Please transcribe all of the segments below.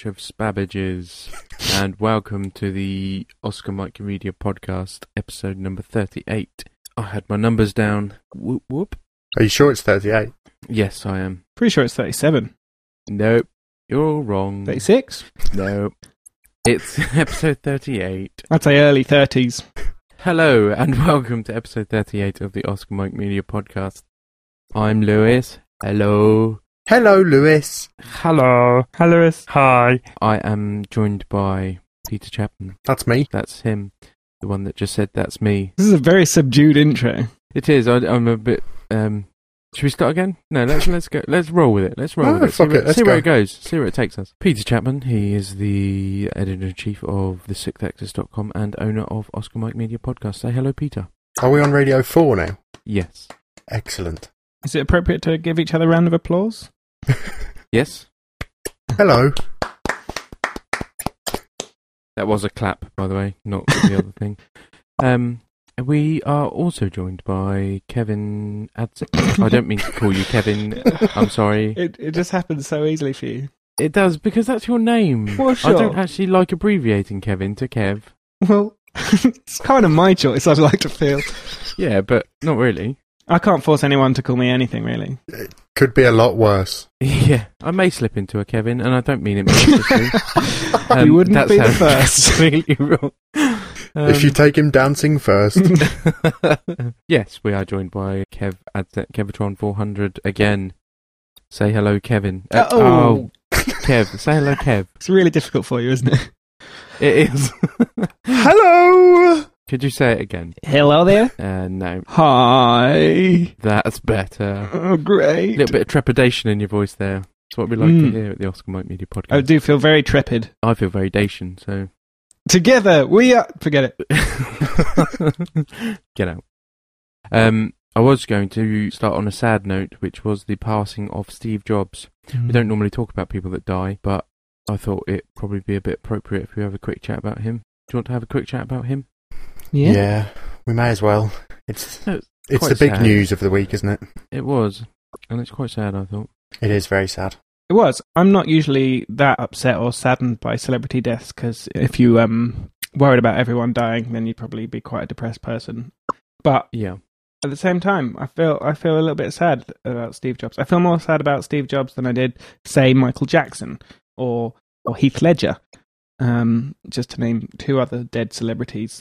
bunch of spabbages, and welcome to the Oscar Mike Media Podcast, episode number 38. I had my numbers down. Whoop whoop. Are you sure it's 38? Yes, I am. Pretty sure it's 37. Nope, you're all wrong. 36? Nope. It's episode 38. I'd say early 30s. Hello, and welcome to episode 38 of the Oscar Mike Media Podcast. I'm Lewis. Hello. Hello, Lewis. Hello. Hello, Lewis. Hi. I am joined by Peter Chapman. That's me. That's him. The one that just said that's me. This is a very subdued intro. It is. I'm a bit... Should we start again? No, let's go. Let's roll with it. Let's roll with it. Fuck it. Let's See where go. it goes. See where it takes us. Peter Chapman. He is the editor-in-chief of thesixthexus.com and owner of Oscar Mike Media Podcast. Say hello, Peter. Are we on Radio 4 now? Yes. Excellent. Is it appropriate to give each other a round of applause? Yes. Hello. That was a clap, by the way, not the other thing. We are also joined by Kevin Adzik. I don't mean to call you Kevin. I'm sorry. It just happens so easily for you. It does, because that's your name. Well, sure. I don't actually like abbreviating Kevin to Kev. Well, it's kind of my choice, I'd like to feel. Yeah, but not really. I can't force anyone to call me anything, really. Could be a lot worse. Yeah, I may slip into a Kevin, and I don't mean it maliciously. You wouldn't that's be the how- first. Completely wrong. If you take him dancing first. Yes, we are joined by Kev Adzik, Kevitron 400 again. Say hello, Kevin. Kev. Say hello, Kev. It's really difficult for you, isn't it? It is. Hello! Could you say it again? Hello there. No. Hi. That's better. Oh, A great. little bit of trepidation in your voice there. That's what we like to hear at the Oscar Mike Media Podcast. I do feel very trepid. I feel very Dacian, so... Together, we are... Forget it. Get out. I was going to start on a sad note, which was the passing of Steve Jobs. We don't normally talk about people that die, but I thought it'd probably be a bit appropriate if we have a quick chat about him. Do you want to have a quick chat about him? Yeah. We may as well. It's quite the big sad. news of the week, isn't it? It was, and it's quite sad, I thought. It is very sad. It was. I'm not usually that upset or saddened by celebrity deaths, because if you worried about everyone dying, then you'd probably be quite a depressed person. But Yeah. at the same time, I feel a little bit sad about Steve Jobs. I feel more sad about Steve Jobs than I did, say, Michael Jackson or Heath Ledger. Just to name two other dead celebrities.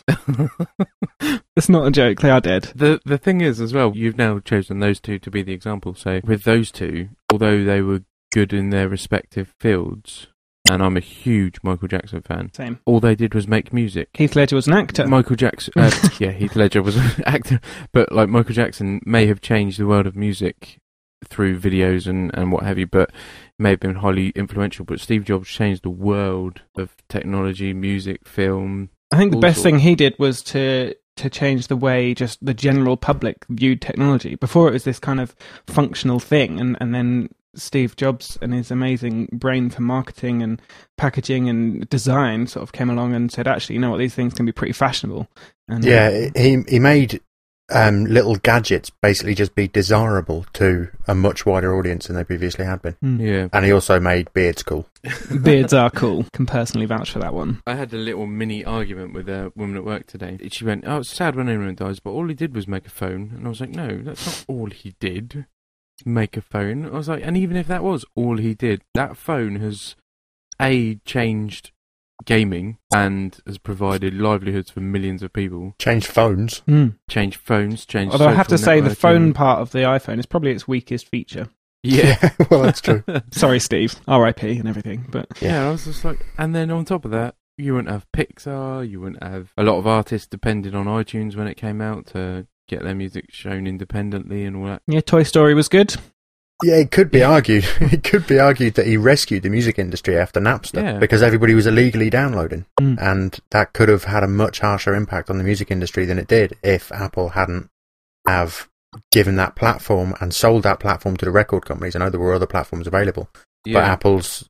It's not a joke, they are dead. The thing is, as well, you've now chosen those two to be the example. So with those two, although they were good in their respective fields, and I'm a huge Michael Jackson fan, Same. all they did was make music. Heath Ledger was an actor. Michael Jackson, yeah, Heath Ledger was an actor, but like Michael Jackson may have changed the world of music through videos and what have you, but may have been highly influential. But Steve Jobs changed the world of technology, music, film. I think the all best sorts. thing he did was to change the way just the general public viewed technology. Before it was this kind of functional thing, and then Steve Jobs and his amazing brain for marketing and packaging and design sort of came along and said, actually, you know what, these things can be pretty fashionable. And Yeah, he made little gadgets basically just be desirable to a much wider audience than they previously had been. Yeah. And he also made beards cool. beards are cool. Can personally vouch for that one. I had a little mini argument with a woman at work today. She went, "Oh, it's sad when anyone dies, but all he did was make a phone." And I was like, "No, that's not all he did. Make a phone." I was like, and even if that was all he did, that phone has changed gaming and has provided livelihoods for millions of people. Changed phones. Changed phones, changed. Although I have to social say, the networking. phone part of the iPhone is probably its weakest feature. Yeah. Well, that's true. Sorry, Steve. R.I.P. and everything. But Yeah, I was just like, and then on top of that, you wouldn't have Pixar, you wouldn't have a lot of artists depended on iTunes when it came out to get their music shown independently and all that. yeah, Toy Story was good. Yeah, it could be argued. It could be argued that he rescued the music industry after Napster Yeah. because everybody was illegally downloading, Mm. and that could have had a much harsher impact on the music industry than it did if Apple hadn't have given that platform and sold that platform to the record companies. I know there were other platforms available, but Apple's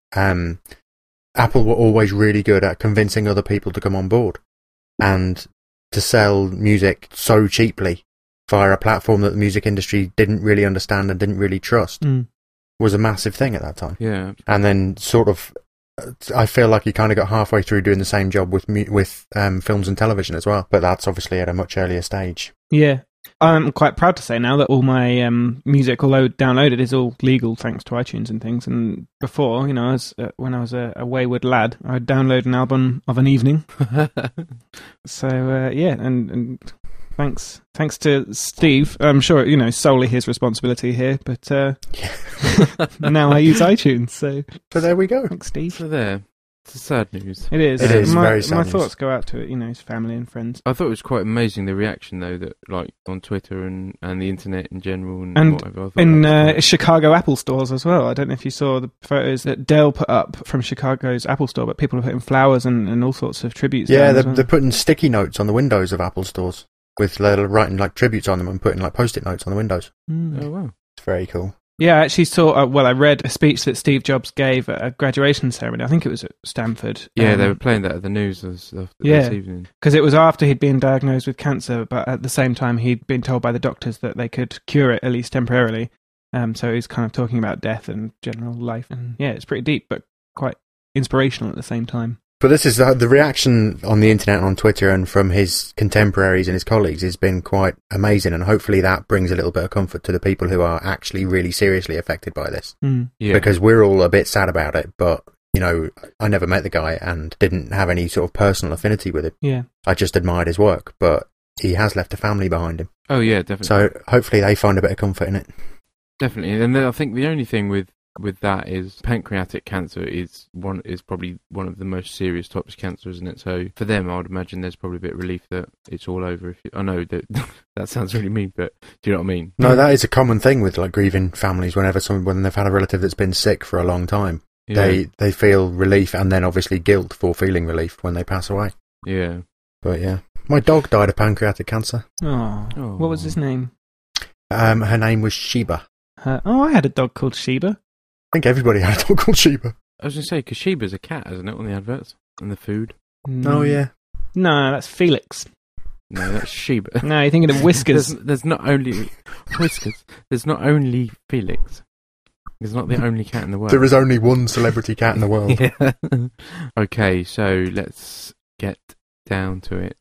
Apple were always really good at convincing other people to come on board and to sell music so cheaply via a platform that the music industry didn't really understand and didn't really trust was a massive thing at that time. Yeah. And then sort of I feel like he kind of got halfway through doing the same job with films and television as well. But that's obviously at a much earlier stage. Yeah. I'm quite proud to say now that all my music, although downloaded, is all legal thanks to iTunes and things. And before, when I was a wayward lad, I'd download an album of an evening. So, and thanks to Steve. I'm sure, solely his responsibility here, but now I use iTunes, so there we go. Thanks, Steve. So there. It's sad news. It is. It is very sad My news. thoughts go out to it, his family and friends. I thought it was quite amazing, the reaction, though, that on Twitter and the internet in general and whatever. In Chicago Apple stores as well. I don't know if you saw the photos that Dell put up from Chicago's Apple store, but people are putting flowers and all sorts of tributes. Yeah, they're putting sticky notes on the windows of Apple stores with writing tributes on them and putting Post-it notes on the windows. Oh, wow. It's very cool. Yeah, I actually saw, I read a speech that Steve Jobs gave at a graduation ceremony. I think it was at Stanford. Yeah, they were playing that at the news this evening. Because it was after he'd been diagnosed with cancer, but at the same time he'd been told by the doctors that they could cure it, at least temporarily. So he's kind of talking about death and general life. And yeah, it's pretty deep, but quite inspirational at the same time. But this is the reaction on the internet and on Twitter and from his contemporaries and his colleagues has been quite amazing, and hopefully that brings a little bit of comfort to the people who are actually really seriously affected by this. Yeah. Because we're all a bit sad about it, but I never met the guy and didn't have any sort of personal affinity with him. Yeah. I just admired his work, but he has left a family behind him. Oh yeah, definitely. So hopefully they find a bit of comfort in it. Definitely, and then I think the only thing with that is pancreatic cancer is probably one of the most serious types of cancer, isn't it? So for them, I would imagine there's probably a bit of relief that it's all over. I know that that sounds really mean, but do you know what I mean? No, that is a common thing with grieving families. When they've had a relative that's been sick for a long time, they feel relief and then obviously guilt for feeling relief when they pass away. Yeah, but yeah, my dog died of pancreatic cancer. Oh, what was his name? Her name was Sheba. I had a dog called Sheba. I think everybody had a dog called Sheba. I was going to say, because Sheba's a cat, isn't it, on the adverts? And the food. Oh, yeah. No, that's Felix. No, that's Sheba. No, you're thinking of Whiskers. There's not only Whiskers. There's not only Felix. He's not the only cat in the world. There is only one celebrity cat in the world. Yeah. Okay, so let's get down to it.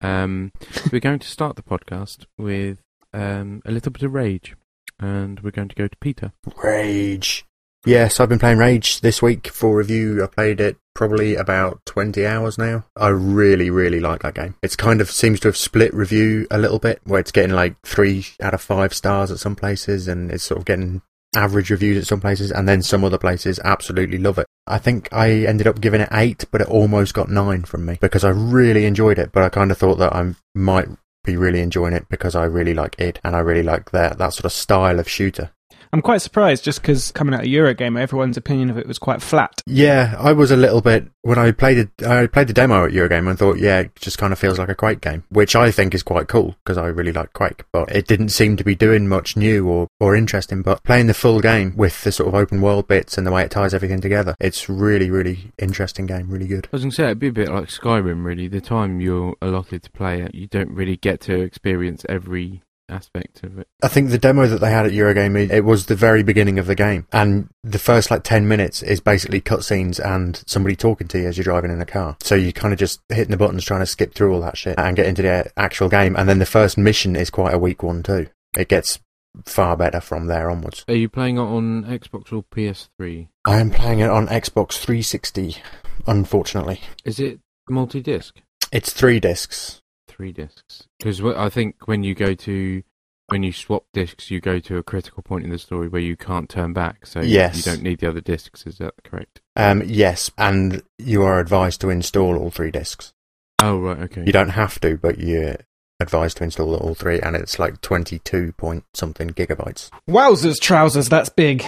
We're going to start the podcast with a little bit of Rage. And we're going to go to Peter. Rage. Yes, I've been playing Rage this week for review. I played it probably about 20 hours now. I really, really like that game. It kind of seems to have split review a little bit, where it's getting 3 out of 5 stars at some places, and it's sort of getting average reviews at some places, and then some other places absolutely love it. I think I ended up giving it 8, but it almost got 9 from me, because I really enjoyed it, but I kind of thought that I might be really enjoying it because I really like id, and I really like that sort of style of shooter. I'm quite surprised, just because coming out of Eurogamer, everyone's opinion of it was quite flat. Yeah, I was a little bit, when I played the demo at Eurogamer and thought, yeah, it just kind of feels like a Quake game, which I think is quite cool, because I really like Quake, but it didn't seem to be doing much new or interesting. But playing the full game with the sort of open world bits and the way it ties everything together, it's really, really interesting game, really good. I was going to say, it'd be a bit like Skyrim, really. The time you're allotted to play it, you don't really get to experience every aspect of it. I think the demo that they had at Eurogamer, it was the very beginning of the game, and the first 10 minutes is basically cutscenes and somebody talking to you as you're driving in a car, so you kind of just hitting the buttons trying to skip through all that shit and get into the actual game. And then the first mission is quite a weak one too. It gets far better from there onwards. Are you playing it on Xbox or PS3? I am playing it on Xbox 360, unfortunately. Is it multi-disc? It's 3 discs. 3 discs. Because I think when you swap discs, you go to a critical point in the story where you can't turn back, so yes. You don't need the other discs, is that correct? Yes, and you are advised to install all 3 discs. Oh, right, okay. You don't have to, but you're advised to install all 3, and it's 22 point something gigabytes. Wowzers, trousers, that's big.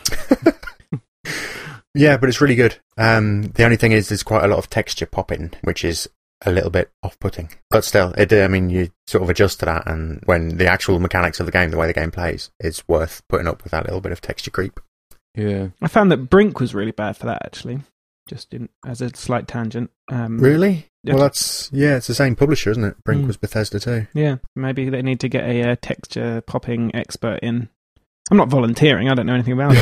Yeah, but it's really good. The only thing is there's quite a lot of texture popping, which is a little bit off-putting. But still, you sort of adjust to that, and when the actual mechanics of the game, the way the game plays, it's worth putting up with that little bit of texture creep. Yeah. I found that Brink was really bad for that, actually. Just as a slight tangent. Really? Yeah. Well, it's the same publisher, isn't it? Brink was Bethesda too. Yeah, maybe they need to get a texture popping expert in. I'm not volunteering. I don't know anything about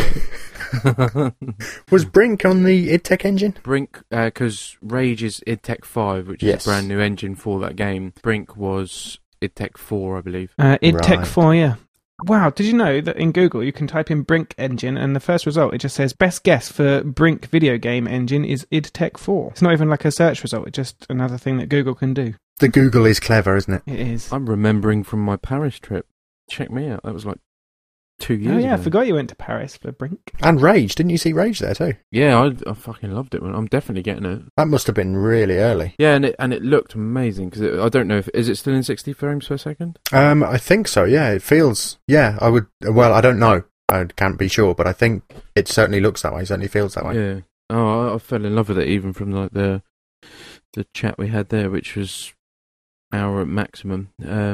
it. Was Brink on the id Tech engine? Brink, because Rage is id Tech 5, which is a brand new engine for that game. Brink was id Tech 4, I believe. id Tech 4, yeah. Wow, did you know that in Google you can type in Brink engine and the first result, it just says best guess for Brink video game engine is id Tech 4. It's not even like a search result, it's just another thing that Google can do. The Google is clever, isn't it? It is. I'm remembering from my Paris trip. Check me out. That was like 2 years ago. I forgot you went to Paris for Brink. And Rage, didn't you see Rage there too? Yeah, I fucking loved it. I'm definitely getting it. That must have been really early. Yeah, and it looked amazing, because I don't know if... Is it still in 60 frames per second? I think so, yeah. It feels... Yeah, I would... Well, I don't know. I can't be sure, but I think it certainly looks that way. It certainly feels that way. Yeah. Oh, I fell in love with it, even from like the chat we had there, which was hour at maximum.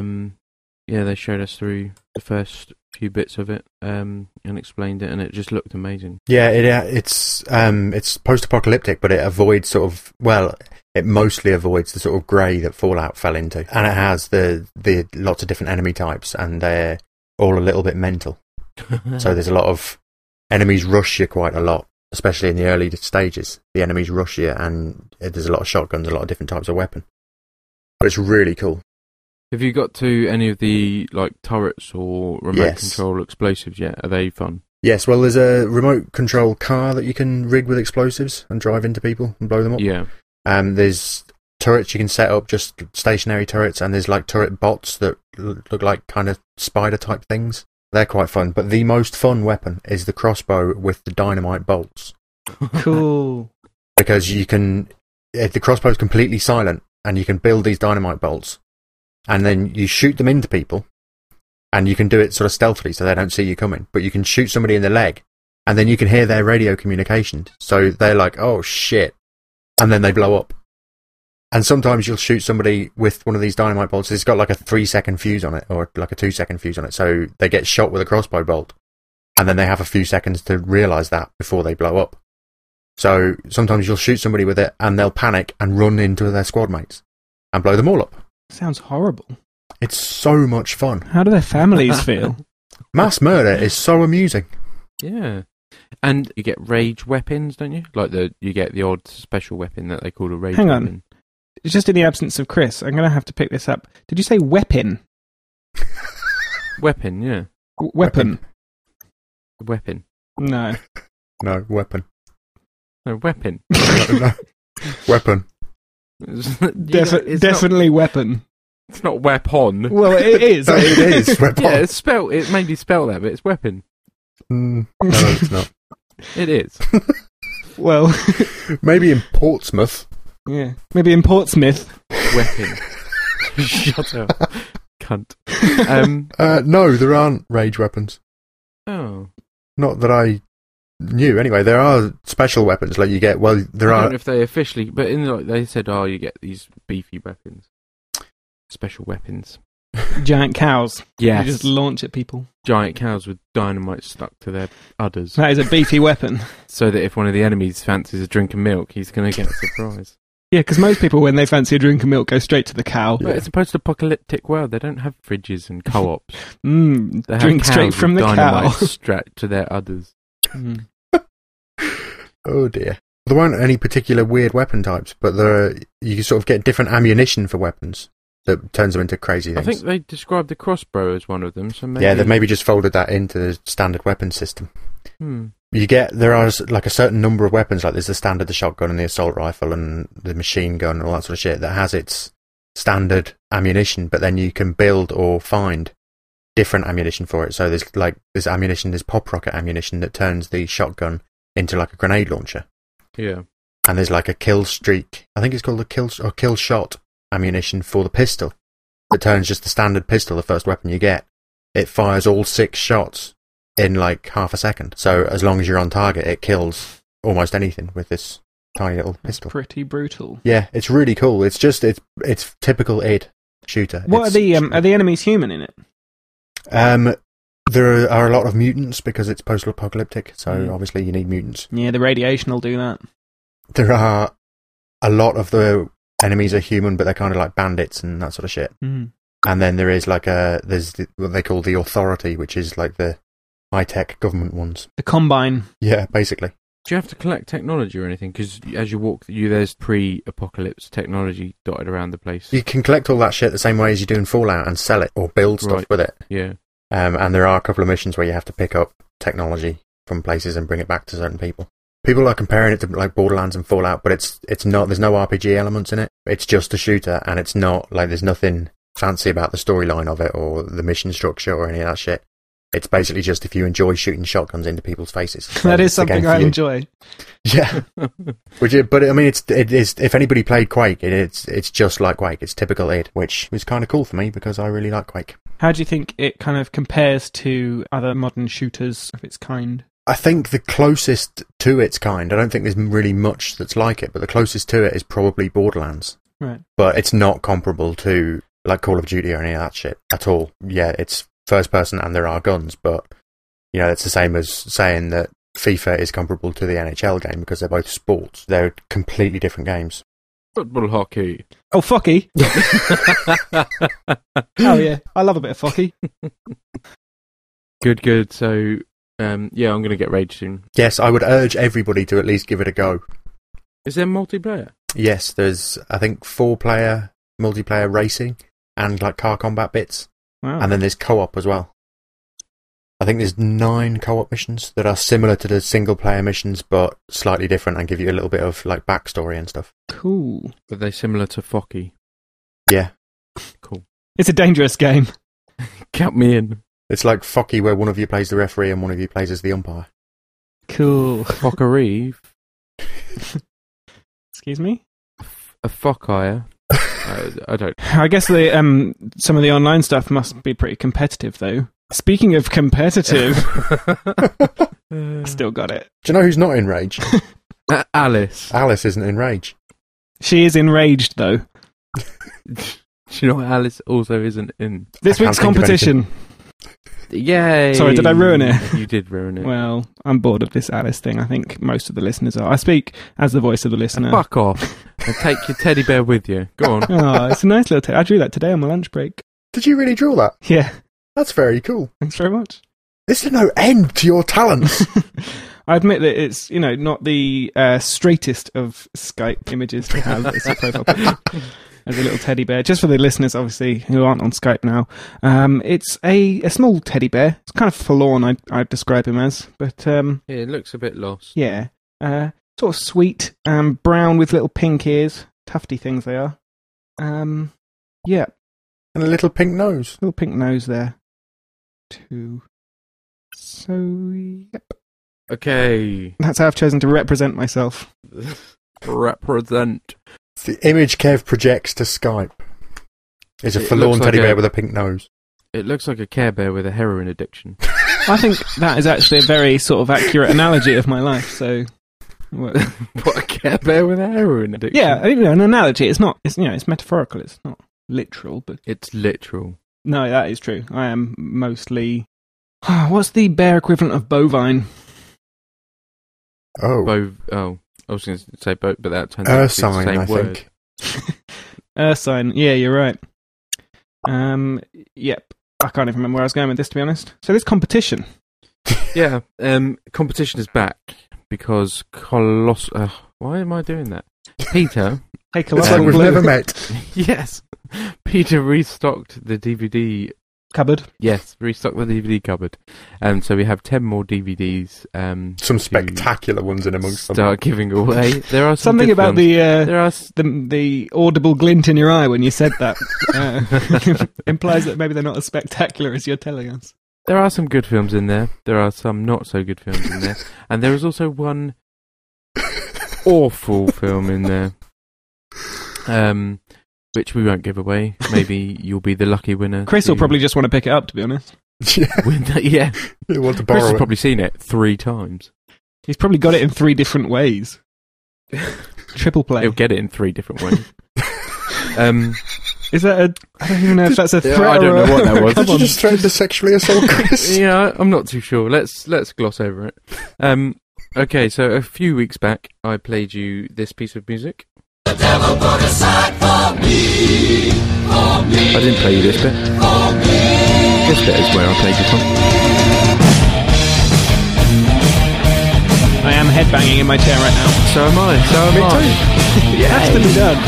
Yeah, they showed us through the first few bits of it and explained it, and it just looked amazing. Yeah, it's post-apocalyptic, but it avoids sort of... Well, it mostly avoids the sort of grey that Fallout fell into. And it has the lots of different enemy types, and they're all a little bit mental. So there's a lot of... Enemies rush you quite a lot, especially in the early stages. The enemies rush you, and there's a lot of shotguns, a lot of different types of weapon. But it's really cool. Have you got to any of the like turrets or remote control explosives yet? Are they fun? Yes, well, there's a remote control car that you can rig with explosives and drive into people and blow them up. Yeah. There's turrets you can set up, just stationary turrets, and there's like turret bots that look like kind of spider type things. They're quite fun, but the most fun weapon is the crossbow with the dynamite bolts. Cool. Because you can... The crossbow is completely silent, and you can build these dynamite bolts. And then you shoot them into people, and you can do it sort of stealthily so they don't see you coming. But you can shoot somebody in the leg, and then you can hear their radio communication. So they're like, oh shit. And then they blow up. And sometimes you'll shoot somebody with one of these dynamite bolts. It's got like a 3-second fuse on it, or like a 2-second fuse on it. So they get shot with a crossbow bolt, and then they have a few seconds to realise that before they blow up. So sometimes you'll shoot somebody with it, and they'll panic and run into their squad mates and blow them all up. Sounds horrible. It's so much fun. How do their families feel? Mass murder is so amusing. Yeah. And you get rage weapons, don't you? Like you get the odd special weapon that they call a rage weapon. Hang on. Just in the absence of Chris, I'm going to have to pick this up. Did you say weapon? Weapon, yeah. Weapon. Weapon. No. No, weapon. No, weapon. No. Weapon. Definitely weapon. It's not weapon. Well, it is. No, it is weapon. Yeah, it's spelled. It made me spell that, but it's weapon. No, it's not. It is. Well, maybe in Portsmouth. Yeah, maybe in Portsmouth. Weapon. Shut up, cunt. No, there aren't rage weapons. Oh, not that I knew. Anyway, there are special weapons like you get. Well, there are. I don't know if they officially, but they said, "Oh, you get these beefy weapons, special weapons." Giant cows. Yes. You just launch at people. Giant cows with dynamite stuck to their udders. That is a beefy weapon. So that if one of the enemies fancies a drink of milk, he's going to get a surprise. Yeah, because most people, when they fancy a drink of milk, go straight to the cow. But it's a post-apocalyptic world. They don't have fridges and co-ops. They drink straight from the cow. Strapped to their udders. Oh dear. There weren't any particular weird weapon types, but you sort of get different ammunition for weapons that turns them into crazy things. I think they described the crossbow as one of them. So maybe... Yeah, they've maybe just folded that into the standard weapon system. There are like a certain number of weapons, like there's the standard, the shotgun and the assault rifle and the machine gun and all that sort of shit that has its standard ammunition, but then you can build or find different ammunition for it. So there's ammunition, there's pop rocket ammunition that turns the shotgun into like a grenade launcher. Yeah. And there's like a kill streak, I think it's called a kill shot ammunition for the pistol that turns just the standard pistol, the first weapon you get. It fires all 6 shots in like half a second. So as long as you're on target, it kills almost anything with this tiny little pistol. Pretty brutal. Yeah, it's really cool. It's just it's typical id shooter. What are the enemies human in it? There are a lot of mutants because it's post-apocalyptic. So obviously you need mutants. Yeah, the radiation will do that. There are a lot of the enemies are human, but they're kind of like bandits and that sort of shit. And then there is there's what they call the Authority, which is like the high-tech government ones. The Combine. Yeah, basically. Do you have to collect technology or anything? Because as you walk, there's pre-apocalypse technology dotted around the place. You can collect all that shit the same way as you do in Fallout and sell it or build stuff with it. Yeah. And there are a couple of missions where you have to pick up technology from places and bring it back to certain people. People are comparing it to like Borderlands and Fallout, but it's not. There's no RPG elements in it. It's just a shooter, and it's not like there's nothing fancy about the storyline of it or the mission structure or any of that shit. It's basically just if you enjoy shooting shotguns into people's faces. That is something I enjoy. Yeah, but I mean, it is. If anybody played Quake, it's just like Quake. It's typical id, which was kind of cool for me because I really like Quake. How do you think it kind of compares to other modern shooters of its kind? I think the closest to its kind, I don't think there's really much that's like it, but the closest to it is probably Borderlands. Right. But it's not comparable to like Call of Duty or any of that shit at all. Yeah, it's first person and there are guns, but you know, it's the same as saying that FIFA is comparable to the NHL game because they're both sports. They're completely different games. Football hockey. Oh, fucky. Oh, yeah. I love a bit of fucky. Good. So, yeah, I'm going to get Rage soon. Yes, I would urge everybody to at least give it a go. Is there multiplayer? Yes, there's, I think, 4-player multiplayer racing and like car combat bits. Wow. And then there's co-op as well. I think there's 9 co-op missions that are similar to the single-player missions, but slightly different and give you a little bit of like backstory and stuff. Cool. Are they similar to Focky? Yeah. Cool. It's a dangerous game. Count me in. It's like Focky, where one of you plays the referee and one of you plays as the umpire. Cool. Fockery. Excuse me? A Fockire. I don't. I guess the some of the online stuff must be pretty competitive, though. Speaking of competitive, I still got it. Do you know who's not in Rage? Alice. Alice isn't in Rage. She is enraged, though. Do you know what Alice also isn't in? This week's competition. Yay! Sorry, did I ruin it? You did ruin it. Well, I'm bored of this Alice thing. I think most of the listeners are. I speak as the voice of the listener. Fuck off. And take your teddy bear with you. Go on. Oh, it's a nice little I drew that today on my lunch break. Did you really draw that? Yeah. That's very cool. Thanks very much. There's no end to your talents. I admit that it's, not the straightest of Skype images to have as a profile picture. As a little teddy bear. Just for the listeners, obviously, who aren't on Skype now. It's a small teddy bear. It's kind of forlorn, I'd describe him as. But yeah, it looks a bit lost. Yeah. Sort of sweet, brown with little pink ears. Tufty things they are. Yeah. And a little pink nose. Little pink nose there. Too. So, yep. Okay. That's how I've chosen to represent myself. Represent. The image Kev projects to Skype is a forlorn teddy bear with a pink nose. It looks like a Care Bear with a heroin addiction. I think that is actually a very sort of accurate analogy of my life, so... What, a Care Bear with a heroin addiction? Yeah, an analogy. It's not, it's metaphorical, it's not literal, but... It's literal. No, that is true. I am mostly... What's the bear equivalent of bovine? Oh. I was going to say boat, but that turns out to be the same word. Ursine. Yeah, you're right. Yep. I can't even remember where I was going with this, to be honest. So this competition. Yeah, competition is back because why am I doing that? Peter. Hey, it's like we've never met. Yes. Peter restocked the DVD cupboard. Yes, restock the DVD cupboard. So we have 10 more DVDs. Some spectacular ones in amongst them. Start giving away. There are some something about films. the audible glint in your eye when you said that implies that maybe they're not as spectacular as you're telling us. There are some good films in there. There are some not so good films in there, and there is also one awful film in there. Which we won't give away. Maybe you'll be the lucky winner. Chris will probably just want to pick it up, to be honest. Yeah. He'll want to borrow Chris has it. probably seen it 3 times. He's probably got it in 3 different ways. Triple play. He'll get it in 3 different ways. Is that I don't even know if that's a threat. I don't know what that was. Did you just threaten to sexually assault Chris? Yeah, I'm not too sure. Let's gloss over it. Okay, so a few weeks back, I played you this piece of music. The devil put aside for me. I didn't play you this bit. This bit is where I played it from. I am headbanging in my chair right now. So am I. It has to be done.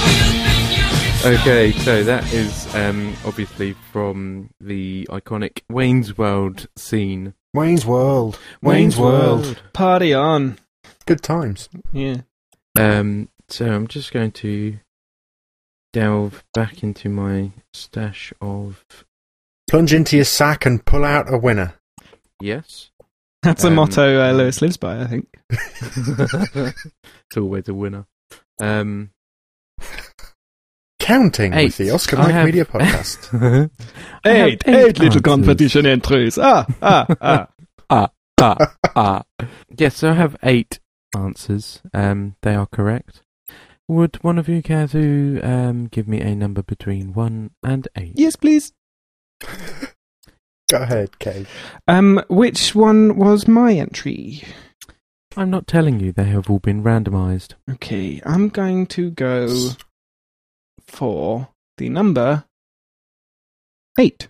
Okay, so that is obviously from the iconic Wayne's World scene. Wayne's World. Party on. Good times. Yeah. So I'm just going to delve back into my stash of... Plunge into your sack and pull out a winner. Yes. That's a motto Lewis lives by, I think. It's always a winner. Counting 8. with the Oscar Mike Media Podcast. Eight little competition entries. Yes, so I have 8 answers. They are correct. Would one of you care to give me a number between 1 and 8? Yes, please. Go ahead, Kay. Which one was my entry? I'm not telling you, they have all been randomised. Okay, I'm going to go for the number 8.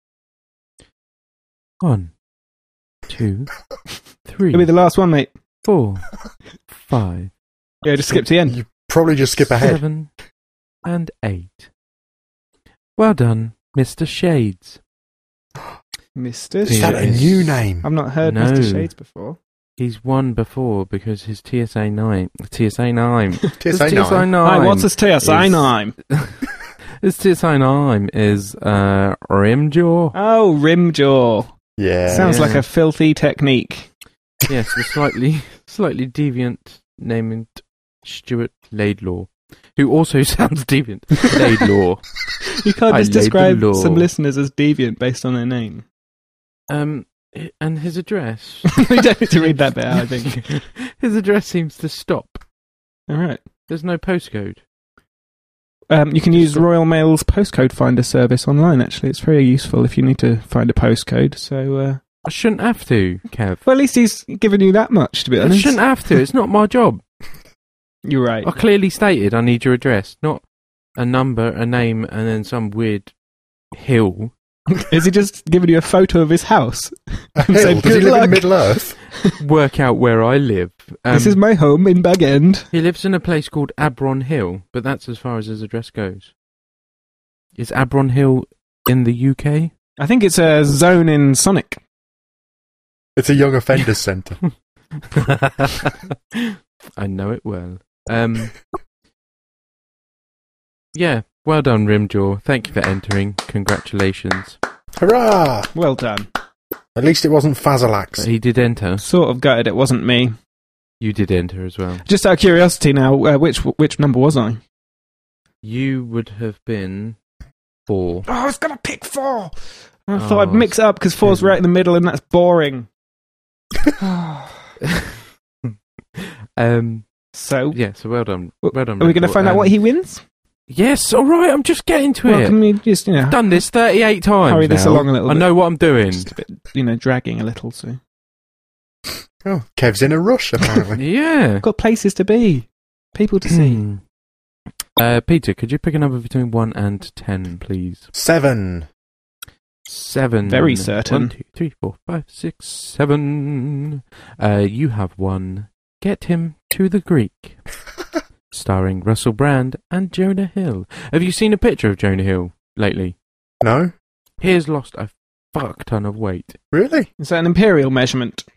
1, 2, 3. It'll be the last one, mate. 4, 5. Yeah, just skip to the end. You probably just skip ahead. 7 and 8. Well done, Mr. Shades. Mr. Is that a new name? I've not heard No. Mr. Shades before. He's won before because his TSA 9. His TSA 9. Hi, what's this TSA 9? His TSA 9 is Rimjaw. Oh, Rimjaw. Yeah. Sounds like a filthy technique. Yes, the slightly deviant named Stuart Laidlaw, who also sounds deviant. Laidlaw. You can't I just laid the describe law. some listeners as deviant based on their name. And his address. We don't need to read that bit out, I think. His address seems to stop. All right. There's no postcode. You can use Royal Mail's postcode finder service online, actually. It's very useful if you need to find a postcode. So, I shouldn't have to, Kev. well, at least he's given you that much, to be I honest. shouldn't have to. It's not my job. You're right. I clearly stated I need your address, not a number, a name, and then some weird hill. Is he just giving you a photo of his house? A hill? Say, Does he "Good live luck." in Middle Earth? Work out where I live. This is my home in Bag End. He lives in a place called Abron Hill, but that's as far as his address goes. Is Abron Hill in the UK? I think it's a zone in Sonic. It's a young offenders centre. I know it well. Yeah, well done, Rimjaw. Thank you for entering. Congratulations. Hurrah! Well done. At least it wasn't But Fazalax. he did enter. Sort of gutted it wasn't me. You did enter as well. Just out of curiosity now, which number was I? You would have been 4. Oh, I was going to pick 4. I thought Oh, I'd mix it up because 4's right in the middle and that's boring. So, Yeah, so well done. Well done. are we going to Rimjaw. find out what he wins? Yes, alright, I'm just getting to Well, it. can we just, I've done this 38 times. hurry this now. along a little I bit? know what I'm doing. Just a bit, dragging a little, so. Oh, Kev's in a rush, apparently. Yeah. Got places to be, people to see. Peter, could you pick a number between 1 and 10, please? 7. 7. Very certain. 1, 2, 3, 4, 5, 6, 7. You have 1. Get Him to the Greek. Starring Russell Brand and Jonah Hill. Have you seen a picture of Jonah Hill lately? No? He has lost a fuck ton of weight. Really? Is that an imperial measurement?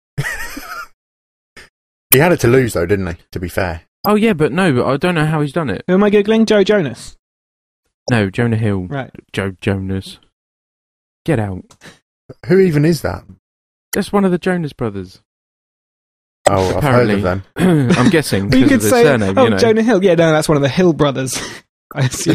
He had it to lose, though, didn't he? To be fair. Oh yeah, but I don't know how he's done it. Who am I Googling? Joe Jonas. No, Jonah Hill. Right. Joe Jonas. Get out. Who even is that? That's one of the Jonas brothers. Oh, Apparently. I've heard of them. I'm guessing Well, you because could of the say, surname, oh, you know. Jonah Hill. Yeah, no, that's one of the Hill brothers. I assume.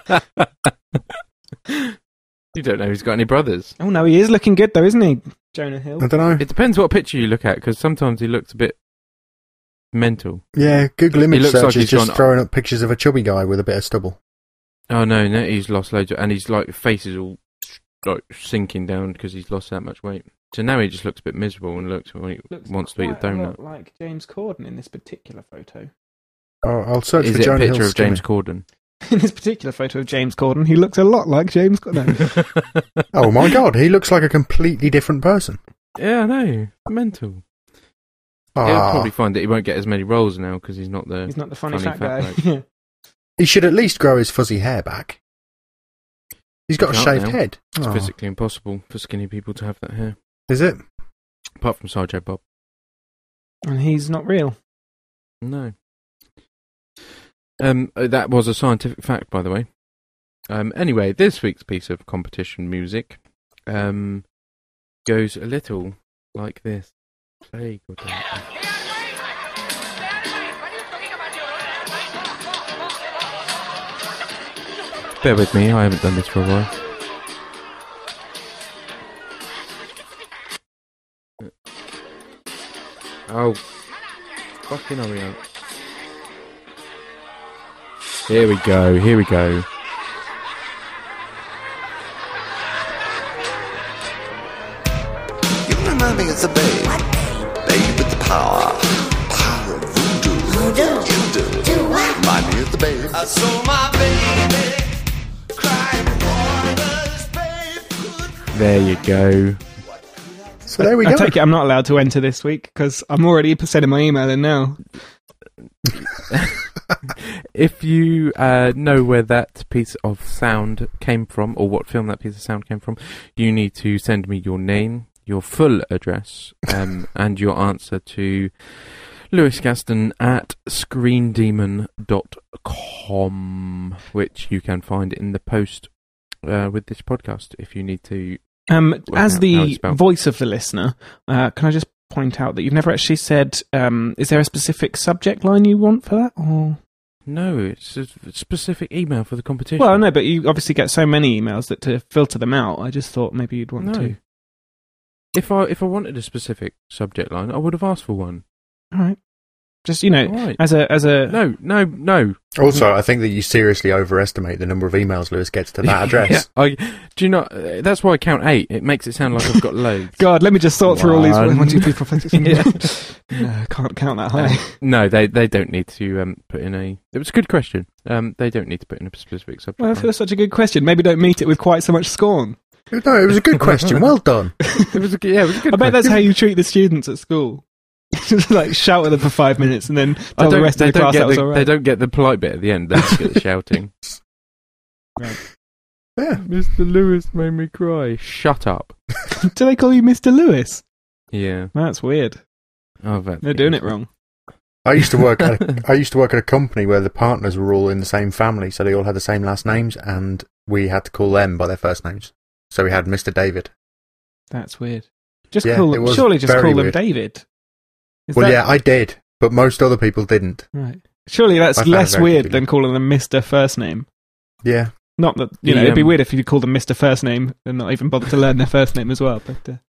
You don't know who's got any brothers. Oh, no, he is looking good, though, isn't he? Jonah Hill. I don't know. It depends what picture you look at, because sometimes he looks a bit mental. Yeah, Google image looks search like is he's just gone- throwing up pictures of a chubby guy with a bit of stubble. Oh no, he's lost loads, and he's like face is all like sinking down because he's lost that much weight. So now he just looks a bit miserable and looks when he wants to eat a quite donut. lot like James Corden in this particular photo. Oh, I'll search Is for it a Jonah picture Hill's of James skinny. Corden? In this particular photo of James Corden, he looks a lot like James Corden. No. Oh my god, he looks like a completely different person. Yeah, I know. Mental. He'll probably find that he won't get as many roles now because he's not the funny fat guy. Yeah. He should at least grow his fuzzy hair back. He's got a shaved head. It's physically impossible for skinny people to have that hair. Is it? Apart from Sergio Bob. And he's not real. No. That was a scientific fact, by the way. Anyway, this week's piece of competition music goes a little like this. Play, bear with me, I haven't done this for a while. Oh, fucking hurry up. Here we go. You remind me it's a babe. What babe? Babe with the power of voodoo. Voodoo? You do. Do what? Remind me of the babe. I saw my baby crying waters, babe. There you go. So there we go. I take it I'm not allowed to enter this week because I'm already sending my email in now. If you know where that piece of sound came from, or what film that piece of sound came from, you need to send me your name, your full address, and your answer to Lewis Gaston at screendemon.com, which you can find in the post with this podcast if you need to. As the voice of the listener, can I just point out that you've never actually said, is there a specific subject line you want for that? Or? No, it's a specific email for the competition. Well, no, but you obviously get so many emails that to filter them out, I just thought maybe you'd want to. If I wanted a specific subject line, I would have asked for one. All right. Just, as a... No. Also, I think that you seriously overestimate the number of emails Lewis gets to that address. Do you know, that's why I count 8. It makes it sound like I've got loads. God, let me just sort through all these 1, 2, 3, 4, 5, 6, 7, 8. No, can't count that high. No, they don't need to put in a... It was a good question. They don't need to put in a specific subject. Well, if it was such a good question, maybe don't meet it with quite so much scorn. No, it was a good question. Well done. It was a good question. I bet that's how you treat the students at school. Just like shout at them for 5 minutes and then tell the rest of the class that was all right. They don't get the polite bit at the end. They just get the shouting. Right. Yeah. Mr. Lewis made me cry. Shut up. Do they call you Mr. Lewis? Yeah. That's weird. Oh, they're doing it wrong. I used to work at a company where the partners were all in the same family, so they all had the same last names, and we had to call them by their first names. So we had Mr. David. That's weird. Surely just call them David. I did, but most other people didn't. Right. Surely that's less weird than calling them Mr. First Name. Yeah. Not that, it'd be weird if you called them Mr. First Name and not even bother to learn their first name as well. But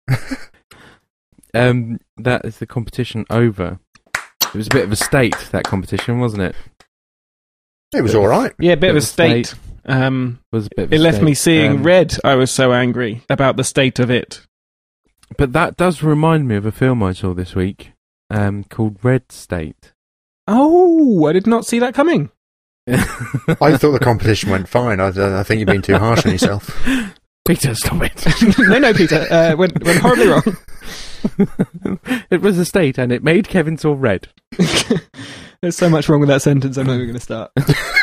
that is the competition over. It was a bit of a state, that competition, wasn't it? It was all right. Yeah, a bit of a state. It left me seeing red. I was so angry about the state of it. But that does remind me of a film I saw this week. Called Red State. Oh, I did not see that coming. I thought the competition went fine. I think you've been too harsh on yourself. Peter, stop it. No, Peter. Went horribly wrong. It was a state and it made Kevin saw red. There's so much wrong with that sentence, I'm not even going to start.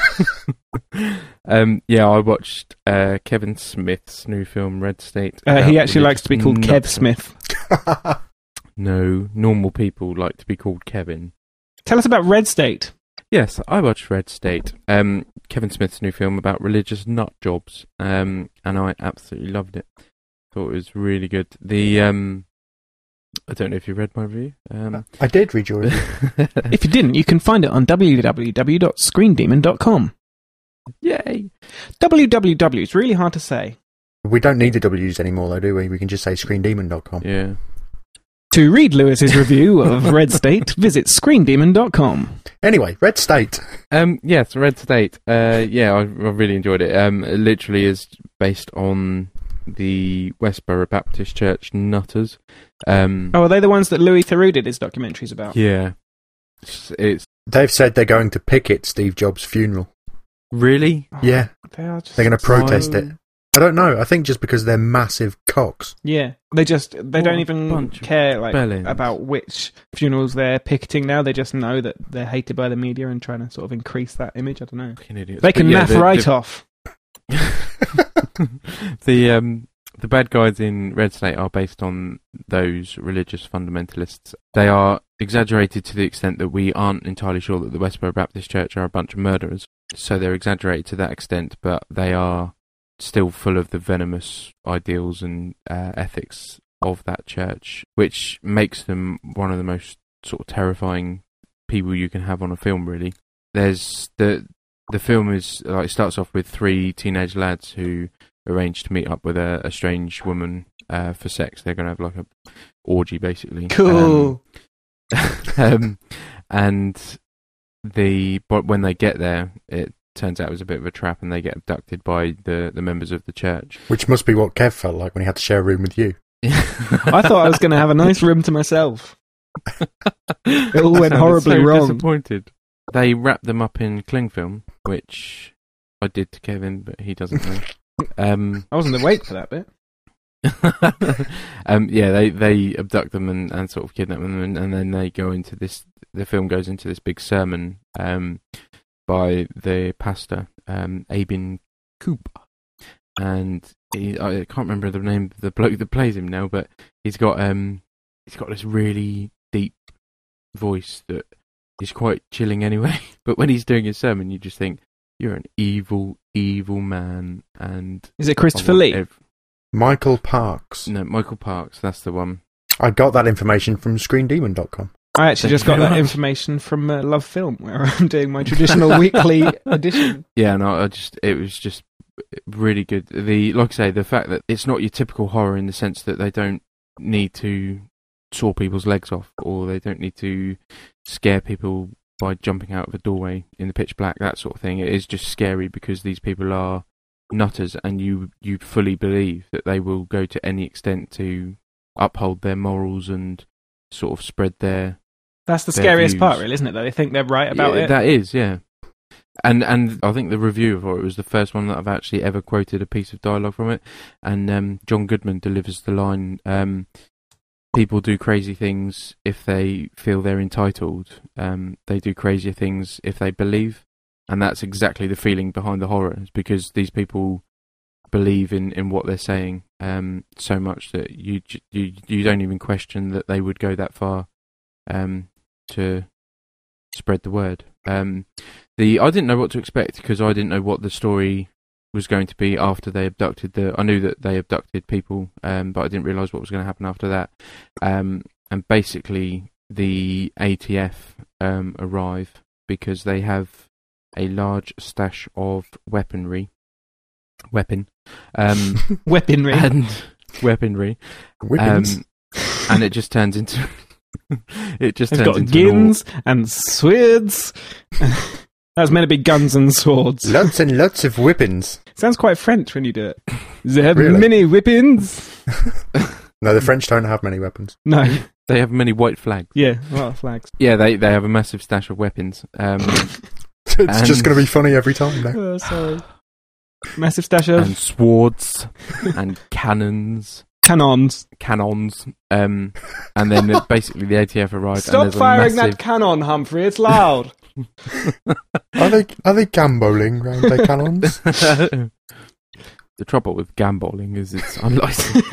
I watched Kevin Smith's new film, Red State. He actually likes to be called Kev Smith. No, normal people like to be called Kevin. Tell us about Red State. Yes, I watched Red State. Kevin Smith's new film about religious nut jobs, and I absolutely loved it. Thought it was really good. I don't know if you read my review. I did read your review. If you didn't, you can find it on www.screendemon.com. Yay! www, it's really hard to say. We don't need the W's anymore, though, do we? We can just say screendemon.com. Yeah. To read Lewis's review of Red State, visit screendemon.com. Anyway, Red State. Yes, Red State. I really enjoyed it. It literally is based on the Westboro Baptist Church Nutters. Are they the ones that Louis Theroux did his documentaries about? Yeah. They've said they're going to picket Steve Jobs' funeral. Really? Yeah. They're going to protest it. I don't know. I think just because they're massive cocks. Yeah, they don't even bunch of care bellends. about which funerals they're picketing now. They just know that they're hated by the media and trying to sort of increase that image. I don't know. Fucking idiots. They can But yeah, naff right off. The bad guys in Red State are based on those religious fundamentalists. They are exaggerated to the extent that we aren't entirely sure that the Westboro Baptist Church are a bunch of murderers. So they're exaggerated to that extent, but they are still full of the venomous ideals and ethics of that church, which makes them one of the most sort of terrifying people you can have on a film, really. There's the film is like, it starts off with 3 teenage lads who arrange to meet up with a strange woman for sex. They're going to have like a orgy, basically. Cool. But when they get there, it turns out it was a bit of a trap, and they get abducted by the members of the church. Which must be what Kev felt like when he had to share a room with you. I thought I was going to have a nice room to myself. It all went horribly so wrong. Disappointed. They wrapped them up in cling film, which I did to Kevin, but he doesn't know. I wasn't awake for that bit. They abduct them and sort of kidnap them, and then they go into this. The film goes into this big sermon by the pastor, Abin Cooper, and I can't remember the name of the bloke that plays him now, but he's got this really deep voice that is quite chilling anyway. But when he's doing his sermon, you just think, you're an evil, evil man. And is it Christopher Lee? Michael Parks. No, Michael Parks, that's the one. I got that information from ScreenDemon.com. I actually just got that information from Love Film, where I'm doing my traditional weekly edition. Yeah, no, it was just really good. Like I say, the fact that it's not your typical horror in the sense that they don't need to saw people's legs off, or they don't need to scare people by jumping out of a doorway in the pitch black, that sort of thing. It is just scary because these people are nutters, and you fully believe that they will go to any extent to uphold their morals and sort of spread their That's the their scariest views. part, really, isn't it? That they think they're right about Yeah, it. That is, yeah. And I think the review for it was the first one that I've actually ever quoted a piece of dialogue from it. And John Goodman delivers the line, people do crazy things if they feel they're entitled. They do crazier things if they believe. And that's exactly the feeling behind the horror, is because these people believe in what they're saying so much that you don't even question that they would go that far to spread the word. I didn't know what to expect, because I didn't know what the story was going to be after they abducted I knew that they abducted people, but I didn't realise what was going to happen after that. And basically, the ATF arrive because they have a large stash of weaponry. Weaponry. And weaponry. Whippings. And it just turns into... It's got guns and swords. That's meant to be guns and swords. Lots and lots of whippings. Sounds quite French when you do it. They have Really? many whippings. No, the French don't have many weapons. No. They have many white flags. Yeah, a lot of flags. Yeah, they have a massive stash of weapons. It's just going to be funny every time now. Oh, sorry. Massive stash of and swords and cannons. cannons. And then basically the ATF arrived. Stop and firing that cannon, Humphrey. It's loud. Are they gamboling round their cannons? The trouble with gamboling is it's unlicensed.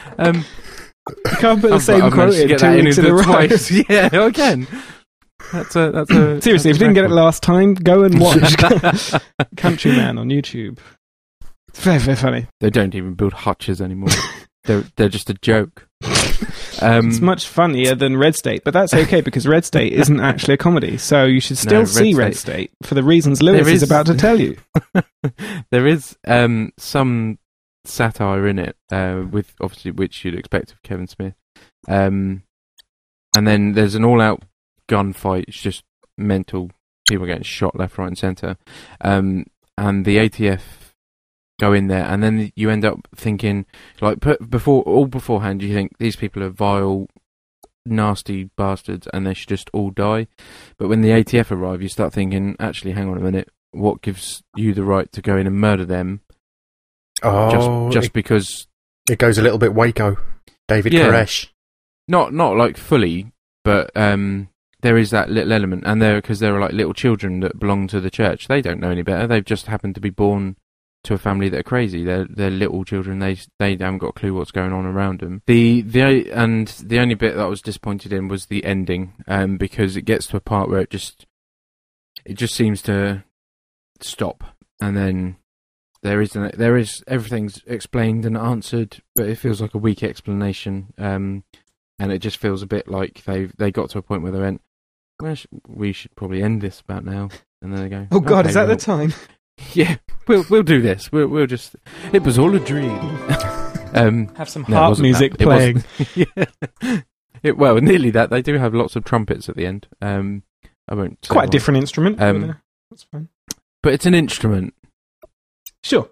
You can't put the same I've quote managed to in get 2 that weeks in a row. twice. Yeah, again. That's a Seriously, if you didn't get it last time, go and watch Countryman on YouTube. It's very, very funny. They don't even build hutches anymore. They're just a joke. It's much funnier than Red State, but that's okay because Red State isn't actually a comedy, so you should still see Red State for the reasons Lewis is about to tell you. There is some satire in it, with obviously which you'd expect of Kevin Smith. And then there's an all-out gunfight. It's just mental. People getting shot left, right, and centre. And the ATF go in there, and then you end up thinking, like, beforehand, you think these people are vile, nasty bastards, and they should just all die. But when the ATF arrive, you start thinking, actually, hang on a minute, what gives you the right to go in and murder them? Oh, just because it goes a little bit Waco, David Yeah. Koresh. not like fully, but there is that little element, and because there are like little children that belong to the church. They don't know any better. They've just happened to be born to a family that are crazy. They're little children. They haven't got a clue what's going on around them. The only bit that I was disappointed in was the ending, because it gets to a part where it just seems to stop, and then there is everything's explained and answered, but it feels like a weak explanation, and it just feels a bit like they got to a point where they went, well, we should probably end this about now, and then they go, Oh God, okay, is that well, the time? yeah, we'll do this. We'll just. It was all a dream. Have some No, it harp wasn't music that. It playing. yeah. Well, nearly that. They do have lots of trumpets at the end. I won't. Say Quite a what. different instrument. That's fine. But it's an instrument. Sure.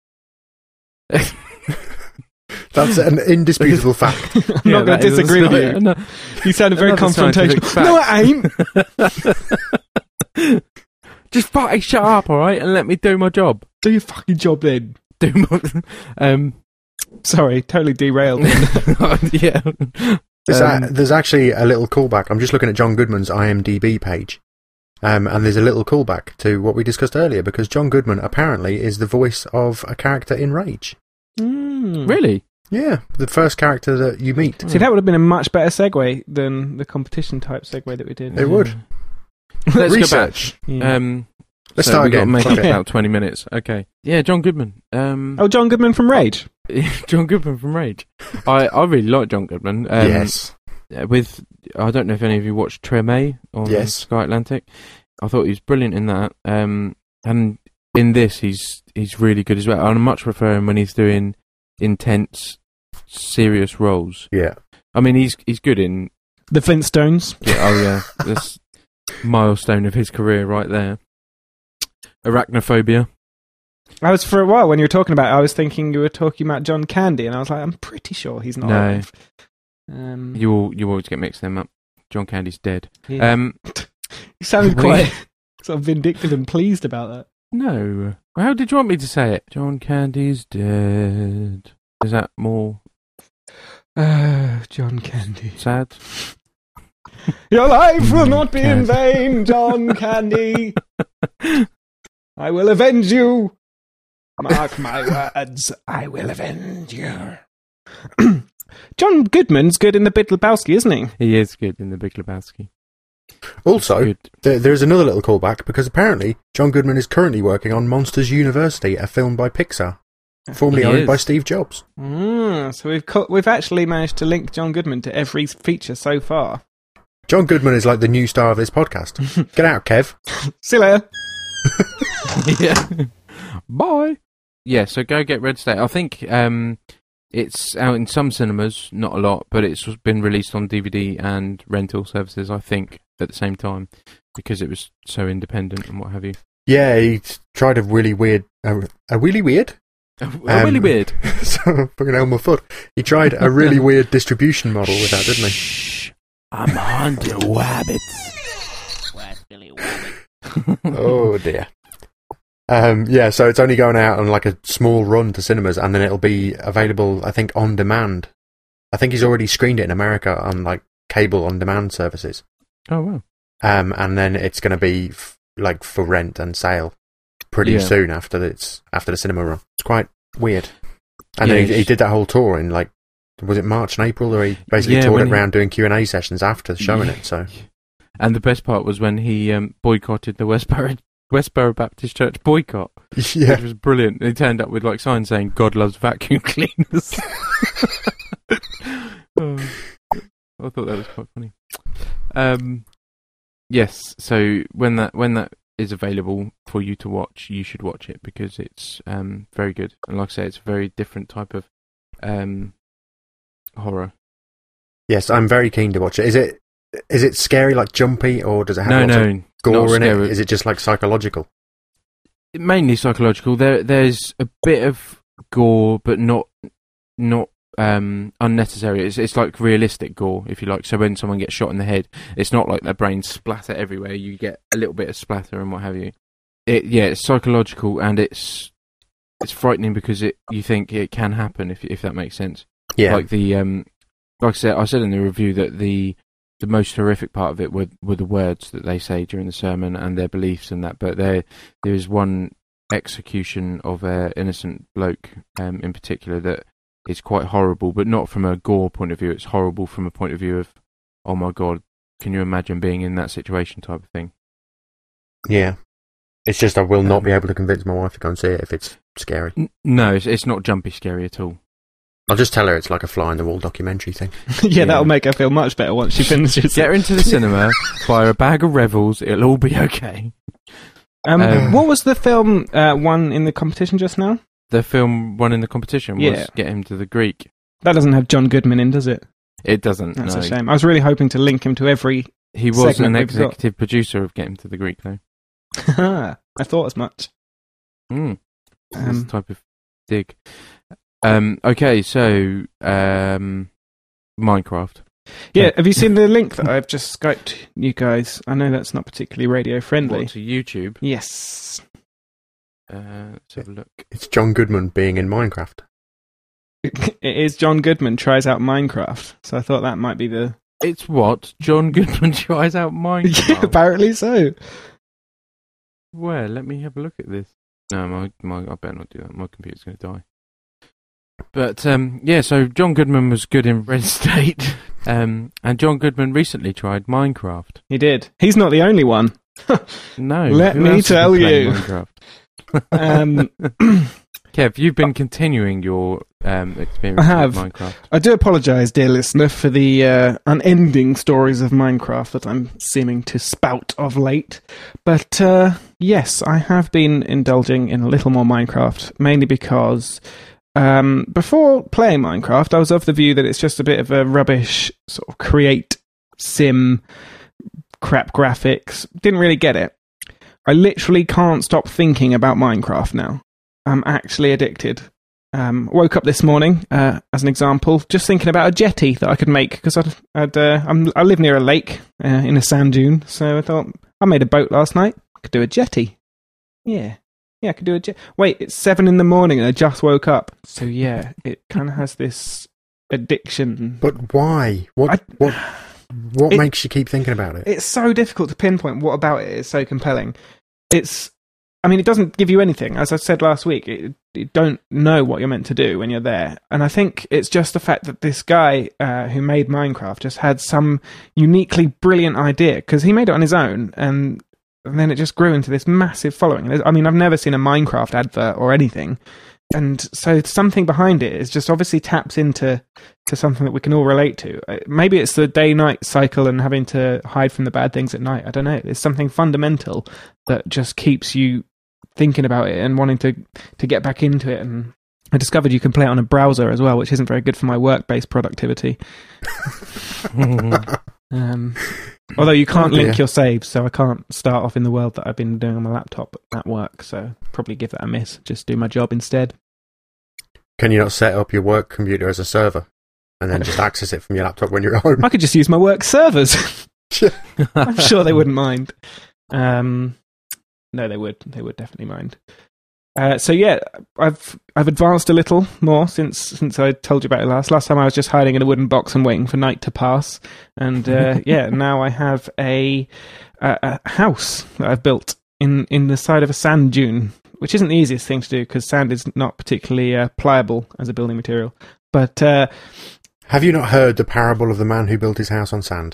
That's an indisputable fact. I'm not going to disagree with you. No, You sounded very another scientific confrontational. fact. No, it ain't. just fucking shut up, all right, and let me do my job. Do your fucking job then. Do my. Sorry, totally derailed. Yeah. There's actually a little callback. I'm just looking at John Goodman's IMDb page. And there's a little callback to what we discussed earlier, because John Goodman apparently is the voice of a character in Rage. Really? Yeah, the first character that you meet. See, that would have been a much better segue than the competition type segue that we did. It would. Let's Research. go back. Let's So start we've got to again. make Fuck it it. about 20 minutes. Okay. Yeah, John Goodman. Oh, John Goodman from Rage. John Goodman from Rage. I really like John Goodman. Yes. With, I don't know if any of you watched Treme on Yes. Sky Atlantic. I thought he was brilliant in that. And in this, he's really good as well. I much prefer him when he's doing intense, serious roles. Yeah. I mean, he's good in. The Flintstones. Yeah, oh yeah, this milestone of his career right there. Arachnophobia. I was, for a while, when you were talking about it, I was thinking you were talking about John Candy, and I was like, I'm pretty sure he's not No. alive. You always get mixed them up. John Candy's dead. Yeah. You sounded quite sort of vindictive and pleased about that. No. How did you want me to say it? John Candy's dead. Is that more John Candy. sad? Your life will not be in Candy. vain, John Candy. I will avenge you. Mark my words. I will avenge you. John Goodman's good in The Big Lebowski, isn't he? He is good in The Big Lebowski. Also, Good. there's another little callback, because apparently John Goodman is currently working on Monsters University, a film by Pixar, formerly He owned is. by Steve Jobs. So we've actually managed to link John Goodman to every feature so far. John Goodman is like the new star of this podcast. Get out, Kev. See you later. Yeah. Bye. Yeah, so go get Red State. I think it's out in some cinemas, not a lot, but it's been released on DVD and rental services, I think, at the same time, because it was so independent and what have you. Yeah, he tried a really weird... a really weird? Really weird. So, fucking hell, my foot. He tried a really weird distribution model with that, didn't he? Shh, I'm hunting wabbits. Oh, dear. Yeah, so it's only going out on like a small run to cinemas, and then it'll be available, I think, on demand. I think he's already screened it in America on like cable on demand services. Oh, wow. And then it's going to be like for rent and sale pretty Yeah. soon after the cinema run. It's quite weird. And Yeah, then he it's- did that whole tour in like, was it March and April, or he basically Yeah, toured when it around doing Q&A sessions after showing Yeah. it. So And the best part was when he boycotted the Westboro Baptist Church boycott, yeah, which was brilliant. He turned up with like signs saying "God loves vacuum cleaners." Oh, I thought that was quite funny. Yes, so when that is available for you to watch, you should watch it, because it's very good. And like I say, it's a very different type of horror. yes, I'm very keen to watch it. Is it scary, like jumpy, or does it have lots of not gore in it? scary. Is it just like psychological? Mainly psychological. There's a bit of gore, but not unnecessary. It's like realistic gore, if you like. So when someone gets shot in the head, it's not like their brains splatter everywhere. You get a little bit of splatter and what have you. It's psychological, and it's it's frightening because you think it can happen if that makes sense. Yeah. Like like I said in the review that the most horrific part of it were the words that they say during the sermon and their beliefs and that. But there is one execution of an innocent bloke in particular that is quite horrible, but not from a gore point of view. It's horrible from a point of view of, oh my God, can you imagine being in that situation type of thing? Yeah. It's just I will not be able to convince my wife to go and see it if it's scary. No, it's not jumpy scary at all. I'll just tell her it's like a fly-in-the-wall documentary thing. Yeah, that'll make her feel much better once she finishes. Get her into the cinema, buy her a bag of Revels, it'll all be okay. What was the film won in the competition just now? The film won in the competition was Yeah. Get Him to the Greek. That doesn't have John Goodman in, does it? It doesn't, That's no. a shame. I was really hoping to link him to every... He was segment an we've got. executive producer of Get Him to the Greek, though. I thought as much. This type of dig. Okay, so Minecraft. Yeah, have you seen the link that I've just Skyped you guys? I know that's not particularly radio friendly. What, to YouTube? Yes. Let's have a look. It's John Goodman being in Minecraft. It is John Goodman tries out Minecraft, so I thought that might be the... It's what? John Goodman tries out Minecraft? Yeah, apparently so. Where? Let me have a look at this. No, I better not do that. My computer's going to die. But, yeah, so John Goodman was good in Red State, and John Goodman recently tried Minecraft. He did. He's not the only one. No. Let who me else has tell been playing you. Minecraft? Kev, you've been continuing your experience I have. with Minecraft. I do apologise, dear listener, for the unending stories of Minecraft that I'm seeming to spout of late. But yes, I have been indulging in a little more Minecraft, mainly because before playing Minecraft, I was of the view that it's just a bit of a rubbish sort of create sim, crap graphics. Didn't really get it. I literally can't stop thinking about Minecraft now. I'm actually addicted. Woke up this morning, as an example, just thinking about a jetty that I could make, because I live near a lake in a sand dune, so I thought, I made a boat last night, I could do a jetty. Yeah, I could do a jetty. Wait, it's 7 a.m. and I just woke up. So yeah, it kind of has this addiction. But why? What makes you keep thinking about it? It's so difficult to pinpoint what about it is so compelling. It doesn't give you anything. As I said last week, you don't know what you're meant to do when you're there. And I think it's just the fact that this guy who made Minecraft just had some uniquely brilliant idea, because he made it on his own, and then it just grew into this massive following. I've never seen a Minecraft advert or anything. And so something behind it is just obviously taps into something that we can all relate to. Maybe it's the day-night cycle and having to hide from the bad things at night. I don't know. There's something fundamental that just keeps you thinking about it and wanting to get back into it. And I discovered you can play it on a browser as well, which isn't very good for my work-based productivity. Although you can't link your saves, so I can't start off in the world that I've been doing on my laptop at work, so probably give that a miss. Just do my job instead. Can you not set up your work computer as a server and then just access it from your laptop when you're at home? I could just use my work servers. I'm sure they wouldn't mind. No, they would. They would definitely mind. So yeah, I've advanced a little more since I told you about it last. Last time I was just hiding in a wooden box and waiting for night to pass, and yeah, now I have a house that I've built in the side of a sand dune, which isn't the easiest thing to do because sand is not particularly pliable as a building material. But have you not heard the parable of the man who built his house on sand?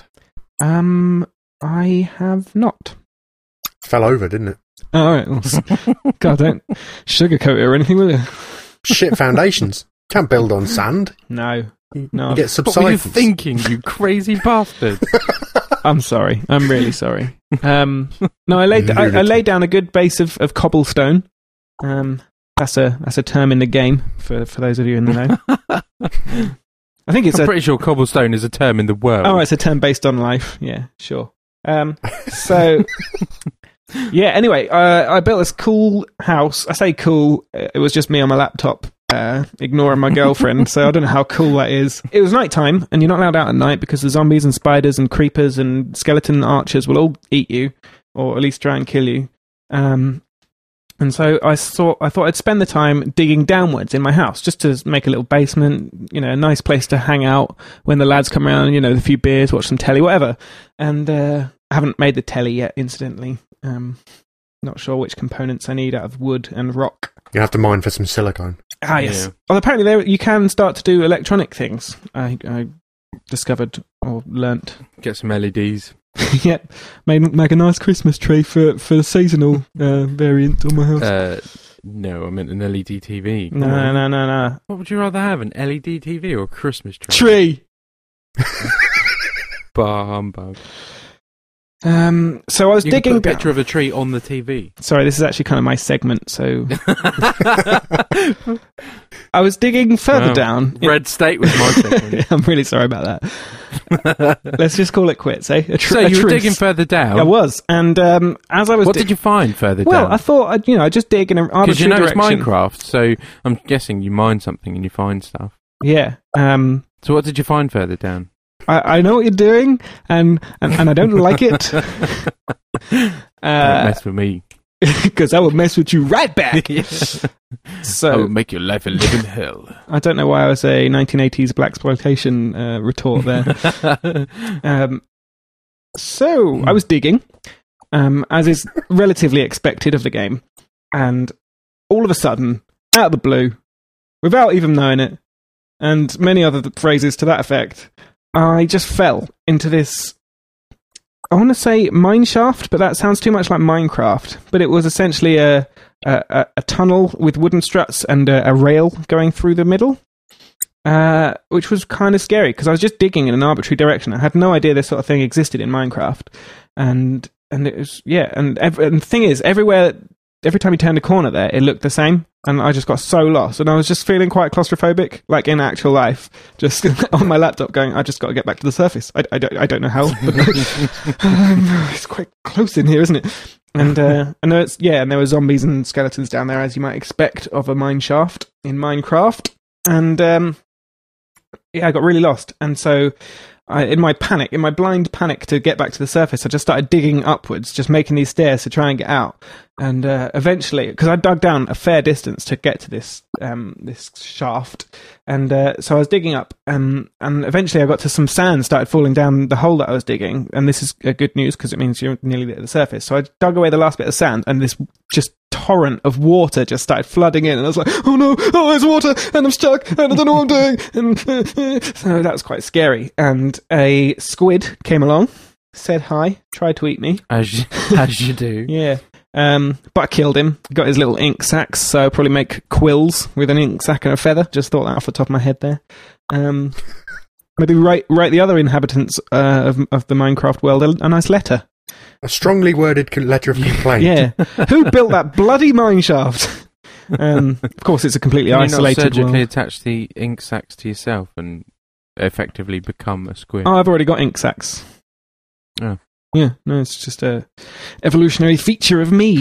I have not. Fell over, didn't it? Oh, all right. God, don't sugarcoat it or anything, will you? Shit foundations. Can't build on sand. No. You get subsidence. What were you thinking, you crazy bastard? I'm sorry. I'm really sorry. No, I laid down a good base of cobblestone. That's a term in the game for those of you in the know. I think I'm pretty sure cobblestone is a term in the world. Oh, it's a term based on life. Yeah, sure. So yeah. Anyway, I built this cool house. I say cool. It was just me on my laptop, ignoring my girlfriend. So I don't know how cool that is. It was nighttime, and you're not allowed out at night because the zombies and spiders and creepers and skeleton archers will all eat you, or at least try and kill you. And so I thought I'd spend the time digging downwards in my house, just to make a little basement, a nice place to hang out when the lads come around, a few beers, watch some telly, whatever. And I haven't made the telly yet, incidentally. Not sure which components I need out of wood and rock. You have to mine for some silicone. Ah, yes. Yeah. Well, apparently you can start to do electronic things. I discovered or learnt. Get some LEDs. Yep, make a nice Christmas tree for the seasonal variant on my house. No, I meant an LED TV. No. What would you rather have, an LED TV or a Christmas tree? Tree! Bah humbug. So I was You digging can put a picture of a tree on the TV. Sorry, this is actually kind of my segment, so... I was digging further down. Red State was my segment. I'm really sorry about that. Let's just call it quits, eh? So you were digging further down? I was, and as I was... What did you find further down? Well, I thought I'd just dig in an arbitrary Because direction. it's Minecraft, so I'm guessing you mine something and you find stuff. Yeah. So what did you find further down? I know what you're doing, and I don't like it. Don't mess with me. Because I will mess with you right back. Yeah. So I will make your life a living hell. I don't know why I was a 1980s blaxploitation retort there. So I was digging, as is relatively expected of the game, and all of a sudden, out of the blue, without even knowing it, and many other phrases to that effect, I just fell into this, I want to say mine shaft, but that sounds too much like Minecraft. But it was essentially a tunnel with wooden struts and a rail going through the middle, which was kind of scary because I was just digging in an arbitrary direction. I had no idea this sort of thing existed in Minecraft, and it was and the thing is, every time you turned a corner there, it looked the same, and I just got so lost, and I was just feeling quite claustrophobic, like in actual life, just on my laptop going, I just got to get back to the surface. I don't know how, but it's quite close in here, isn't it? And there were zombies and skeletons down there, as you might expect of a mine shaft in Minecraft, and I got really lost, and so in my blind panic to get back to the surface, I just started digging upwards, just making these stairs to try and get out. And eventually, because I dug down a fair distance to get to this shaft, and so I was digging up, and eventually I got to some sand, started falling down the hole that I was digging. And this is good news because it means you're nearly at the surface. So I dug away the last bit of sand, and this just torrent of water just started flooding in, and I was like, oh no, there's water, and I'm stuck, and I don't know what I'm doing. And so that was quite scary. And a squid came along, said hi, tried to eat me. As you do. Yeah. But I killed him. Got his little ink sacks, so I'll probably make quills with an ink sack and a feather. Just thought that off the top of my head there. Maybe write the other inhabitants of the Minecraft world a nice letter. A strongly worded letter of complaint. Yeah. Who built that bloody mineshaft? Of course, it's a completely Can isolated you not surgically world. attach the ink sacks to yourself and effectively become a squid? Oh, I've already got ink sacks. Oh. Yeah, no, it's just a evolutionary feature of me.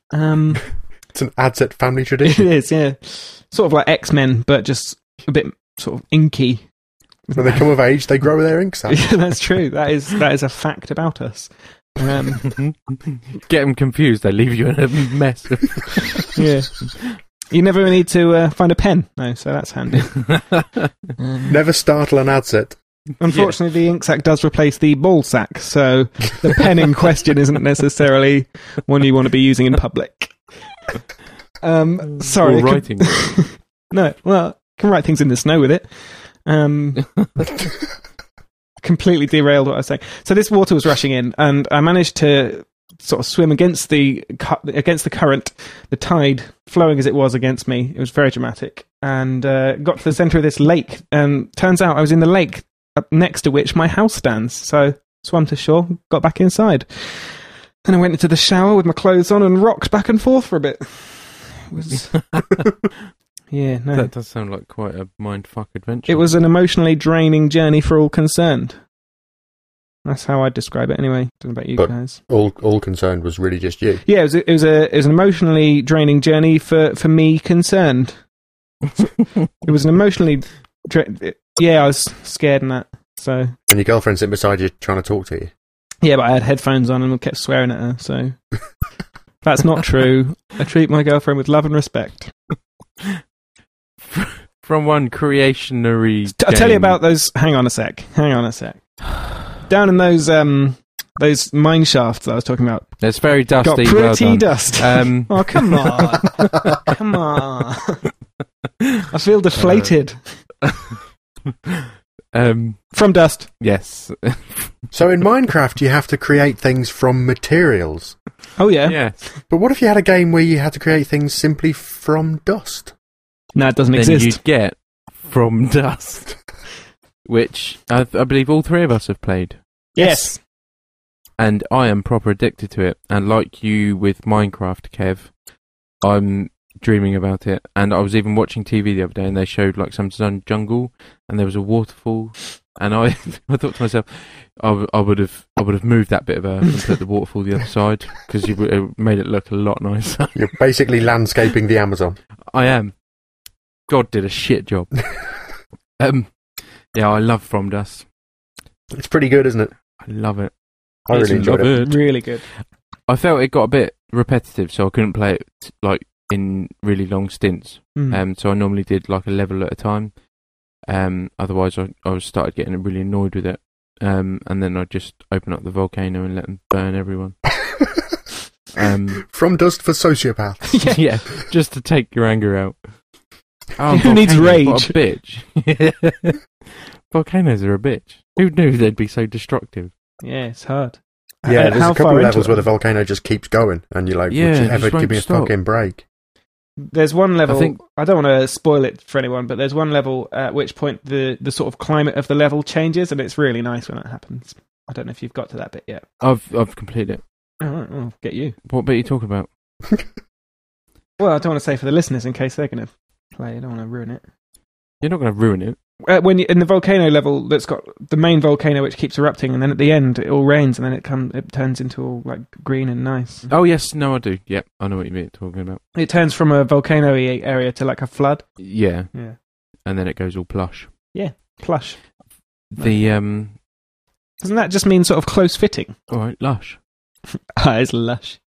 It's an Adset family It tradition. is, yeah. Sort of like X-Men, but just a bit sort of inky. When they come of age, they grow their ink sac. Yeah, that's true. That is a fact about us. Get them confused, they leave you in a mess. Yeah. You never need to find a pen, no, so that's handy. Never startle an Adset. Unfortunately, the ink sac does replace the ball sack, so the pen in question isn't necessarily one you want to be using in public. Sorry. Or writing. No, well, can write things in the snow with it. Completely derailed what I was saying. So this water was rushing in, and I managed to sort of swim against the current, the tide flowing as it was against me. It was very dramatic, and got to the centre of this lake. And turns out I was in the lake up next to which my house stands. So swam to shore, got back inside, and I went into the shower with my clothes on and rocked back and forth for a bit. It was. Yeah, no. That does sound like quite a mindfuck adventure. It was an emotionally draining journey for all concerned. That's how I'd describe it anyway. Don't know about you But guys. all concerned was really just you. Yeah, it was an emotionally draining journey for me concerned. It was an emotionally yeah, I was scared and that. So And your girlfriend sitting beside you trying to talk to you. yeah, but I had headphones on and kept swearing at her, so That's not true. I treat my girlfriend with love and respect. From one creationary. I'll tell you game. about those. Hang on a sec. Down in those mine shafts that I was talking about. It's very dusty. Got pretty well done. dusty. Oh, come on. Come on. I feel deflated. From dust. Yes. So in Minecraft, you have to create things from materials. Oh, yeah. Yes. But what if you had a game where you had to create things simply from dust? No, it doesn't Then exist. you'd get From Dust, which I believe all three of us have played. Yes. And I am proper addicted to it. And like you with Minecraft, Kev, I'm dreaming about it. And I was even watching TV the other day, and they showed like some jungle, and there was a waterfall. And I thought to myself, I would have moved that bit of earth and put the waterfall the other side, because it made it look a lot nicer. You're basically landscaping the Amazon. I am. God did a shit job. Yeah, I love From Dust. It's pretty good, isn't it? I love it. I really enjoyed it. Really good. I felt it got a bit repetitive, so I couldn't play it like in really long stints. So I normally did like a level at a time. Otherwise, I started getting really annoyed with it. And then I'd just open up the volcano and let them burn everyone. From Dust for sociopaths. Yeah, just to take your anger out. Oh, Who needs volcanoes, rage? What a bitch. Volcanoes are a bitch. Who knew they'd be so destructive? Yeah, it's hard. Yeah, there's How a couple far of into levels it? where the volcano just keeps going, and you're like, Yeah, would you it ever just give won't me a stop. fucking break? There's one level. I I don't want to spoil it for anyone, but there's one level at which point the sort of climate of the level changes, and it's really nice when it happens. I don't know if you've got to that bit yet. I've completed it. All right, I'll get you. What bit are you talking about? Well, I don't want to say for the listeners in case they're going to play. I don't want to ruin it. You're not going to ruin it. When you, in the volcano level, that's got the main volcano which keeps erupting, and then at the end it all rains, and then it turns into all like green and nice. Oh yes, no, I do. Yep, I know what you're talking about. It turns from a volcano-y area to like a flood. Yeah, Yeah, and then it goes all plush. plush. The Doesn't that just mean sort of close fitting? all right, lush. It's lush.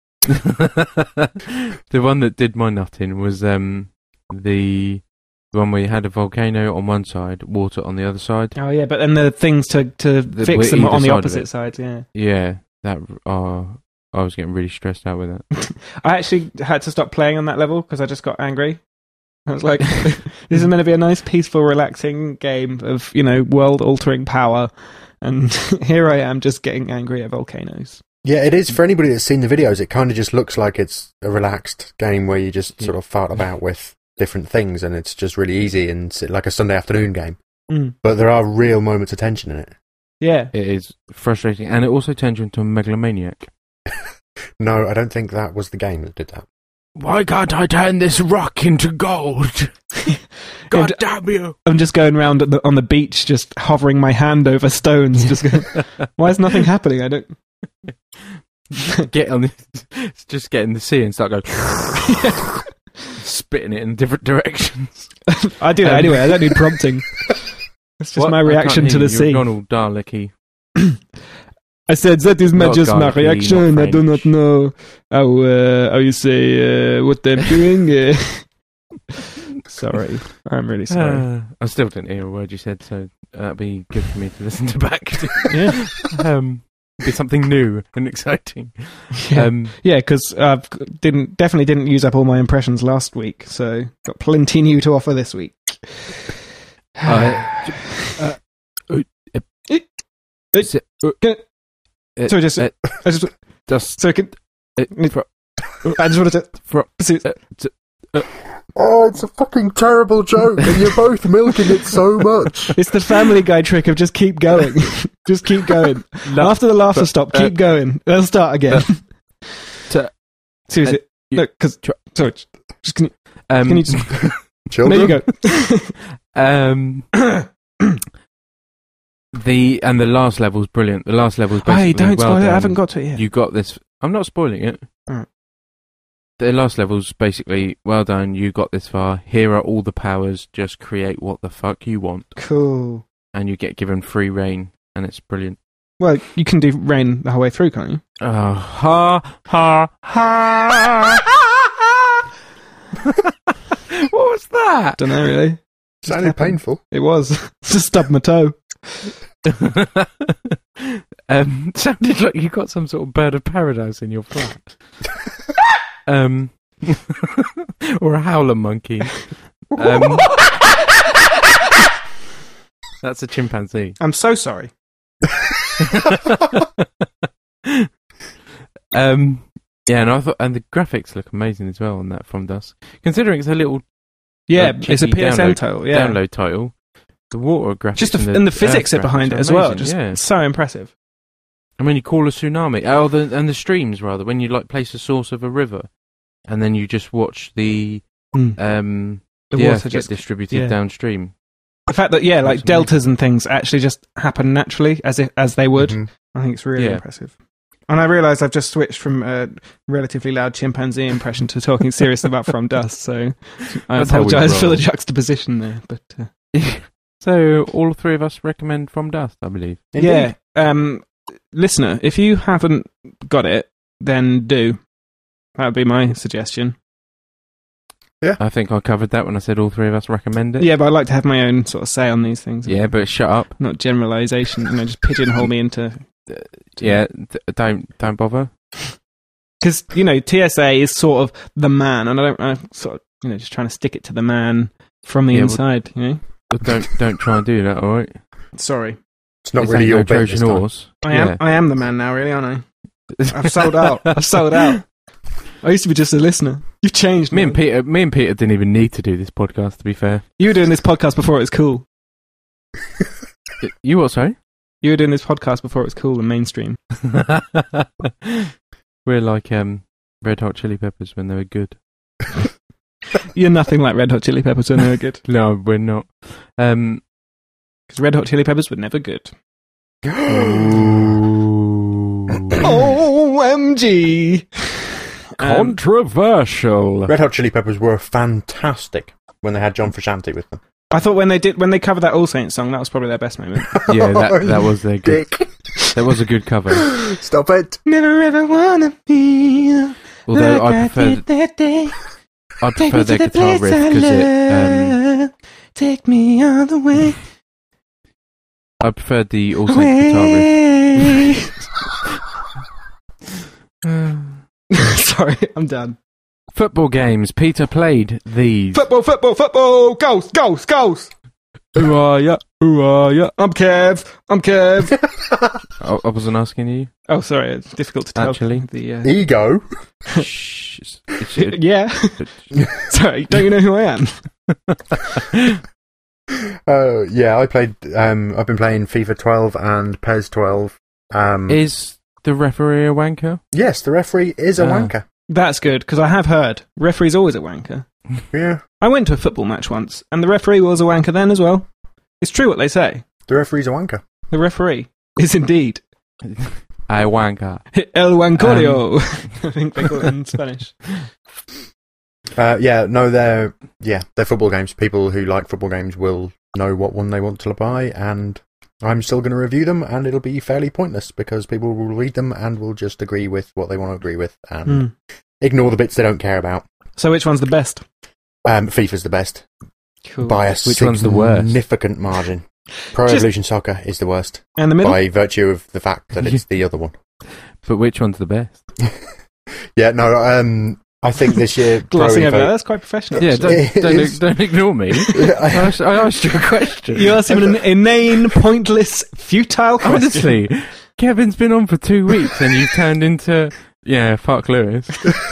The one that did my nutting was the one where you had a volcano on one side, water on the other side. Oh yeah, but then the things to fix them either on the side of opposite it. sides. Yeah. Yeah, that. I was getting really stressed out with that. I actually had to stop playing on that level because I just got angry. I was like, this is meant to be a nice, peaceful, relaxing game of, world-altering power. And here I am just getting angry at volcanoes. Yeah, it is. For anybody that's seen the videos, it kind of just looks like it's a relaxed game where you just sort of fart about with different things, and it's just really easy and like a Sunday afternoon game. But there are real moments of tension in it. Yeah. It is frustrating, and it also turns you into a megalomaniac. No, I don't think that was the game that did that. Why can't I turn this rock into gold? God damn you! I'm just going around on the beach, just hovering my hand over stones. Just going, why is nothing happening? I don't... Just get in the sea and start going... spitting it in different directions. I do that anyway. I don't need prompting. It's just my reaction to the sea. Donald Daleki. I said that is Not just my garlicky, reaction. not I do not French. know how you say what I'm doing. Sorry, I'm really sorry. I still didn't hear a word you said, so that'd be good for me to listen to back. Yeah, be something new and exciting. yeah, because I definitely didn't use up all my impressions last week, so got plenty new to offer this week. Sorry, just so I just wanted to. Oh, it's a fucking terrible joke, and you're both milking it so much. It's the Family Guy trick of just keep going. Just keep going. After the laughter stop, keep going. They'll start again. Seriously. Look, because... Sorry. Just can you just... Children? There you go. The last level's brilliant. The last level's basically Hey, don't well spoil it. done. I haven't got to it yet. You got this. I'm not spoiling it. Alright. The last level's basically, well done, you got this far. Here are all the powers. Just create what the fuck you want. Cool. And you get given free reign, and it's brilliant. Well, you can do rain the whole way through, can't you? Oh, ha, ha, ha. What was that? Don't know really. Sounded painful. It was. Just stubbed my toe. Sounded like you got some sort of bird of paradise in your flat. Or a howler monkey. That's a chimpanzee. I'm so sorry. Yeah, and I thought, and the graphics look amazing as well on that From Dusk. Considering it's a little It's a PSN title. Yeah, download title. The water graphics, just and the physics are behind it as well. Just so impressive. And when you call a tsunami, and the streams rather, when you like place a source of a river, and then you just watch the water water get distributed downstream. The fact that like deltas and things actually just happen naturally as they would, I think it's really impressive. And I realise I've just switched from a relatively loud chimpanzee impression to talking seriously about From Dusk, so I apologise for the juxtaposition there. But so all three of us recommend From Dusk, I believe. Indeed. Yeah, listener, if you haven't got it, then do. That would be my suggestion. Yeah, I think I covered that when I said all three of us recommend it. Yeah, but I'd like to have my own sort of say on these things. Yeah, but shut up. Not generalisation. Just pigeonhole me into. Don't bother. Because TSA is sort of the man, and I'm sort of just trying to stick it to the man from the inside. But don't try and do that. All right. Sorry, it's not really your Trojan horse. I am the man now, really, aren't I? I've sold out. I used to be just a listener. You've changed. Me and Peter didn't even need to do this podcast. To be fair, you were doing this podcast before it was cool. You what? Sorry. You were doing this podcast before it was cool and mainstream. We're like Red Hot Chili Peppers when they were good. You're nothing like Red Hot Chili Peppers when they were good. No, we're not. Because Red Hot Chili Peppers were never good. OMG! Controversial. Red Hot Chili Peppers were fantastic when they had John Frusciante with them. I thought when they covered that All Saints song, that was probably their best moment. Yeah, that was their good. That was a good cover. Stop it! Never ever wanna feel. Although like I prefer that day. I prefer their guitar riff because it. Take me all the way. I preferred the All Saints guitar riff. Sorry, I'm done. Football games. Peter played these. Football. Ghost. Who are ya? I'm Kev. I wasn't asking you. Oh, sorry. It's difficult to tell. Actually. Ego. Shh. Yeah. Sorry, don't you know who I am? Yeah, I played. I've been playing FIFA 12 and PES 12. Is the referee a wanker? Yes, the referee is a wanker. That's good, because I have heard referee's always a wanker. Yeah. I went to a football match once, and the referee was a wanker then as well. It's true what they say. The referee's a wanker. The referee is indeed a wanker. El wancorio. I think they call it in Spanish. They're football games. People who like football games will know what one they want to buy, and I'm still going to review them, and it'll be fairly pointless because people will read them and will just agree with what they want to agree with and ignore the bits they don't care about. So which one's the best? FIFA's the best. Cool. By a Which one's the worst? significant margin. Pro Evolution Soccer is the worst. And the middle? By virtue of the fact that it's the other one. But which one's the best? I think this year... Glossing over that, that's quite professional. Yeah, don't ignore me. I asked you a question. You asked him an inane, pointless, futile question. Honestly, Kevin's been on for 2 weeks and you've turned into... Yeah, fuck Lewis.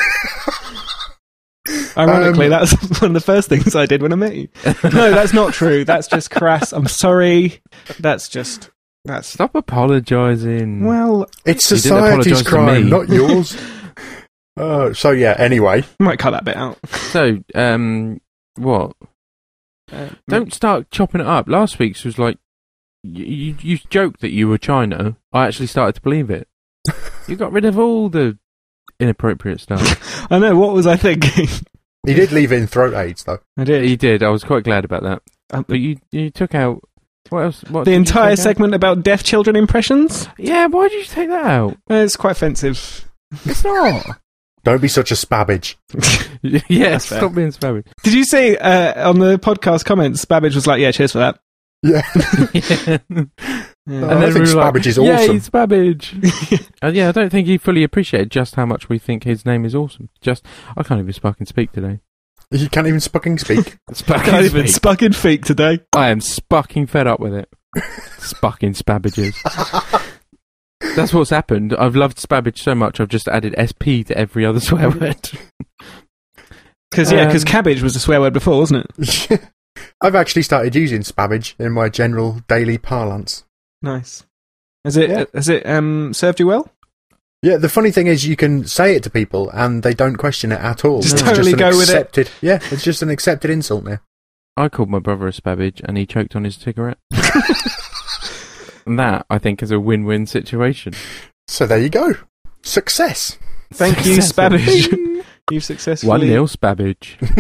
Ironically, that's one of the first things I did when I met you. No, that's not true. That's just crass. I'm sorry. That's... Stop apologising. Well... It's society's crime, not yours. Anyway. Might cut that bit out. So, what? Don't start chopping it up. Last week's was like, you joked that you were China. I actually started to believe it. You got rid of all the inappropriate stuff. I know, what was I thinking? He did leave in throat aids, though. I did. He did. I was quite glad about that. But you took out What else? What The did you entire take out? segment about deaf children impressions? Yeah, why did you take that out? It's quite offensive. It's not. Don't be such a spabbage. Yeah, That's fair. stop being spammy. Did you see on the podcast comments, Babbage was like, yeah, cheers for that. Yeah. Yeah. I think we were Spabbage is Yay, awesome. Spabbage. Yeah, I don't think he fully appreciated just how much we think his name is awesome. I can't even fucking speak today. You can't even fucking speak. Can't even spucking feet today. I am spucking fed up with it. Spucking Spabbages. That's what's happened. I've loved Spabbage so much, I've just added SP to every other swear word. Because cabbage was a swear word before, wasn't it? I've actually started using spabbage in my general daily parlance. Nice. Has it served you well? Yeah, the funny thing is you can say it to people and they don't question it at all. Just It's totally an go with it. accepted, yeah, it's just an accepted insult now. I called my brother a Spabbage and he choked on his cigarette. And that, I think, is a win-win situation. So there you go. Success. Thank you, Success. Spabbage. You've successfully... 1-0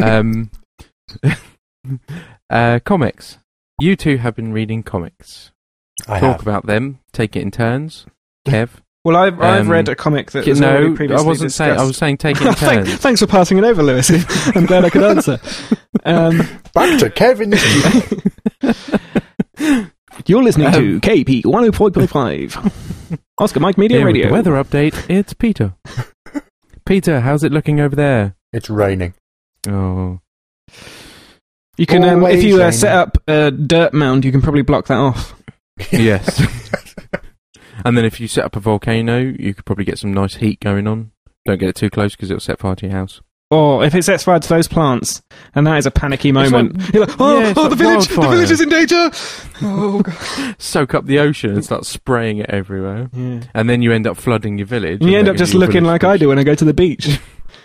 Spabbage. Comics. You two have been reading comics. I Talk have. about them. Take it in turns. Kev. Well, I've read a comic that was already No, previously I wasn't saying. I discussed. was saying take it in turns. Thanks for passing it over, Lewis. I'm glad I could answer. Back to Kevin. You're listening to KP 104.5. Oscar Mike Media Here with Radio. the weather update. It's Peter. Peter, how's it looking over there? It's raining. Oh, You can, Always if you raining. set up a dirt mound, you can probably block that off. yes. And then if you set up a volcano, you could probably get some nice heat going on. Don't get it too close because it'll set fire to your house. Or if it sets fire to those plants, and that is a panicky moment. like- You're like, yeah, it's like the wildfire. village is in danger! Oh, God. Soak up the ocean and start spraying it everywhere. Yeah. And then you end up flooding your village. And you end up making just your looking village like I do when I go to the beach.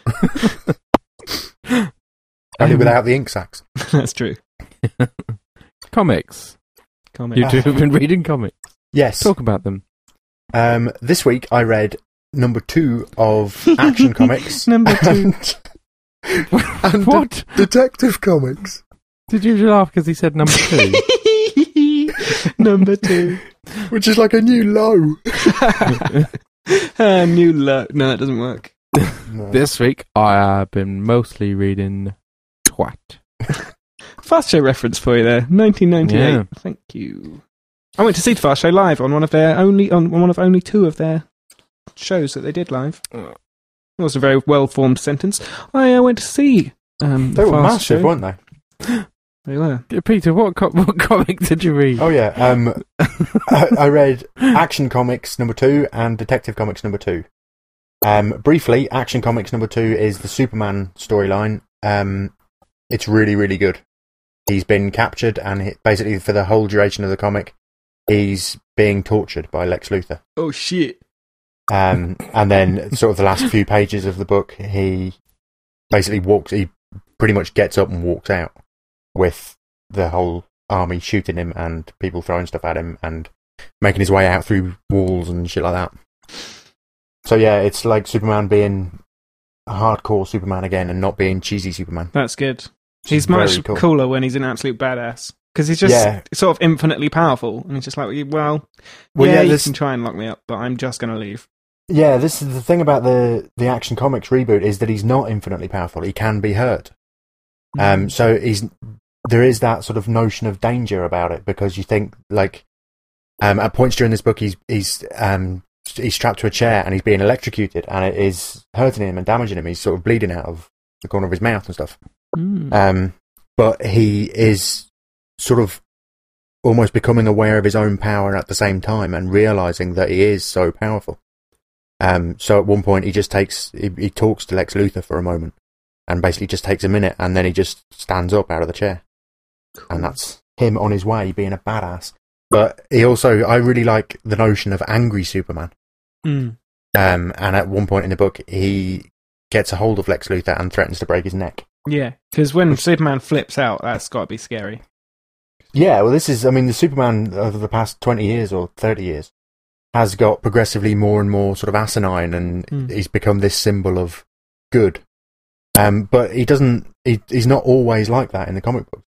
Only without the ink sacs. That's true. Comics. Comic. You two have been reading comics. Yes. Talk about them. This week I read number 2 of Action Comics. Number 2. and What? Detective Comics. Did you laugh because he said number 2? Number 2. Which is like a new low. New low. No, it doesn't work. No. This week I have been mostly reading Twat. Fast Show reference for you there. 1998. Yeah. Thank you. I went to see Fast Show live on one of only 2 of their shows that they did live. Oh. It was a very well-formed sentence. I went to see They the were Fast massive, Show. weren't they? They were. Peter, what comic did you read? Oh yeah. I read Action Comics number 2 and Detective Comics number 2. Briefly, Action Comics number 2 is the Superman storyline. It's really, really good. He's been captured, and basically for the whole duration of the comic, he's being tortured by Lex Luthor. Oh, shit. And then, sort of the last few pages of the book, he basically he pretty much gets up and walks out with the whole army shooting him and people throwing stuff at him and making his way out through walls and shit like that. So yeah, it's like Superman being a hardcore Superman again and not being cheesy Superman. That's good. Which He's is very much cool. cooler when he's an absolute badass. Because he's just sort of infinitely powerful. And he's just like, well yeah, you can try and lock me up, but I'm just going to leave. Yeah, this is the thing about the Action Comics reboot is that he's not infinitely powerful. He can be hurt. So there is that sort of notion of danger about it because you think like at points during this book he's strapped to a chair and he's being electrocuted and it is hurting him and damaging him. He's sort of bleeding out of the corner of his mouth and stuff. But he is sort of almost becoming aware of his own power at the same time and realizing that he is so powerful. So at one point he talks to Lex Luthor for a moment and basically just takes a minute and then he just stands up out of the chair. Cool. And that's him on his way being a badass. But I really like the notion of angry Superman. And at one point in the book he gets a hold of Lex Luthor and threatens to break his neck. Yeah, because when Superman flips out, that's got to be scary. Yeah, well the Superman of the past 20 years or 30 years has got progressively more and more sort of asinine and he's become this symbol of good. But he's not always like that in the comic book.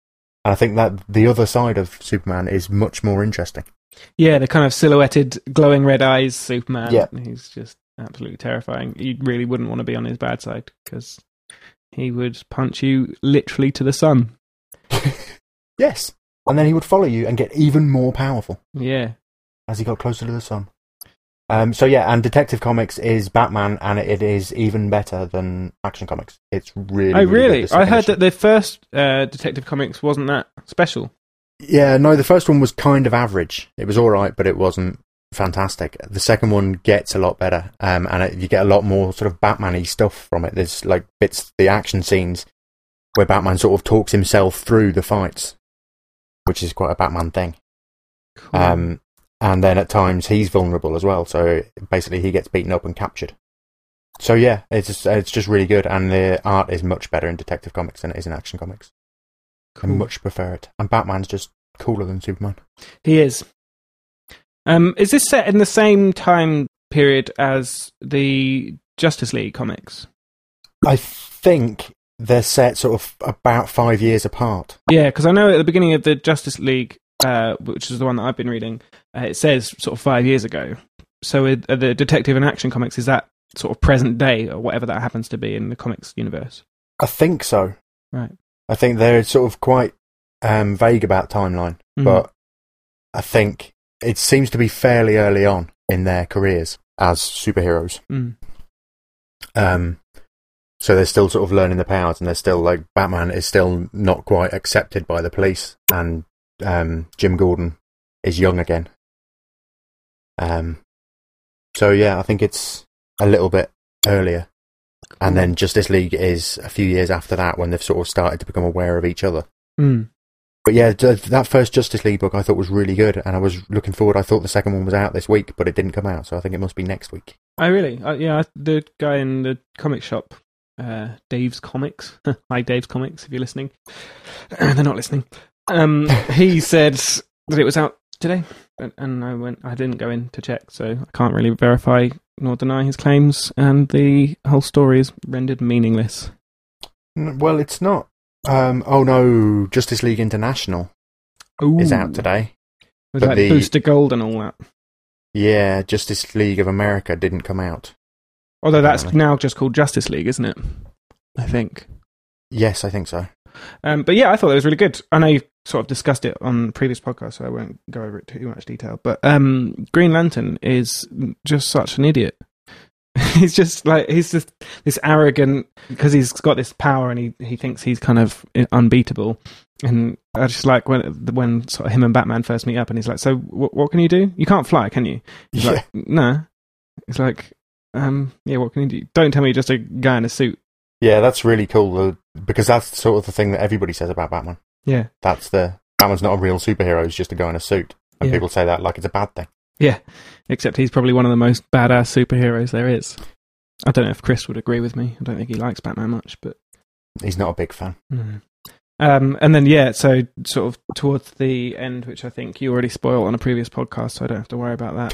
And I think that the other side of Superman is much more interesting. Yeah, the kind of silhouetted, glowing red eyes Superman. Yeah. He's just absolutely terrifying. You really wouldn't want to be on his bad side, because he would punch you literally to the sun. Yes. And then he would follow you and get even more powerful Yeah. as he got closer to the sun. So yeah, and Detective Comics is Batman, and it is even better than Action Comics. It's really, Oh, really really? good, the I second heard issue. that the first Detective Comics wasn't that special. Yeah, no, the first one was kind of average. It was all right, but it wasn't fantastic. The second one gets a lot better, and you get a lot more sort of Batman-y stuff from it. There's like bits, the action scenes, where Batman sort of talks himself through the fights, which is quite a Batman thing. Cool. And then at times he's vulnerable as well, so basically he gets beaten up and captured. So yeah, it's just really good, and the art is much better in Detective Comics than it is in Action Comics. I Cool. much prefer it. And Batman's just cooler than Superman. He is. Is this set in the same time period as the Justice League comics? I think they're set sort of about 5 years apart. Yeah, because I know at the beginning of the Justice League, which is the one that I've been reading, it says sort of 5 years ago. So the Detective and Action Comics, is that sort of present day, or whatever that happens to be in the comics universe? I think so. Right. I think they're sort of quite vague about timeline, but I think it seems to be fairly early on in their careers as superheroes. So they're still sort of learning the powers, and they're still like, Batman is still not quite accepted by the police, and Jim Gordon is young again. So yeah, I think it's a little bit earlier. And then Justice League is a few years after that, when they've sort of started to become aware of each other. But yeah, that first Justice League book I thought was really good, and I was looking forward. I thought the second one was out this week, but it didn't come out, so I think it must be next week. Oh, really? Yeah, the guy in the comic shop, Dave's Comics. Hi, Dave's Comics, if you're listening. They're not listening. He said that it was out today, and I didn't go in to check, so I can't really verify nor deny his claims, and the whole story is rendered meaningless. Well, it's not. Oh no, Justice League International is out today. With but like the- Booster Gold and all that. Yeah, Justice League of America didn't come out. Although that's Apparently. now just called Justice League, isn't it? I think. Yes, I think so. But yeah, I thought it was really good. I know you've sort of discussed it on previous podcasts, so I won't go over it too much detail. But Green Lantern is just such an idiot. He's just this arrogant, because he's got this power and he thinks he's kind of unbeatable. And I just like when sort of him and Batman first meet up, and he's like, "So what can you do? You can't fly, can you?" He's Yeah. like, "No." It's like, yeah, what can you do? Don't tell me you're just a guy in a suit. Yeah, that's really cool, because that's sort of the thing that everybody says about Batman. Yeah. Batman's not a real superhero, he's just a guy in a suit. And Yeah. people say that like it's a bad thing. Yeah, except he's probably one of the most badass superheroes there is. I don't know if Chris would agree with me. I don't think he likes Batman much, but... He's not a big fan. And then, yeah, so sort of towards the end, which I think you already spoiled on a previous podcast, so I don't have to worry about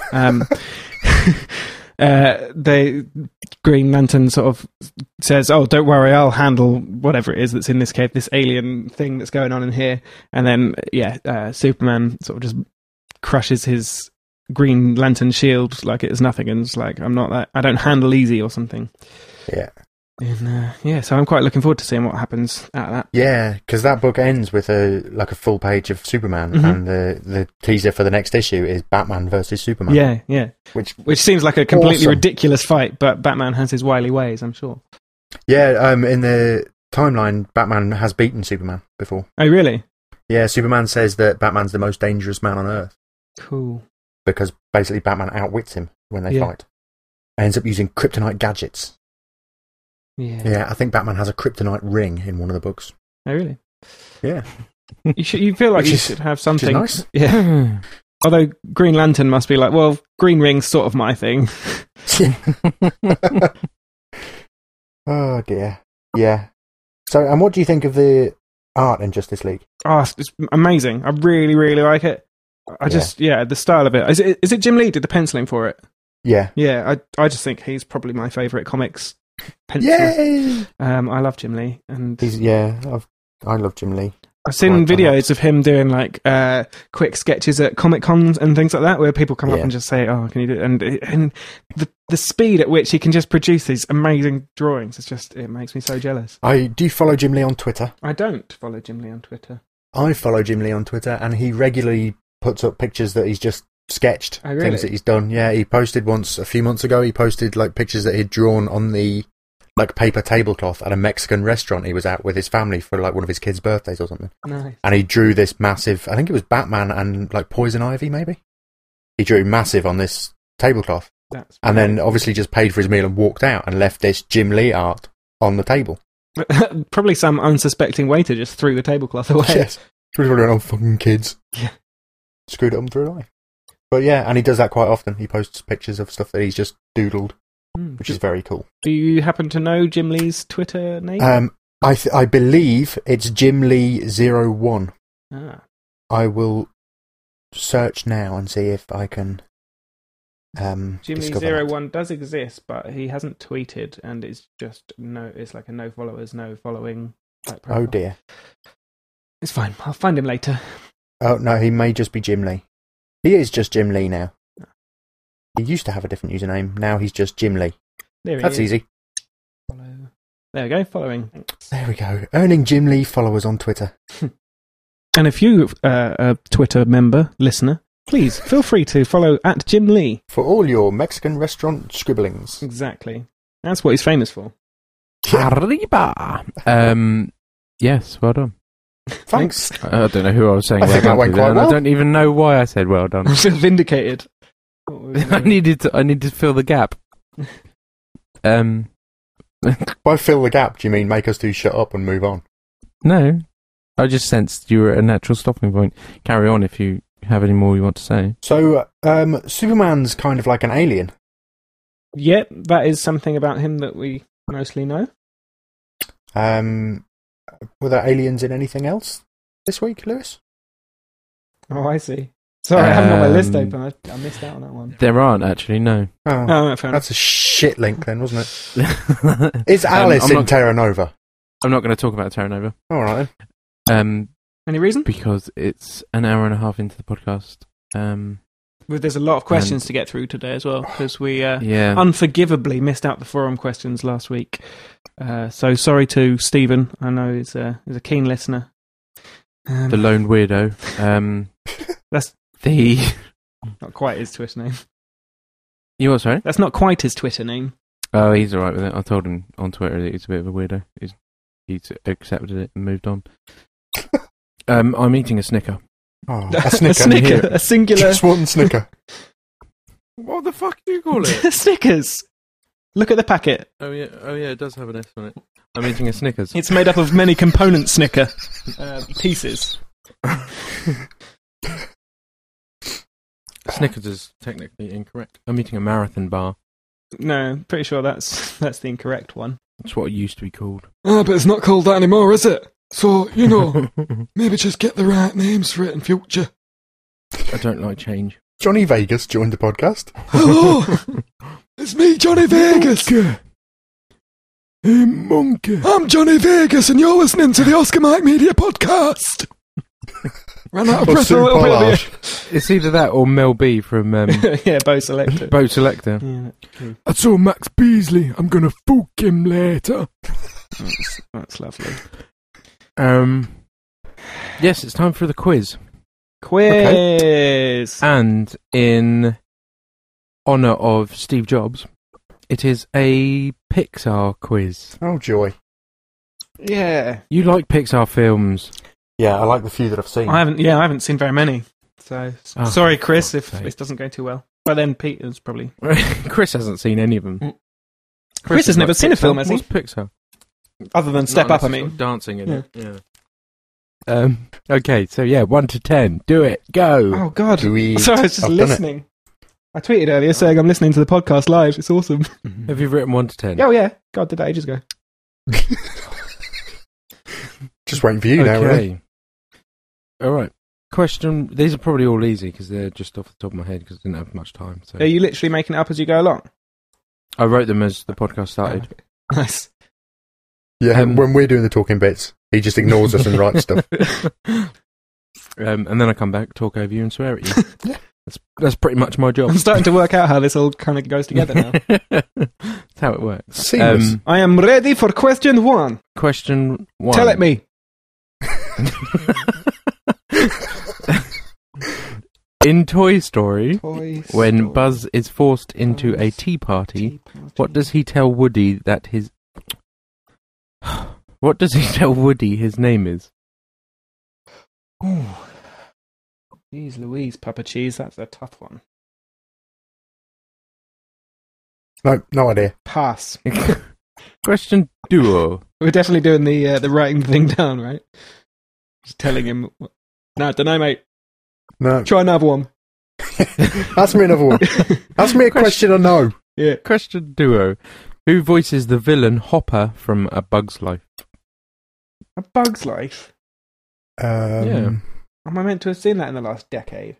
that. Green Lantern sort of says, "Oh, don't worry, I'll handle whatever it is that's in this cave, this alien thing that's going on in here." And then, Superman sort of just crushes his Green Lantern shield like it is nothing, and it's like, I don't handle easy or something. Yeah. And so I'm quite looking forward to seeing what happens out of that. Yeah, because that book ends with a full page of Superman, and the teaser for the next issue is Batman versus Superman. Yeah. Which seems like a completely awesome. ridiculous fight, but Batman has his wily ways, I'm sure. Yeah, in the timeline, Batman has beaten Superman before. Oh, really? Yeah, Superman says that Batman's the most dangerous man on Earth, Cool. because basically Batman outwits him when they fight. Ends up using kryptonite gadgets. Yeah, I think Batman has a kryptonite ring in one of the books. Oh, really? Yeah. You feel like Which you is- should have Which something. is nice. Yeah. Although Green Lantern must be like, well, Green Ring's sort of my thing. Oh dear. Yeah. So, and what do you think of the art in Justice League? Oh, it's amazing. I really, really like it. The style of it. Is it Jim Lee did the penciling for it? Yeah. Yeah, I just think he's probably my favourite comics penciler. Yay! I love Jim Lee, and I love Jim Lee. I've seen quite videos of him doing like quick sketches at Comic Cons and things like that, where people come up Yeah. and just say, "Oh, can you do it?" And the speed at which he can just produce these amazing drawings, it makes me so jealous. Do you follow Jim Lee on Twitter? I don't follow Jim Lee on Twitter. I follow Jim Lee on Twitter, and he regularly puts up pictures that he's just sketched, Oh, really? things that he's done. Yeah, he posted once a few months ago. He posted like pictures that he'd drawn on the like paper tablecloth at a Mexican restaurant he was at with his family for like one of his kids' birthdays or something. Nice. And he drew this massive, I think it was Batman and like Poison Ivy, maybe. He drew massive on this tablecloth, and then obviously just paid for his meal and walked out and left this Jim Lee art on the table. Probably some unsuspecting waiter just threw the tablecloth away. Yes. So he's running around, fucking kids. Yeah. Screwed up through life. But yeah, and he does that quite often. He posts pictures of stuff that he's just doodled, which is very cool. Do you happen to know Jim Lee's Twitter name? I believe it's Jim Lee 01. Ah. I will search now and see if I can Jim Lee discover that. 01 does exist, but he hasn't tweeted, and it's just it's like a no followers, no following type profile. Oh dear. It's fine. I'll find him later. Oh no, he may just be Jim Lee. He is just Jim Lee now. He used to have a different username. Now he's just Jim Lee. There he That's is. easy. Follow. There we go. Following. Thanks. There we go. Earning Jim Lee followers on Twitter. And if you, a Twitter member, listener, please feel free to follow at Jim Lee. For all your Mexican restaurant scribblings. Exactly. That's what he's famous for. Arriba! Yes, well done. Thanks. I don't know who I was saying I well think that done went to quite there, and well. I don't even know why I said well done. I feel vindicated. I need to fill the gap. By fill the gap, do you mean make us two shut up and move on? No, I just sensed you were at a natural stopping point. Carry on if you have any more you want to say. So, Superman's kind of like an alien. Yep, that is something about him that we mostly know. Were there aliens in anything else this week, Lewis? Oh, I see. Sorry, I haven't got my list open. I missed out on that one. There aren't actually, no. Oh, Oh, fair enough. that's a shit link then, wasn't it? Is Alice I'm in not- Terra Nova? I'm not going to talk about Terra Nova. All right then. Any reason? Because it's an hour and a half into the podcast. Well, there's a lot of questions to get through today as well, because we Yeah. unforgivably missed out the forum questions last week. So sorry to Stephen. I know he's a keen listener. The lone weirdo. That's the not quite his Twitter name. You what, sorry? That's not quite his Twitter name. Oh, he's alright with it. I told him on Twitter that he's a bit of a weirdo. He's accepted it and moved on. I'm eating a Snicker. Oh, a Snicker. A Snicker. A singular. Just one Snicker. What the fuck do you call it? Snickers. Look at the packet. Oh yeah, it does have an S on it. I'm eating a Snickers. It's made up of many component Snicker pieces. Snickers is technically incorrect. I'm eating a marathon bar. No, pretty sure that's the incorrect one. That's what it used to be called. Ah, but it's not called that anymore, is it? So, you know, maybe just get the right names for it in future. I don't like change. Johnny Vegas joined the podcast. Hello! It's me, Johnny Vegas! Hey, monkey! I'm Johnny Vegas, and you're listening to the Oscar Mike Media Podcast! Ran out of Or breath a Sue little bit Pollard. there. It's either that or Mel B from Yeah, Bo Selector. Bo Selector. Yeah, I saw Max Beasley. I'm gonna fuck him later. that's lovely. Yes, it's time for the quiz. Quiz! And in honour of Steve Jobs, it is a Pixar quiz. Oh, joy. Yeah. You like Pixar films. Yeah, I like the few that I've seen. I haven't seen very many. So, Oh, sorry, for Chris, fuck's if sake. this doesn't go too well. But then Peter's probably... Chris hasn't seen any of them. Chris has is never like seen a Pixar. film, has he? What's Pixar? Other than Step Not Up, I unless it's mean. got dancing in it. Yeah. Okay, so yeah, 1 to 10. Do it. Go. Oh, God. Do we... Sorry, I was just I've done it. listening. I tweeted earlier saying I'm listening to the podcast live. It's awesome. Have you written 1 to 10? Oh, yeah. God, did that ages ago. Just waiting for you now, really. All right. Question. These are probably all easy because they're just off the top of my head because I didn't have much time. So Are you literally making it up as you go along? I wrote them as the podcast started. Nice. Yeah, when we're doing the talking bits, he just ignores us and writes stuff. And then I come back, talk over you, and swear at you. That's pretty much my job. I'm starting to work out how this all kind of goes together now. That's how it works. Seamless. I am ready for question 1. Question 1. Tell it me. In Toy Story, when Buzz is forced into a tea party, what does he tell Woody that his... What does he tell Woody his name is? Ooh. Jeez Louise, Papa Cheese, that's a tough one. No idea. Pass. Question 2. We're definitely doing the writing thing down, right? Just telling him, no, don't know, mate. No. Try another one. Ask me another one. Ask me a question I know. Yeah. Question 2. Who voices the villain Hopper from A Bug's Life? A Bug's Life? Yeah. Am I meant to have seen that in the last decade?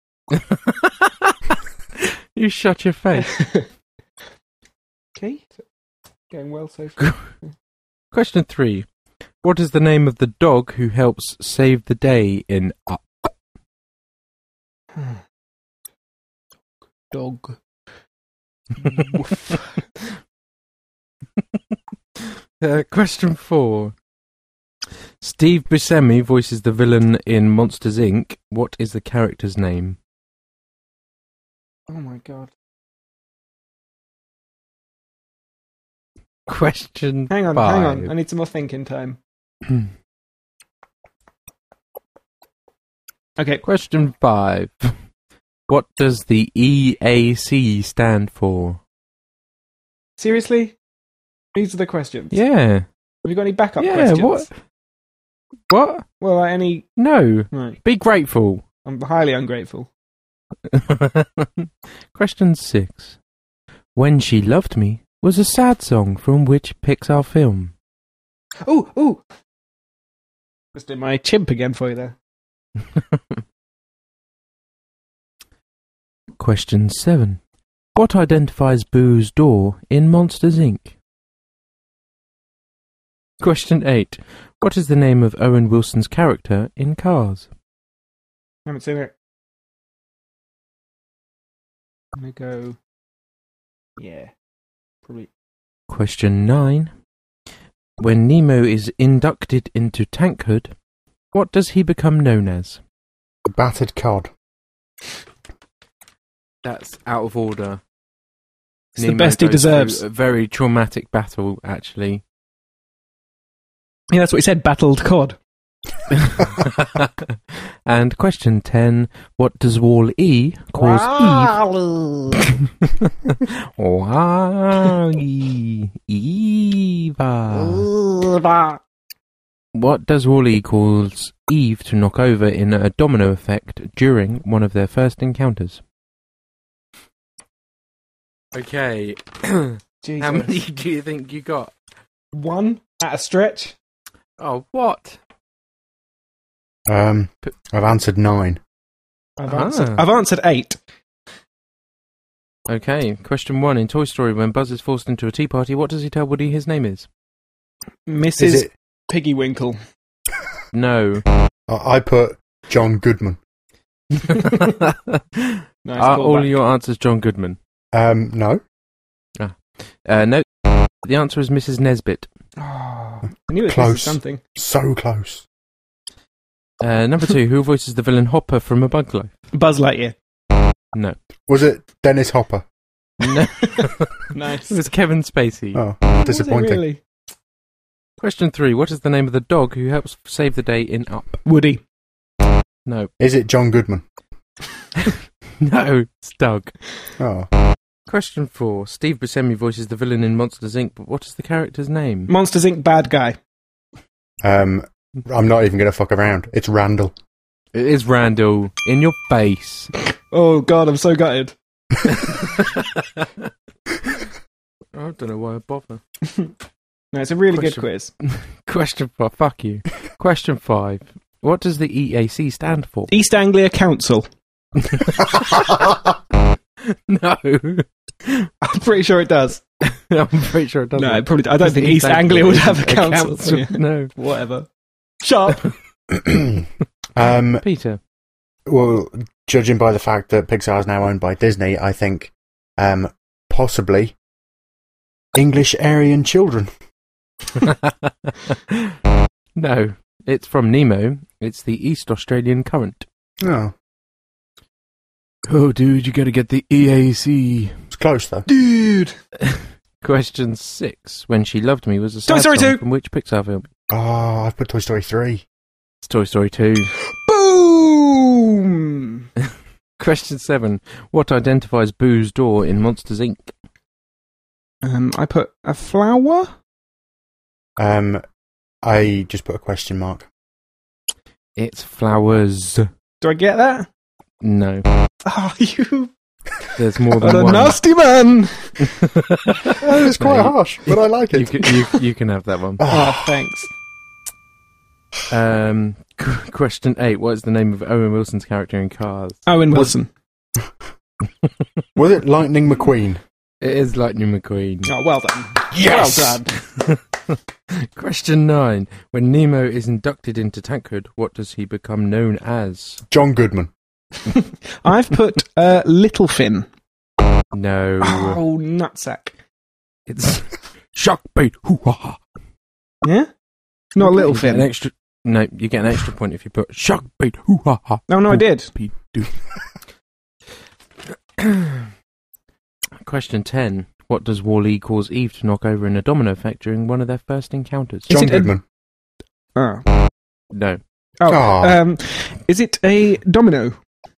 You shut your face. Okay. Going well so far. Question 3. What is the name of the dog who helps save the day in Up? Dog. Question 4. Steve Buscemi voices the villain in Monsters, Inc. What is the character's name? Oh my god. Question Hang on. 5. I need some more thinking time. Okay. Question 5. What does the EAC stand for? Seriously? These are the questions? Yeah. Have you got any backup Yeah, questions? What? Well, any... No. Right. Be grateful. I'm highly ungrateful. Question 6. When She Loved Me was a sad song from which Pixar film? Ooh! Just did my chimp again for you there. Question 7. What identifies Boo's door in Monsters, Inc.? Question 8. What is the name of Owen Wilson's character in Cars? I haven't seen it. I'm gonna go... Yeah. Probably... Question 9. When Nemo is inducted into Tankhood, what does he become known as? The battered cod. That's out of order. It's the best he goes deserves. through a very traumatic battle, actually. Yeah, that's what he said, battled cod. And question 10. What does Wall-E calls Eve? Wall-E. Eva. What does Wall-E calls Eve to knock over in a domino effect during one of their first encounters? Okay. Jesus. How many do you think you got? 1 at a stretch. Oh, what? I've answered 9. I've answered 8. Okay, question 1. In Toy Story, when Buzz is forced into a tea party, what does he tell Woody his name is? Mrs. Is it? Piggy Winkle. No. I put John Goodman. Nice Are all callback. your answers John Goodman? No. No. The answer is Mrs. Nesbit. Oh, I knew it was Close. something. So close. Number 2. Who voices the villain Hopper from A Bug's Life? Buzz Lightyear. No. Was it Dennis Hopper? No. Nice. It was Kevin Spacey. Oh, Was it disappointing. really? Question 3. What is the name of the dog who helps save the day in Up? Woody. No. Is it John Goodman? No, it's Doug. Oh. Question 4. Steve Buscemi voices the villain in Monsters, Inc., but what is the character's name? Monsters, Inc. bad guy. I'm not even going to fuck around. It's Randall. It is Randall. In your face. Oh, God, I'm so gutted. I don't know why I bother. No, it's a really good quiz. Question 5. Fuck you. Question 5. What does the EAC stand for? East Anglia Council. No. I'm pretty sure it does. I'm pretty sure it doesn't. No, it probably. I don't think East Anglia would have a council. So yeah. No. Whatever. Sharp. Peter. Well, judging by the fact that Pixar is now owned by Disney, I think possibly English Aryan children. No, it's from Nemo. It's the East Australian Current. Oh, Oh, dude, you gotta get the EAC. it's close though. Dude. Question 6. When She Loved Me was a Toy sad Story song 2. from which Pixar film? Oh, I've put Toy Story 3. It's Toy Story 2. Boom. Question 7. What identifies Boo's door in Monsters, Inc.? I put a flower. I just put a question mark. It's flowers. Do I get that? No. Oh, you. There's more What than a one. nasty man. It's quite No, harsh, but I like it. You can have that one. Oh, thanks. Question 8. What is the name of Owen Wilson's character in Cars? Owen Wilson. Was it Lightning McQueen? It is Lightning McQueen. Oh, well done. Yes! Well done. Question 9. When Nemo is inducted into Tankhood, what does he become known as? John Goodman. I've put Littlefin. No. Oh, nutsack. It's Shock Bait. Hoo-ha. Yeah? Not You get an Littlefin. extra. No, you get an extra point if you put Shock Bait. Hoo-ha-ha. No, I did. Question 10. What does Wall-E cause Eve to knock over in a domino effect during one of their first encounters? Is John it a- Goodman. Oh. No. Oh, Aw. is it a domino?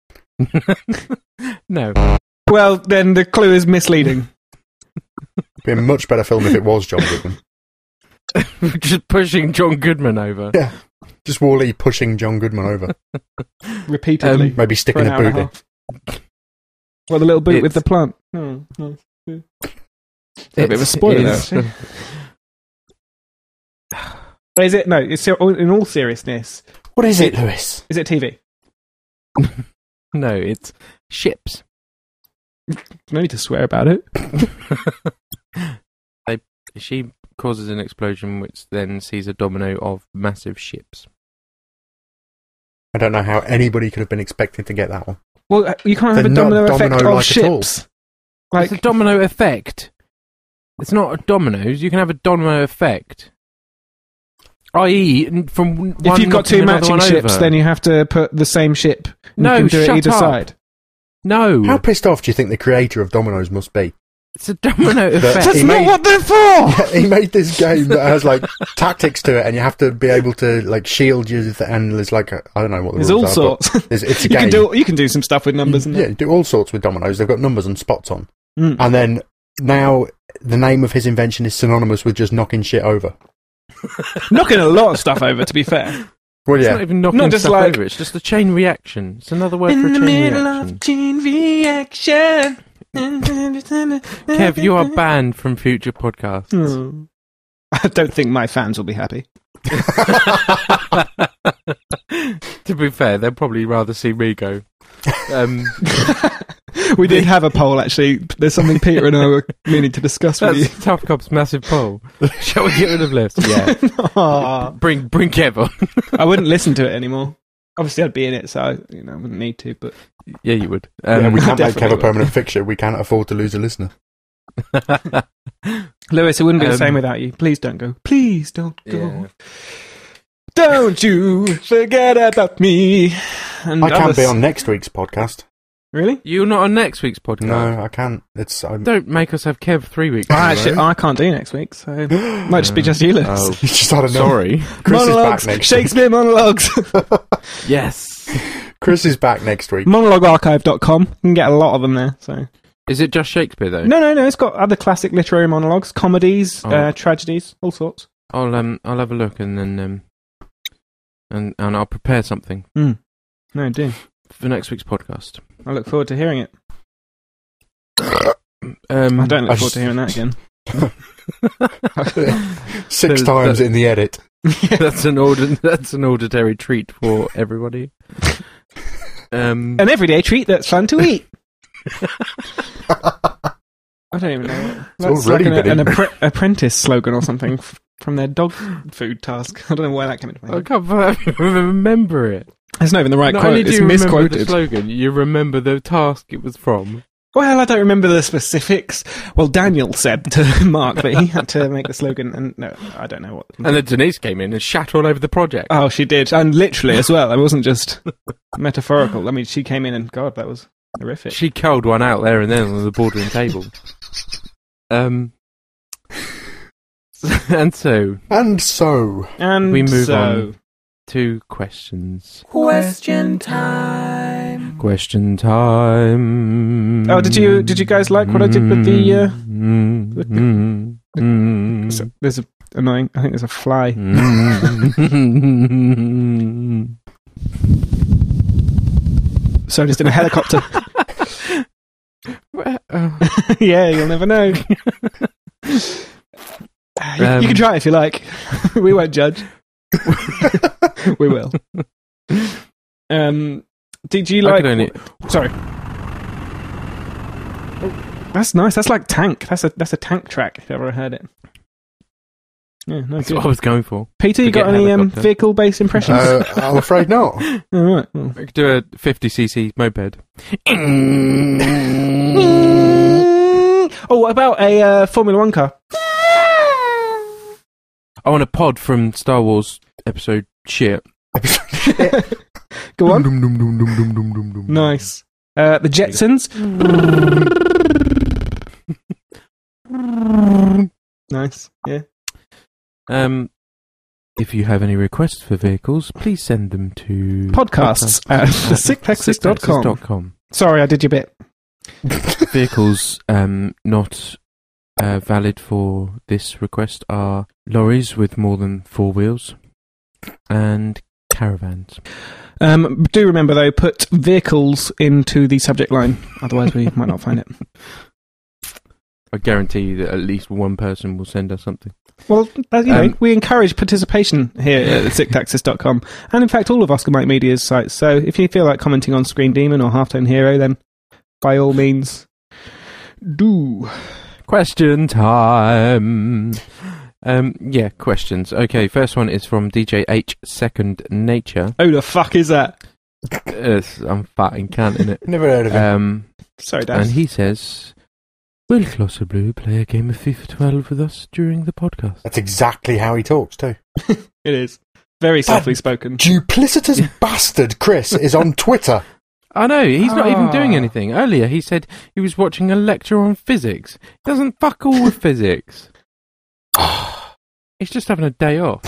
No. Well, then the clue is misleading. Be a much better film if it was John Goodman. Just pushing John Goodman over. Yeah. Just Wall-E pushing John Goodman over. Repeatedly. Maybe for sticking an a hour and boot a in. half. Well, the little boot with It's- the plant. Oh, nice. Yeah. A bit of a spoiler there, actually. Is it? No, it's in all seriousness. What is it, Lewis? Is it TV? No, it's ships. No need to swear about it. She causes an explosion which then sees a domino of massive ships. I don't know how anybody could have been expected to get that one. Well, you can't have They're a domino not effect domino-like of at all. ships. Like, It's a domino effect. It's not dominoes. You can have a domino effect. I.e., from one if you've got two knocking another matching one ships, over. then you have to put the same ship. And No, you can do shut it either up. side. No, How pissed off do you think the creator of Dominoes must be? it's a domino effect. That's not what they're for. He made this game that has like tactics to it, and you have to be able to like shield you. And there's like I don't know what the There's rules all are, but sorts. It's a You game. can do some stuff with numbers and Yeah, you do all sorts with dominoes. They've got numbers and spots on, Mm. and then now the name of his invention is synonymous with just knocking shit over. knocking a lot of stuff over. To be fair, Well, It's not yeah, even knocking Not just stuff like- over. It's just a chain reaction. It's another word in for a the chain middle reaction. of chain reaction. Kev, you are banned from future podcasts. Hmm. I don't think my fans will be happy. To be fair, they'll probably rather see me go. We did have a poll, actually. There's something Peter and I were meaning to discuss with That's Tough Cup's massive poll. Shall we get rid of lifts? Yeah. you. Aw. Bring Kev on. I wouldn't listen to it anymore. Obviously, I'd be in it, so I wouldn't need to. But Yeah, you would. yeah, we can't make definitely Kev a will. permanent fixture. We can't afford to lose a listener. Lewis, it wouldn't be the Um, same without you. Please don't go. Please don't go. Yeah. Don't you forget about me. And I can't others. be on next week's podcast. Really? You're not on next week's podcast. No, I can't. I'm Don't make us have Kev 3 weeks. in a Actually, row. I can't do next week, so it might just be just you, Lewis. Oh, just I don't know. sorry. Chris is Monologues, back next Shakespeare monologues. Yes. week. Chris is back next week. Monologuearchive.com. You can get a lot of them there. So Is it just Shakespeare though? no. It's got other classic literary monologues, comedies, Oh. tragedies, all sorts. I'll have a look and then and I'll prepare something No, do. for next week's podcast. I look forward to hearing it. I I don't I look forward just- to hearing that again. 6 times in the edit. That's an auditory treat for everybody. An everyday treat that's fun to eat. I don't even know. It's That's already like been an apprentice slogan or something from their dog food task. I don't know why that came into my I head. can't remember it. It's not even the right Not quote. only do It's you remember the misquoted. slogan, you remember the task it was from. Well, I don't remember the specifics. Well, Daniel said to Mark that he had to make the slogan, and no, I don't know what. And then Denise came in and shat all over the project. Oh, she did, and literally as well. It wasn't just metaphorical. I mean, she came in and God, that was horrific. She culled one out there and then on the boardroom table. And so And we move so, on to questions. Question time. Question time. Oh, did you guys like what I did with the? So, There's a annoying. I think there's a fly. So just in a helicopter. Yeah, you'll never know. You can try it if you like. We won't judge. We will. Did you like? Sorry. That's nice. That's like Tank. That's a Tank track. If you ever heard it. Yeah, no, That's good. what I was going for. Peter, you Forget got any helicopter. vehicle-based impressions? I'm afraid not. All right. Well. I could do a 50cc moped. Oh, what about a Formula One car? I want a pod from Star Wars episode shit. Go on. Nice. The Jetsons. Nice. Yeah. If you have any requests for vehicles, please send them to Podcasts at thesicktaxis.com. Sorry, I did your bit. Vehicles not valid for this request are lorries with more than 4 wheels and caravans. Do remember, though, put vehicles into the subject line. Otherwise, we might not find it. I guarantee you that at least one person will send us something. Well, we encourage participation here at thesicktaxis.com. And in fact, all of Oscar Mike Media's sites. So if you feel like commenting on Screen Demon or Halftone Hero, then by all means, do. Question time. Yeah, questions. Okay, first one is from DJ H Second Nature. Who the fuck is that? I'm fucking counting it. Never heard of it. Sorry, Dan. And he says, will Colossal Blue play a game of FIFA 12 with us during the podcast? That's exactly how he talks too. It is. Very softly spoken. Duplicitous bastard Chris is on Twitter. I know, he's not even doing anything. Earlier he said he was watching a lecture on physics. He doesn't fuck all with physics. He's just having a day off.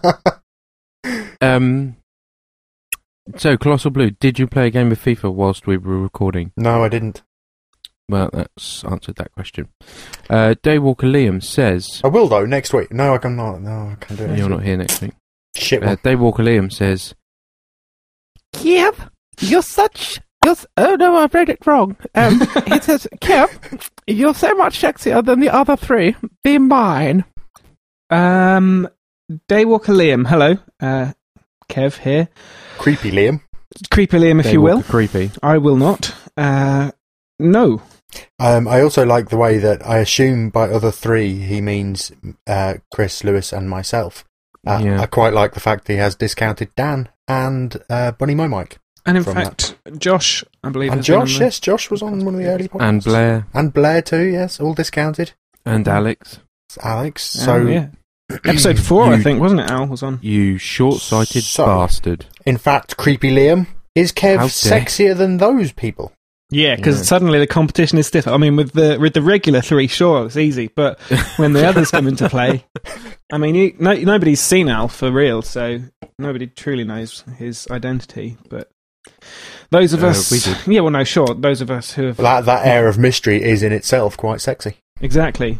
So, Colossal Blue, did you play a game of FIFA whilst we were recording? No, I didn't. Well, that's answered that question. Daywalker Liam says... I will, though, next week. No, I can not. No, I can't do it. You're not here next week. Shit one. Daywalker Liam says... Kev, you're such... oh no, I've read it wrong. It says, Kev, you're so much sexier than the other three. Be mine. Daywalker Liam, hello. Kev here. Creepy Liam. Creepy Liam, if you will. Creepy. I will not. No. I also like the way that I assume by other three he means Chris, Lewis, and myself. Yeah. I quite like the fact that he has discounted Dan and Bunny My Mike. And in fact, Josh, I believe. And Josh, yes, Josh was on one of the early podcasts. And Blair. And Blair too, yes, all discounted. And Alex. It's Alex. So yeah. Episode 4, I think, wasn't it? Al was on. You short-sighted bastard. In fact, Creepy Liam, is Kev How dare- sexier than those people? Yeah, because Yeah. suddenly the competition is stiffer. I mean, with the regular 3, sure, it's easy, but when the others come into play, I mean, nobody's seen Al for real, so nobody truly knows his identity. But those of us, we did. yeah, well, no, sure, those of us who have That air of mystery is in itself quite sexy. exactly.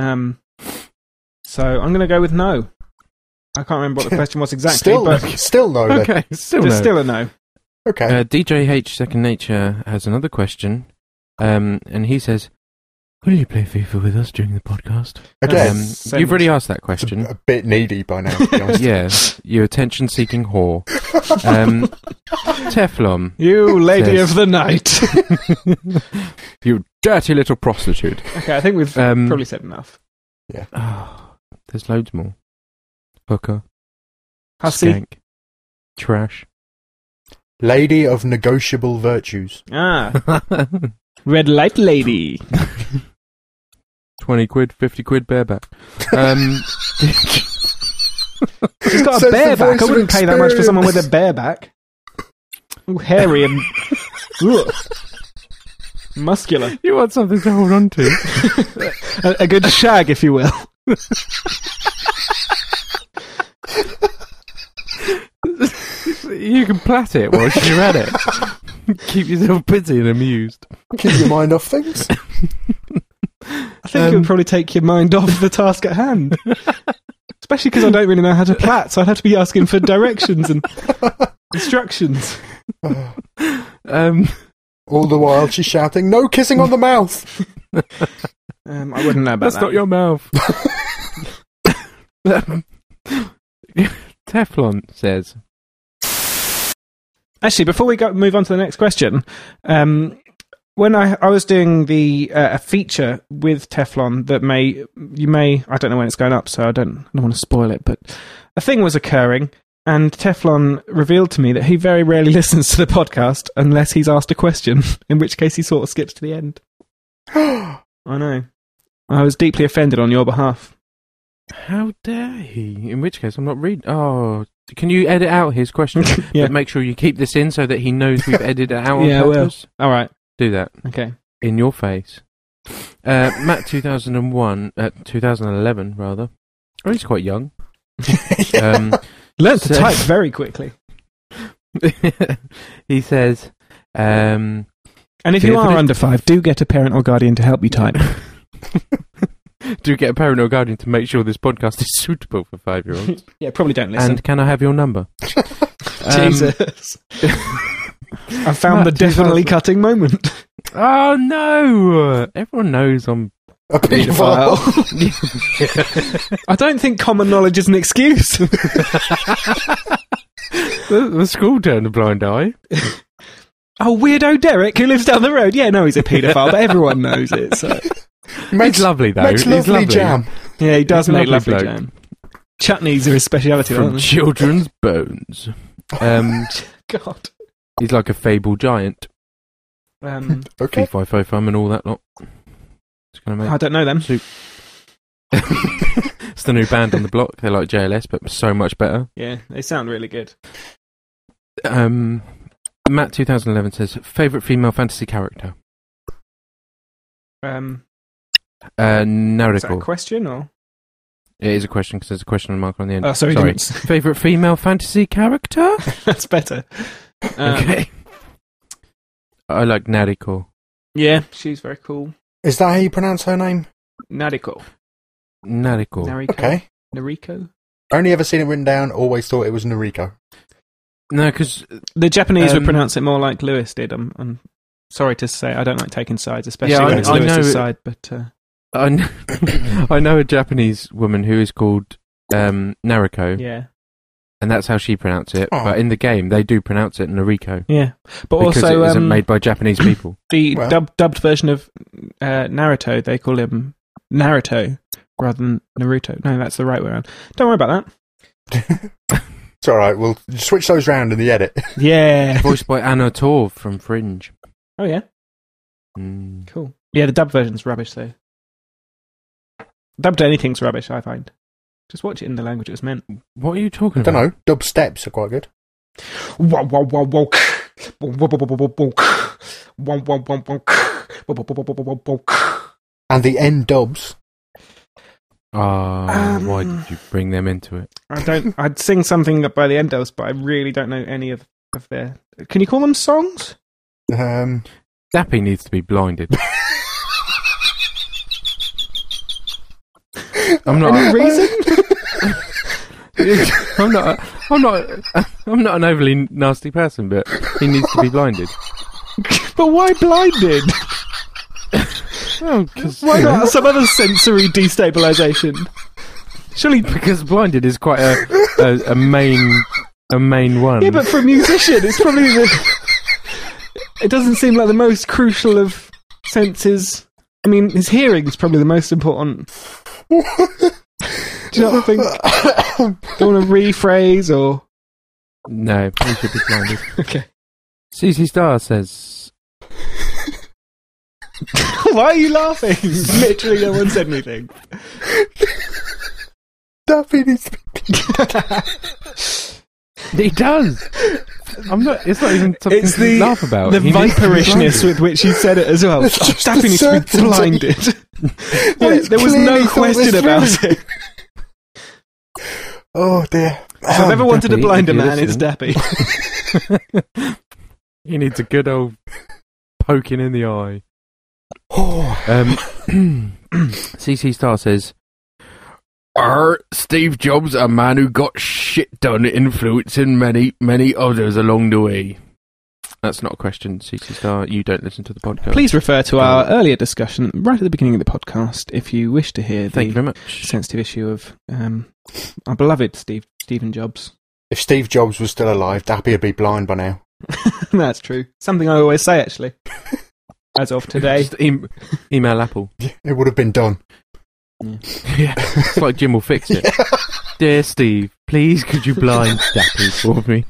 So I'm going to go with no. I can't remember what the question was exactly, but Still no. Then. Okay, still there's no. still a no. Okay. DJ H Second Nature has another question, and he says, Will you play FIFA with us during the podcast? Again, You've already asked that question. a bit needy by now, to be honest. Yeah, you attention-seeking whore. Teflon. You lady Says- of the night. You dirty little prostitute. Okay, I think we've probably said enough. Oh, there's loads more. Hooker. Hussy. Skank. Trash. Lady of negotiable virtues. Ah, red light lady. 20 quid, 50 quid, bareback. She's got a Says the bareback. voice I of wouldn't pay that much for someone with a experience. bareback. Ooh, hairy and ugh. Muscular. You want something to hold on to. A good shag, if you will. You can plait it while you're at it. Keep yourself busy and amused. Keep your mind off things. I think it would probably take your mind off the task at hand. Especially because I don't really know how to plait, so I'd have to be asking for directions and instructions. All the while she's shouting, "No kissing on the mouth!" I wouldn't know about That's that. not your mouth. Teflon says, Actually, before we move on to the next question, when I was doing a feature with Teflon that I don't know when it's going up, so I don't want to spoil it, but a thing was occurring, and Teflon revealed to me that he very rarely listens to the podcast unless he's asked a question, in which case he sort of skips to the end. I know. I was deeply offended on your behalf. how dare he? In which case, I'm not reading. Oh, can you edit out his question? Yeah. But make sure you keep this in so that he knows we've edited it out on Yeah, I will. purpose. All right. Do that. Okay. In your face. Matt 2011 rather. Oh, he's quite young. Learned to So- type very quickly. He says, And if you Yeah, are but under 5, do get a parent or guardian to help you type. do get a parent or guardian to make sure this podcast is suitable for 5-year-olds. Yeah, probably don't listen. And can I have your number? Jesus. I found Matt, the definitely 2000 cutting moment. Oh no! Everyone knows I'm A paedophile. I don't think common knowledge is an excuse. the school turned a blind eye. Oh, weirdo Derek who lives down the road. Yeah, no, he's a paedophile, but everyone knows it. So. He's lovely though. Makes He's lovely lovely. jam. Yeah, he does He's a make lovely lovely bloke. jam. Chutneys are his speciality, From aren't they? children's bones. God. He's like a fable giant. Okay. Fee-fi-fo-fum and all that lot. It's gonna make I don't know them. It's the new band on the block. They're like JLS, but so much better. Yeah, they sound really good. Matt 2011 says, favourite female fantasy character? Is that a Naruto. question or? It is a question because there's a question mark on the end. Oh, sorry. Favourite female fantasy character? That's better. Okay. I like Nariko. Yeah, she's very cool. Is that how you pronounce her name? Nariko. Nariko. Nariko. Okay. Nariko. Only ever seen it written down, always thought it was Noriko. No, because The Japanese would Um, pronounce it more like Lewis did. I'm sorry to say, I don't like taking sides, especially Yeah, when I- it's I Lewis's know it- side. But I know a Japanese woman who is called Nariko, yeah, and that's how she pronounced it. Oh. But in the game, they do pronounce it Nariko. yeah. But Because also, it isn't made by Japanese people. the Well. dubbed version of Naruto, they call him Naruto rather than Naruto. No, that's the right way around. Don't worry about that. It's alright, we'll switch those round in the edit. Yeah. Voiced by Anna Torv from Fringe. Oh yeah. Mm. Cool. Yeah, the dubbed version's rubbish though. Dubbed anything's rubbish, I find. Just watch it in the language it was meant. What are you talking Don't about? know, dub steps are quite good. Wow, wow, wow, wow. Wow, wow, wow, wow, wow. And the end dubs. Why did you bring them into it? I'd sing something by the Endos, but I really don't know any of their. Can you call them songs? Dappy needs to be blinded. I'm not. Any reason? I'm not an overly nasty person, but he needs to be blinded. But why blinded? Oh, 'cause- Why not some other sensory destabilization? Surely, because blinded is quite a main one. yeah, but for a musician, it's probably it doesn't seem like the most crucial of senses. I mean, his hearing is probably the most important. Do you not think? Don't want to rephrase or? No, he should be blinded. Okay. CC Star says, Why are you laughing? Literally, no one said anything. Dappy needs to be... he does. I'm not. It's not even something It's to laugh about. the He needs to be viperishness blinded. with which he said it as well. It's just Dappy the needs to be certainty. blinded. Oh, Yeah, he's there was clearly no thought question this about through. it. Oh dear. If I've ever wanted to Dappy, blind a if you man, it's listen. Dappy. He needs a good old poking in the eye. Oh. CC Star says, Steve Jobs, a man who got shit done, influencing many others along the way. That's not a question, CC Star. You don't listen to the podcast. Please refer to our earlier discussion right at the beginning of the podcast if you wish to hear Thank you the very much. sensitive issue of our beloved Stephen Jobs. If Steve Jobs was still alive, Dappy would be blind by now. That's true. Something I always say, actually. As of today. Just email Apple. It would have been done. Yeah, it's like Jim will fix it. Dear Steve, please could you blind Dappy for me?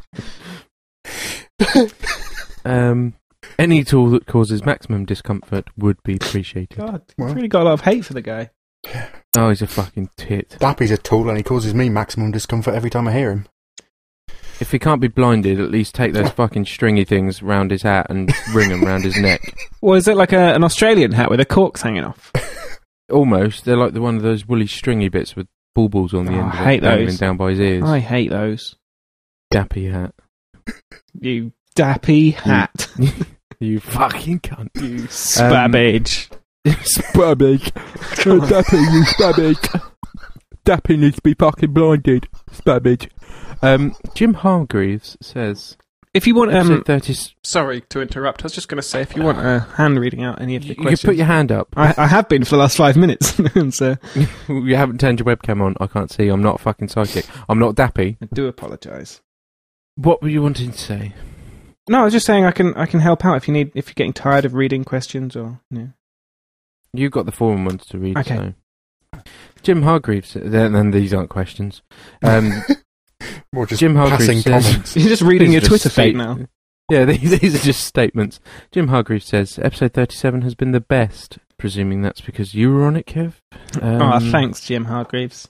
Any tool that causes maximum discomfort would be appreciated. God, Well. you've really got a lot of hate for the guy. Oh, he's a fucking tit. Dappy's a tool and he causes me maximum discomfort every time I hear him. If he can't be blinded, at least take those fucking stringy things round his hat and ring them round his neck. Or is it like an Australian hat with the corks hanging off? Almost. They're like one of those woolly stringy bits with baubles on the Oh, end I of hate it, dangling those. down by his ears. I hate those. Dappy hat. You dappy hat. You fucking cunt. You spabbage. Spabbage. Dappy, you spabbage. Dappy needs to be fucking blinded. Spabbage. Jim Hargreaves says, If you want... episode 30... Sorry to interrupt. I was just going to say, if you want a hand reading out any of the You can questions... put your hand up. I have been for the last 5 minutes. So You haven't turned your webcam on. I can't see. I'm not a fucking psychic. I'm not Dappy. I do apologise. What were you wanting to say? No, I was just saying I can help out if you're getting tired of reading questions or... Yeah. You've got the forum ones to read, Okay. so... Jim Hargreaves... Then these aren't questions. Or just Jim Hargreaves passing says- comments. You're just reading These your are Twitter just feed now. Yeah, these are just statements. Jim Hargreaves says, episode 37 has been the best. Presuming that's because you were on it, Kev. Thanks, Jim Hargreaves.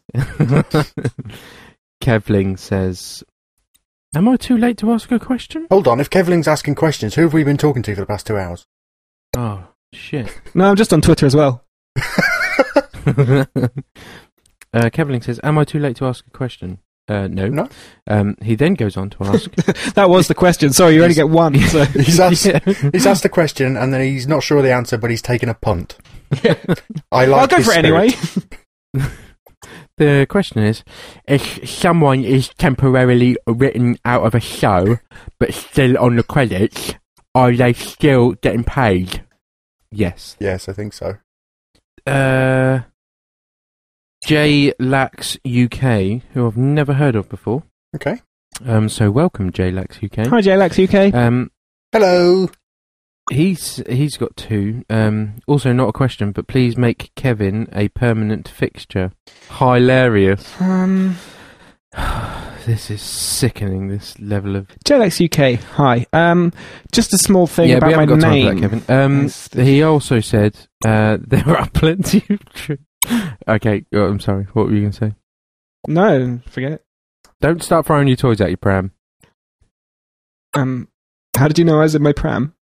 Kevling says, am I too late to ask a question? Hold on, if Kevling's asking questions, who have we been talking to for the past 2 hours? Oh, shit. No, I'm just on Twitter as well. Kevling says, am I too late to ask a question? No. No. He then goes on to ask... That was the question. Sorry, you only get one. So. He's asked, Yeah. he's asked a question and then he's not sure of the answer, but he's taken a punt. I like I'll go his for it spirit. anyway. The question is, if someone is temporarily written out of a show, but still on the credits, are they still getting paid? Yes. Yes, I think so. J Lax UK, who I've never heard of before. Okay. So welcome, J Lax UK. Hi, JLax UK. Hello. He's got two. Also not a question, but please make Kevin a permanent fixture. Hilarious. This is sickening. This level of JLax UK. Hi. Just a small thing yeah, about we my haven't got time name. for that, Kevin. Yes. He also said there are plenty of. Okay, I'm sorry. What were you going to say? No, forget it. Don't start throwing your toys at your pram. How did you know I was in my pram?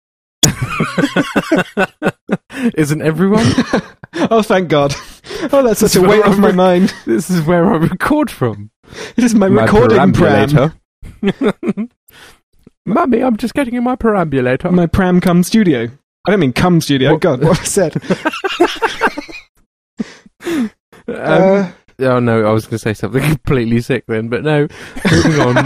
Isn't everyone? Oh, thank God. Oh, that's such a That's weight what off my I'm- mind. This is where I record from. It is my recording pram. Mummy, I'm just getting in my perambulator. My pram cum studio. I don't mean cum studio. What? God, what I said. Oh no, I was going to say something completely sick then, but no. Moving on.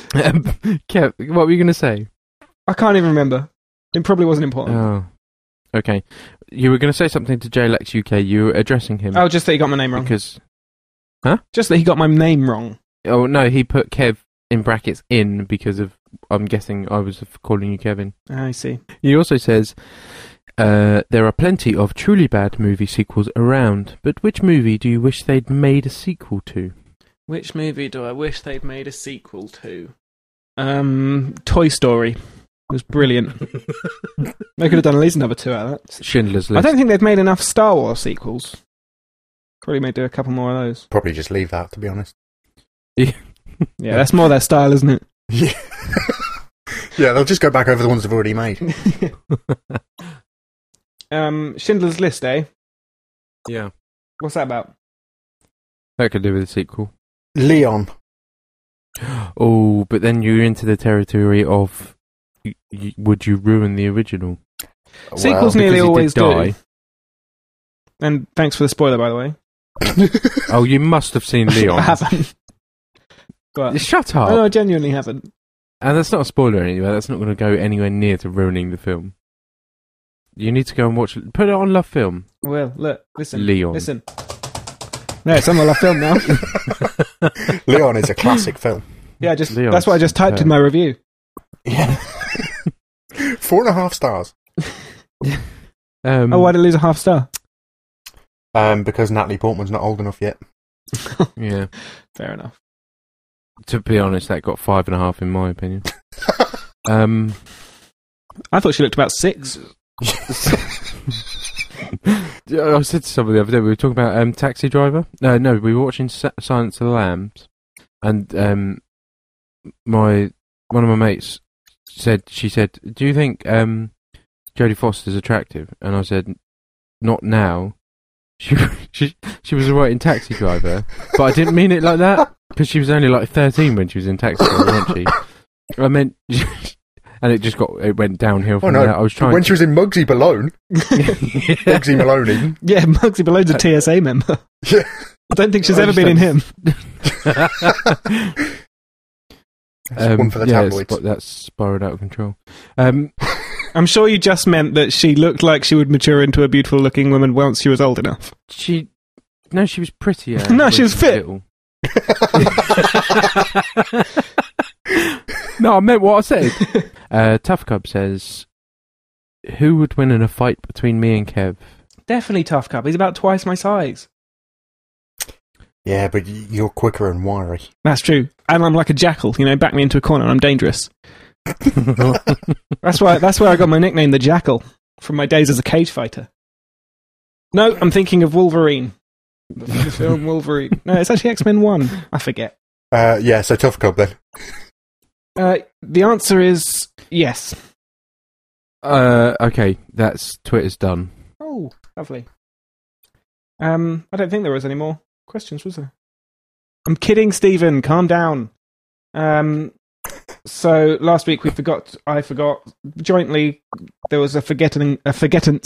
Kev, what were you going to say? I can't even remember. It probably wasn't important. Oh, Okay. You were going to say something to JLX UK. You were addressing him. Oh, just that he got my name wrong. Because... Just that he got my name wrong. Oh, no, he put Kev in brackets in because of... I'm guessing I was calling you Kevin. I see. He also says... there are plenty of truly bad movie sequels around, but which movie do you wish they'd made a sequel to? Which movie do I wish they'd made a sequel to? Toy Story. It was brilliant. They could have done at least another 2 out of that. Schindler's I List. don't think they've made enough Star Wars sequels. Probably may do a couple more of those. Probably just leave that, to be honest. Yeah, that's more their style, isn't it? Yeah. Yeah, they'll just go back over the ones they've already made. Schindler's List, eh? Yeah. What's that about? That could do with a sequel. Leon. Oh, but then you're into the territory of... would you ruin the original? Sequels because nearly he did always die. do. And thanks for the spoiler, by the way. Oh, you must have seen Leon. I haven't. But Shut up. no, I genuinely haven't. And that's not a spoiler anyway. That's not going to go anywhere near to ruining the film. You need to go and watch... Put it on Love Film. Well, look, listen. Leon. Listen. No, it's on the Love Film now. Leon is a classic film. Yeah, Leon's that's what I just typed in my review. Yeah. 4.5 stars. Oh, why did I lose a half star? Because Natalie Portman's not old enough yet. Yeah. Fair enough. To be honest, that got 5.5 in my opinion. I thought she looked about 6. I said to somebody the other day, we were talking about Taxi Driver. No, we were watching Silence of the Lambs, and one of my mates said, "Do you think Jodie Foster's attractive?" And I said, "Not now." She was alright in Taxi Driver, but I didn't mean it like that because she was only like 13 when she was in Taxi Driver, wasn't she? I meant. And it went downhill from there. I was trying when she was in Muggsy Malone. Muggsy Maloney. Yeah, Muggsy Malone's a TSA member. Yeah. I don't think she's ever been in him. One for the tabloids. That's spiraled out of control. I'm sure you just meant that she looked like she would mature into a beautiful looking woman once she was old enough. She was pretty. No, she was fit. No, I meant what I said. Tough Cub says, who would win in a fight between me and Kev? Definitely Tough Cub. He's about twice my size. Yeah, but you're quicker and wiry. That's true. And I'm like a jackal, back me into a corner and I'm dangerous. That's where I got my nickname, the Jackal, from my days as a cage fighter. No, I'm thinking of Wolverine. The film Wolverine. No, it's actually X-Men 1. I forget. Yeah, so Tough Cub then. The answer is yes. Okay, that's Twitter's done. Oh, lovely. I don't think there was any more questions, was there? I'm kidding, Stephen. Calm down. So last week I forgot jointly. There was a forgetting of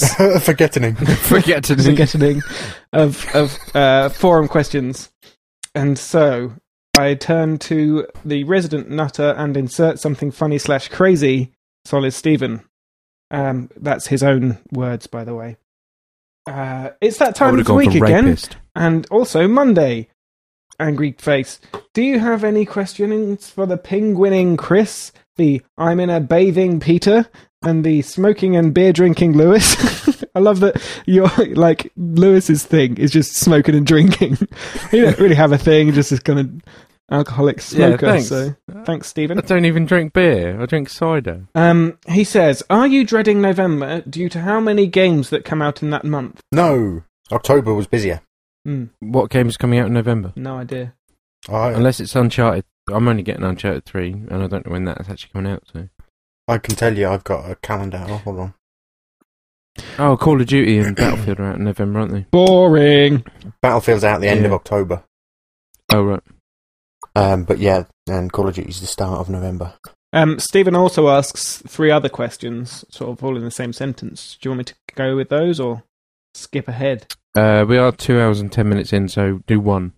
forum questions, and so I turn to the resident nutter and insert something funny / crazy. Solid Stephen. That's his own words, by the way. It's that time of the week again, rapist. and also Monday. Angry face. Do you have any questions for the penguining Chris, the I'm in a bathing Peter, and the smoking and beer drinking Lewis? I love that you're like Lewis's thing is just smoking and drinking. You don't really have a thing, just this kind of alcoholic smoker. Yeah, thanks. So thanks, Stephen. I don't even drink beer. I drink cider. He says, "Are you dreading November due to how many games that come out in that month?" No, October was busier. What game is coming out in November? No idea. Unless it's Uncharted. I'm only getting Uncharted 3, and I don't know when that's actually coming out. So I can tell you I've got a calendar. Oh, hold on. Oh, Call of Duty and Battlefield are out in November, aren't they? Boring. Battlefield's out at the end of October. Oh, right. But yeah, and Call of Duty's the start of November. Stephen also asks 3 other questions, sort of all in the same sentence. Do you want me to go with those or skip ahead? We are 2 hours and 10 minutes in, so do one.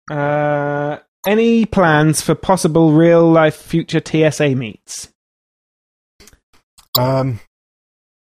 Any plans for possible real-life future TSA meets?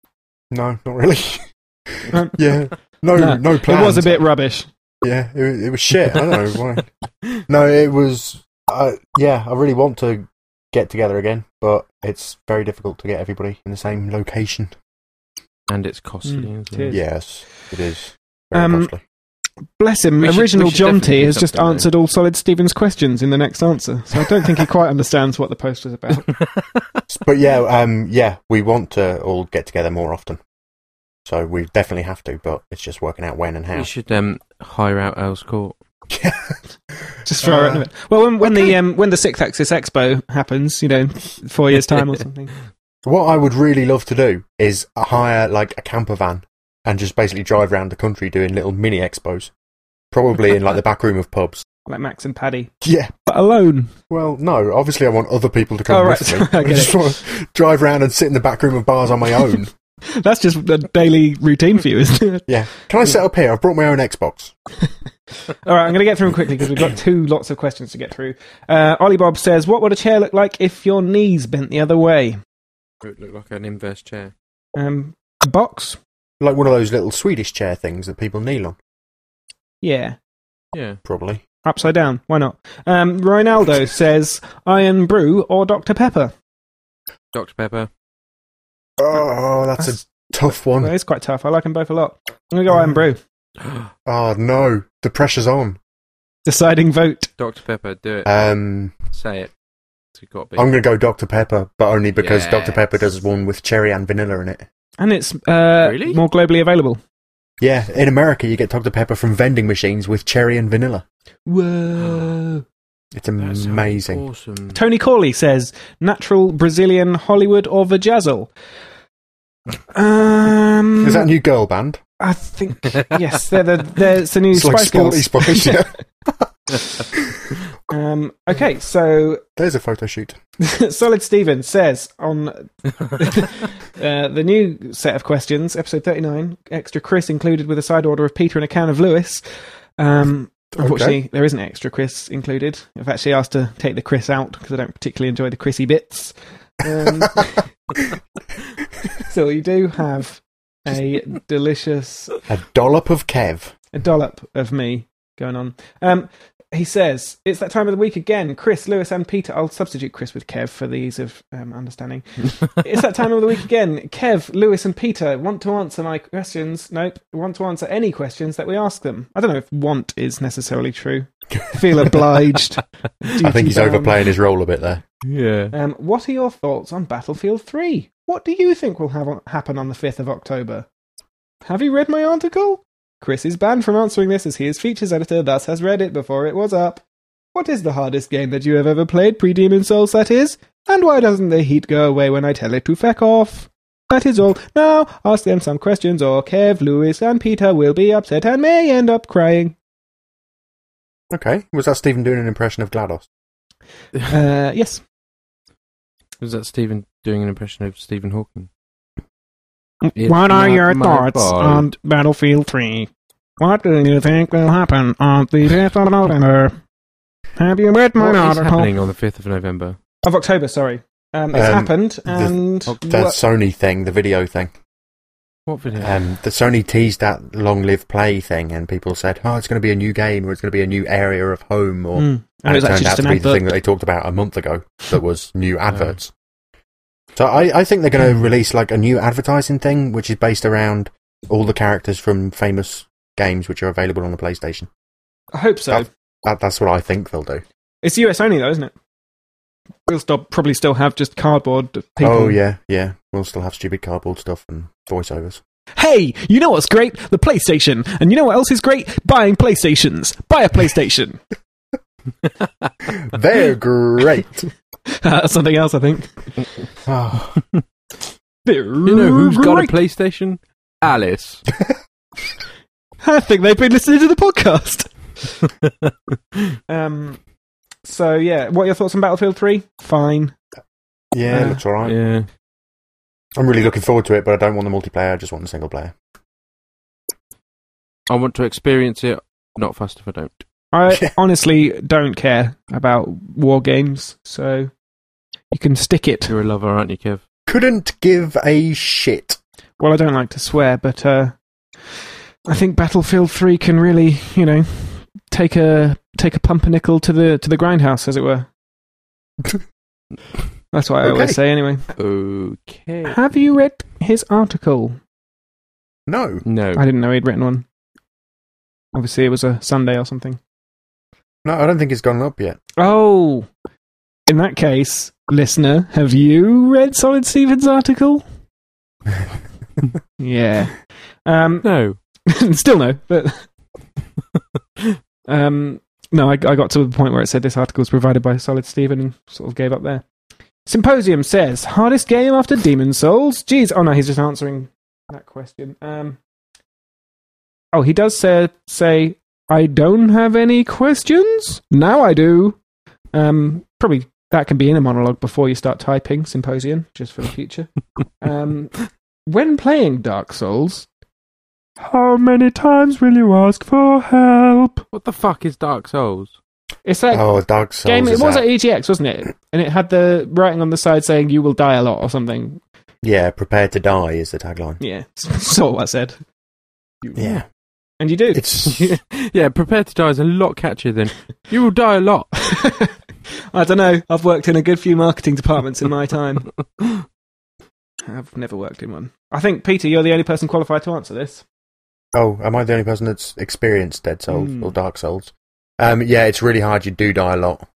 No, not really. Um, Yeah, no plans. It was a bit rubbish. Yeah, it was shit. I don't know why. No, it was. Yeah, I really want to get together again, but it's very difficult to get everybody in the same location. And it's costly. It Isn't it? is. Yes, it is. Very costly. Bless him, We should original John definitely T do has just something, though. answered all Solid Stephen's questions in the next answer, so I don't think he quite understands what the post was about. But yeah, we want to all get together more often. So we definitely have to, but it's just working out when and how. We should hire out Earl's Court. Just throw it in it. Well, when the Sixth Axis Expo happens, 4 years' time or something. What I would really love to do is hire like a camper van and just basically drive around the country doing little mini expos. Probably in like the back room of pubs. Like Max and Paddy. Yeah. But alone. Well, no, obviously I want other people to come Oh, right. with me. I get just want to drive around and sit in the back room of bars on my own. That's just a daily routine for you, isn't it? Yeah. Can I set up here? I've brought my own Xbox. All right, I'm going to get through them quickly because we've got lots of questions to get through. Ollie Bob says, what would a chair look like if your knees bent the other way? It would look like an inverse chair. A box? Like one of those little Swedish chair things that people kneel on. Yeah. Yeah. Probably. Upside down. Why not? Ronaldo says, Iron Brew or Dr. Pepper? Dr. Pepper. Oh, that's a tough one. Well, it's quite tough. I like them both a lot. I'm going to go Iron Brew. Oh, no. The pressure's on. Deciding vote. Dr. Pepper, do it. Say it. It's got to be. I'm going to go Dr. Pepper, but only because Yes. Dr. Pepper does one with cherry and vanilla in it. And it's Really? more globally available. Yeah, in America you get Dr. Pepper from vending machines with cherry and vanilla. Whoa. It's That sounds amazing. Awesome. Tony Corley says, natural, Brazilian, Hollywood or Vajazzle? Is that a new girl band? I think, yes, it's a new It's like Spice Girls. Sporty Spice, yeah. Okay, so There's a photo shoot. Solid Steven says on the new set of questions, episode 39, extra Chris included with a side order of Peter and a can of Lewis. Unfortunately, there isn't extra Chris included. I've actually asked to take the Chris out because I don't particularly enjoy the Chrissy bits. So you do have a delicious... A dollop of Kev. A dollop of me going on. He says, it's that time of the week again. Chris, Lewis and Peter. I'll substitute Chris with Kev for the ease of understanding. It's that time of the week again. Kev, Lewis and Peter want to answer my questions. Nope. Want to answer any questions that we ask them. I don't know if want is necessarily true. Feel obliged. I think he's Duty-bound. overplaying his role a bit there. Yeah. What are your thoughts on Battlefield 3? What do you think will happen on the 5th of October? Have you read my article? Chris is banned from answering this as he is features editor, thus has read it before it was up. What is the hardest game that you have ever played, pre-Demon Souls that is? And why doesn't the heat go away when I tell it to feck off? That is all. Now, ask them some questions or Kev, Lewis and Peter will be upset and may end up crying. Okay. Was that Stephen doing an impression of GLaDOS? Yes. Was that Stephen doing an impression of Stephen Hawking? It's What are not your my thoughts fault. on Battlefield 3? What do you think will happen on the 5th of November? Have you read my What is article? happening on the 5th of November? Of October, sorry. It's happened, and... The Sony thing, the video thing. What video? The Sony teased that Long Live Play thing, and people said, "Oh, it's going to be a new game, or it's going to be a new area of home," or And and it it was actually turned out just to an be the advert. thing that they talked about a month ago. That was new adverts. So I think they're going to release like a new advertising thing, which is based around all the characters from famous games which are available on the PlayStation. I hope so. That's what I think they'll do. It's US only, though, isn't it? We'll probably still have just cardboard people. Oh yeah. We'll still have stupid cardboard stuff and voiceovers. Hey, you know what's great? The PlayStation. And you know what else is great? Buying PlayStations. Buy a PlayStation. They're great. That's something else, I think. Oh. They're You know who's got a great. PlayStation? Alice. I think they've been listening to the podcast. So, yeah. What are your thoughts on Battlefield 3? Fine. Yeah, it looks alright. Yeah. I'm really looking forward to it, but I don't want the multiplayer. I just want the single player. I want to experience it. Not fast if I don't. I honestly don't care about war games, so you can stick it. You're a lover, aren't you, Kev? Couldn't give a shit. Well, I don't like to swear, but I think Battlefield 3 can really, take a pumpernickel to the grindhouse, as it were. That's what I always say, anyway. Okay. Have you read his article? No. I didn't know he'd written one. Obviously, it was a Sunday or something. No, I don't think it's gone up yet. Oh! In that case, listener, have you read Solid Stephen's article? Yeah. No. Still no, but... No, I got to the point where it said this article was provided by Solid Stephen and sort of gave up there. Symposium says, hardest game after Demon's Souls? Jeez. Oh no, he's just answering that question. He does say, I don't have any questions? Now I do. Probably that can be in a monologue before you start typing, Symposium, just for the future. When playing Dark Souls, how many times will you ask for help? What the fuck is Dark Souls? It's that Dark Souls. game. It was at EGX, wasn't it? And it had the writing on the side saying you will die a lot or something. Yeah, prepare to die is the tagline. Yeah, so what I said. Yeah. And you do. It's Yeah, prepare to die is a lot catchier than you will die a lot. I don't know. I've worked in a good few marketing departments in my time. I've never worked in one. I think, Peter, you're the only person qualified to answer this. Oh, am I the only person that's experienced Dead Souls or Dark Souls? Yeah, it's really hard. You do die a lot.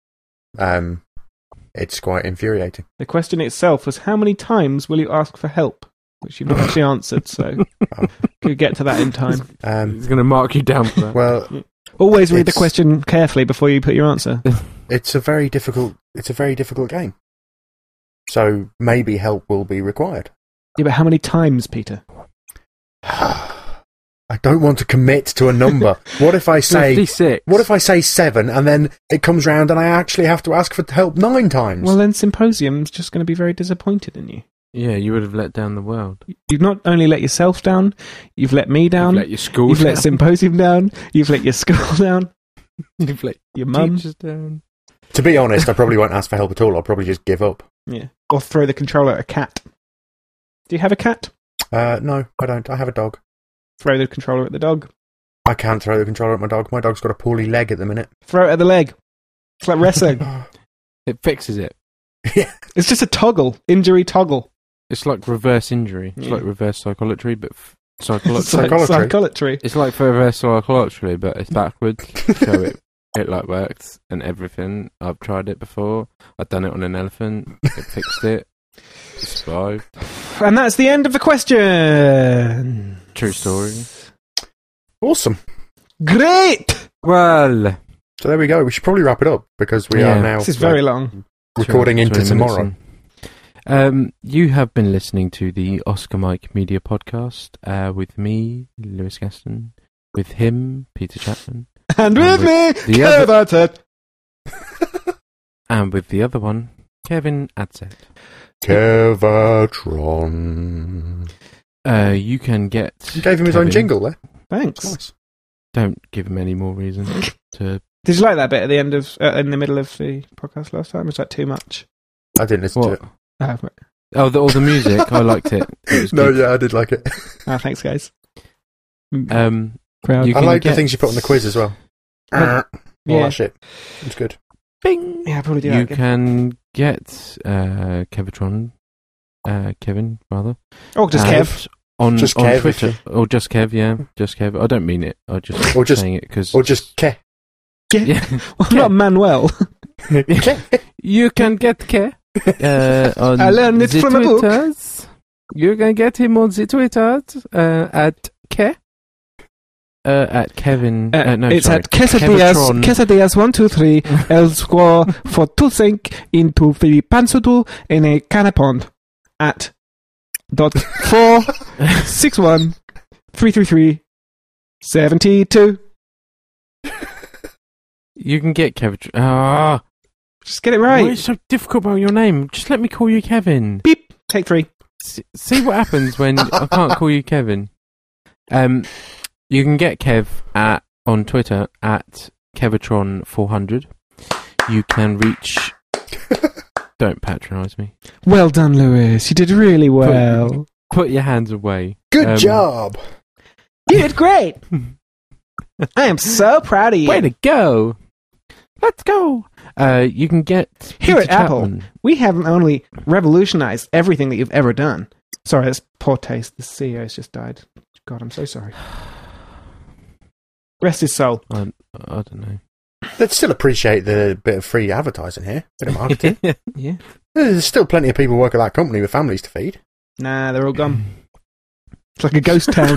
It's quite infuriating. The question itself was, how many times will you ask for help? Which you've not actually answered, so could get to that in time. He's going to mark you down for that. Well, always read the question carefully before you put your answer. It's a very difficult game. So maybe help will be required. Yeah, but how many times, Peter? I don't want to commit to a number. What if I say 56? What if I say 7 and then it comes round and I actually have to ask for help 9 times? Well, then Symposium's just going to be very disappointed in you. Yeah, you would have let down the world. You've not only let yourself down, you've let me down. You've let your school You've down. let Symposium down. You've let your school down. You've let your mum down. To be honest, I probably won't ask for help at all. I'll probably just give up. Yeah. Or throw the controller at a cat. Do you have a cat? No, I don't. I have a dog. Throw the controller at the dog. I can't throw the controller at my dog. My dog's got a poorly leg at the minute. Throw it at the leg. It's like wrestling. It fixes it. Yeah. It's just a toggle. Injury toggle. It's like reverse injury. It's like reverse psycholatry, but Psycholatry. It's like reverse psycholatry, but it's backwards. So it like works and everything. I've tried it before. I've done it on an elephant. It fixed it. It survived. And that's the end of the question. True story. Awesome. Great. Well, so there we go. We should probably wrap it up because we are now. This is very long. Recording into tomorrow. You have been listening to the Oscar Mike Media Podcast with me, Lewis Gaston, with him, Peter Chapman, and with me, Kev Adset. And with the other one, Kevin Adset. Kevatron. You can get. You gave him his own jingle there. Thanks. Nice. Don't give him any more reason to. Did you like that bit at the end of, in the middle of the podcast last time? Was that too much? I didn't listen to it. All the music. I liked it. No, yeah, I did like it. Thanks, guys. I like the things you put on the quiz as well. All that shit. It's good. Bing. Yeah, I probably do. You can get Kevatron, Kevin rather. Oh, just Kev. On Kev, Twitter, or just Kev, yeah, just Kev. I don't mean it. I just saying it because or just Ke. Yeah, well, not Manuel. You can get Ke on I learned it the from a book. Twitters. You can get him on the Twitters at Ke. At Kevin. It's sorry. at Quesadillas 123 El Square for 2.5 into Filipansutu in a canapon at .461 333 72. You can get Kevin. Just get it right. Why is it so difficult about your name? Just let me call you Kevin. Beep. Take 3. See what happens when I can't call you Kevin. You can get Kev on Twitter at Kevatron400. You can reach. Don't patronise me. Well done, Lewis. You did really well. Put your hands away. Good job. You did great. I am so proud of you. Way to go. Let's go. You can get Here Peter at Apple, Chapman. we haven't only revolutionized everything that you've ever done. Sorry, that's poor taste. The CEO's just died. God, I'm so sorry. Rest his soul. I don't know. Let's still appreciate the bit of free advertising here, bit of marketing. Yeah. There's still plenty of people work at that company with families to feed. Nah, they're all gone. It's like a ghost town.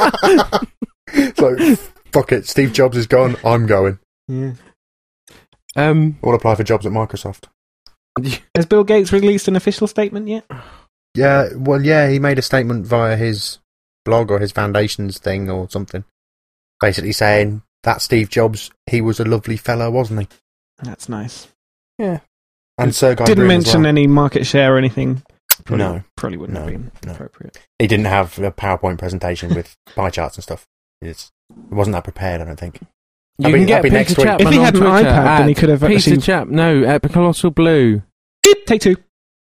So, fuck it. Steve Jobs is gone. I'm going. Yeah. I'll apply for jobs at Microsoft. Has Bill Gates released an official statement yet? Yeah, well, yeah, he made a statement via his blog or his foundation's thing or something. Basically saying that Steve Jobs, he was a lovely fellow, wasn't he? That's nice. Yeah. And Sergey Didn't Brin as mention well. any market share or anything. No. Probably wouldn't have been No. appropriate. He didn't have a PowerPoint presentation with pie charts and stuff. It wasn't that prepared, I don't think. You That'd can be get Peter next week. Chapman If he on had an Twitter iPad, then he at could have Peter actually... Chap. No, at Colossal Blue. Take two.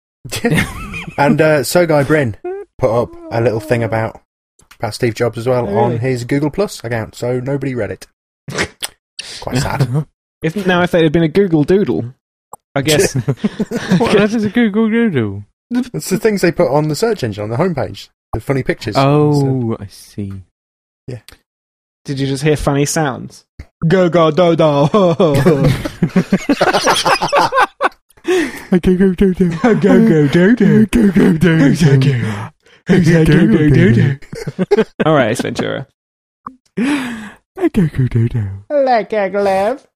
And Sergey Brin put up a little thing about Steve Jobs as well Oh, really? on his Google Plus account, so nobody read it. Quite sad. If they had been a Google Doodle, I guess... What is a Google Doodle? It's the things they put on the search engine on the homepage. The funny pictures. Oh, I see. Did you just hear funny sounds? Go go do do. Go go do do. Go go do do. Go go do do. Go do do. All right, Ace Ventura. Go go do do. Like a glove.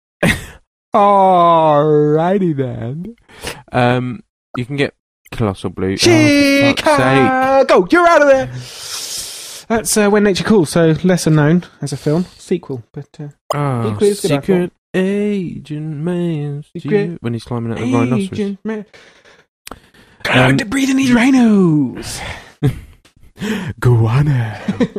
Alrighty then. You can get Colossal Blue. Oh, for fuck's sake. Chicago, you're out of there. That's When Nature Calls, so lesser known as a film sequel, but Oh, equally as good, I thought. Secret Agent Man. Secret When he's climbing out the rhinoceros. Agent Man. God, to breathe in these rhinos. Guano.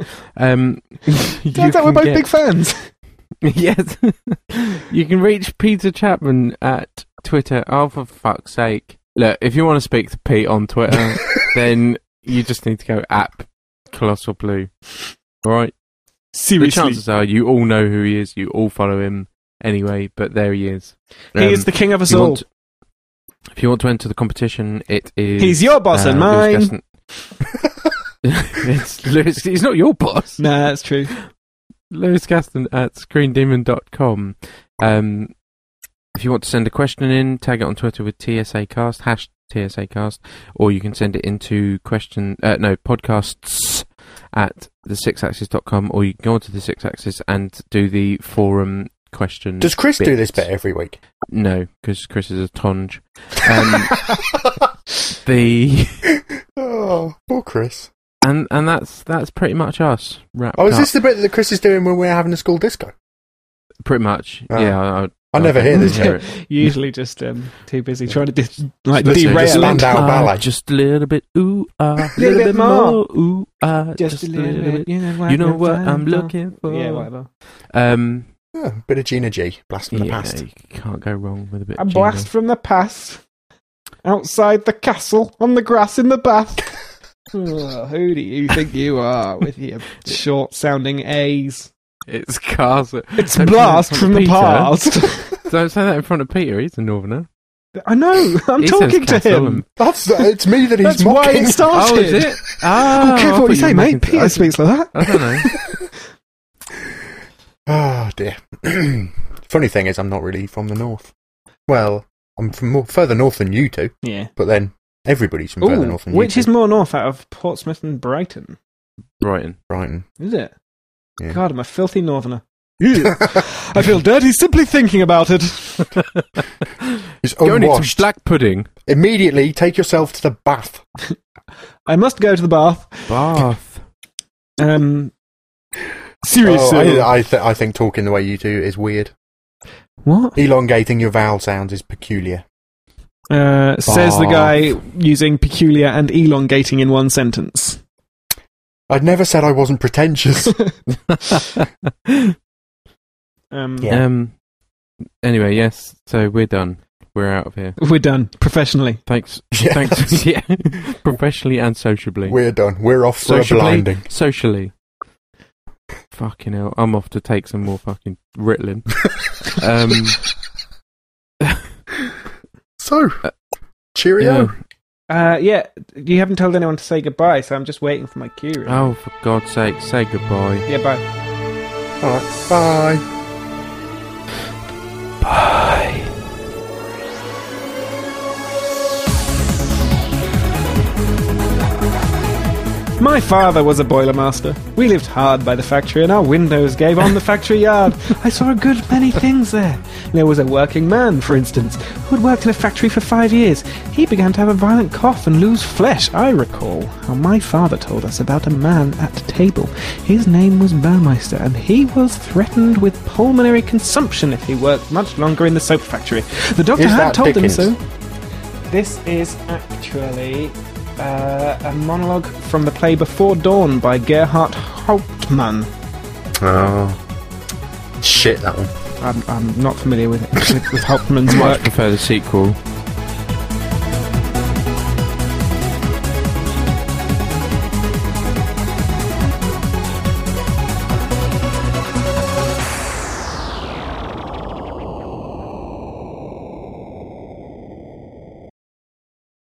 Turns out we're both big fans. Yes. You can reach Peter Chapman at Twitter. Oh, for fuck's sake. Look, if you want to speak to Pete on Twitter, then you just need to go at Colossal Blue. Alright? The Seriously. chances are you all know who he is, you all follow him anyway, but there he is. He is the king of us if you all. want- If you want to enter the competition, it is... He's your boss and Lewis mine. Gaston. It's Lewis, he's not your boss. Nah, that's true. Lewis Gaston at screendemon.com. If you want to send a question in, tag it on Twitter with TSAcast, hash TSAcast, or you can send it into podcasts at the6axis.com, or you can go onto the 6axis and do the forum question. Does Chris do this bit every week? No, because Chris is a tonge. Oh, poor Chris. And that's pretty much us. Wrapped Oh, is up. this the bit that Chris is doing when we're having a school disco? Pretty much, Oh. yeah. I never hear this hear bit. it. Usually just too busy trying to Listen, just derail stand it. out. ballet. Just a little bit, ooh, Little bit more. ooh, Just a little bit. You know what I'm looking for. Yeah, whatever. Yeah, bit of Gina G. Blast from the past. You can't go wrong with a bit A of blast Gina. from the past. Outside the castle, on the grass in the bath. Oh, who do you think you are with your short-sounding A's? It's Castle. It's Don't say that in blast front from of the Peter. past. Don't say that in front of Peter, he's a northerner. I know. I'm He says talking to castle him. It's me that he's That's why mocking. it started. Oh, is it? Oh, careful what you say, mate. Peter I speaks like that. don't know. Oh, dear. Funny thing is, I'm not really from the north. Well, I'm from further north than you two, Yeah. but then everybody's from further north than Which you is two. more north out of Portsmouth and Brighton? Brighton. Brighton. Is it? Yeah. God, I'm a filthy northerner. I feel dirty simply thinking about it. It's Go and eat unwashed. some black pudding. Immediately take yourself to the bath. I must go to the bath. Bath. Seriously. I think talking the way you do is weird. What? Elongating your vowel sounds is peculiar. Says the guy using peculiar and elongating in one sentence. I'd never said I wasn't pretentious. Yeah. Yeah. Anyway, yes, so we're done. We're out of here. We're done professionally. Thanks. Yeah. Thanks. Yeah. Professionally and sociably. We're done. We're off for a blinding. Socially. Fucking hell. I'm off to take some more fucking Ritalin. So, cheerio. Yeah, you haven't told anyone to say goodbye, so I'm just waiting for my cue. Really. Oh, for God's sake, say goodbye. Yeah, bye. Alright, bye. Bye. My father was a boilermaster. We lived hard by the factory and our windows gave on the factory yard. I saw a good many things there. There was a working man, for instance, who had worked in a factory for 5 years. He began to have a violent cough and lose flesh. I recall how my father told us about a man at table. His name was Burmeister, and he was threatened with pulmonary consumption if he worked much longer in the soap factory. The doctor had told him so. This is actually a monologue from the play Before Dawn by Gerhard Hauptmann. Oh. Shit, that one. I'm not familiar with it, with Hauptmann's I work. much prefer the sequel.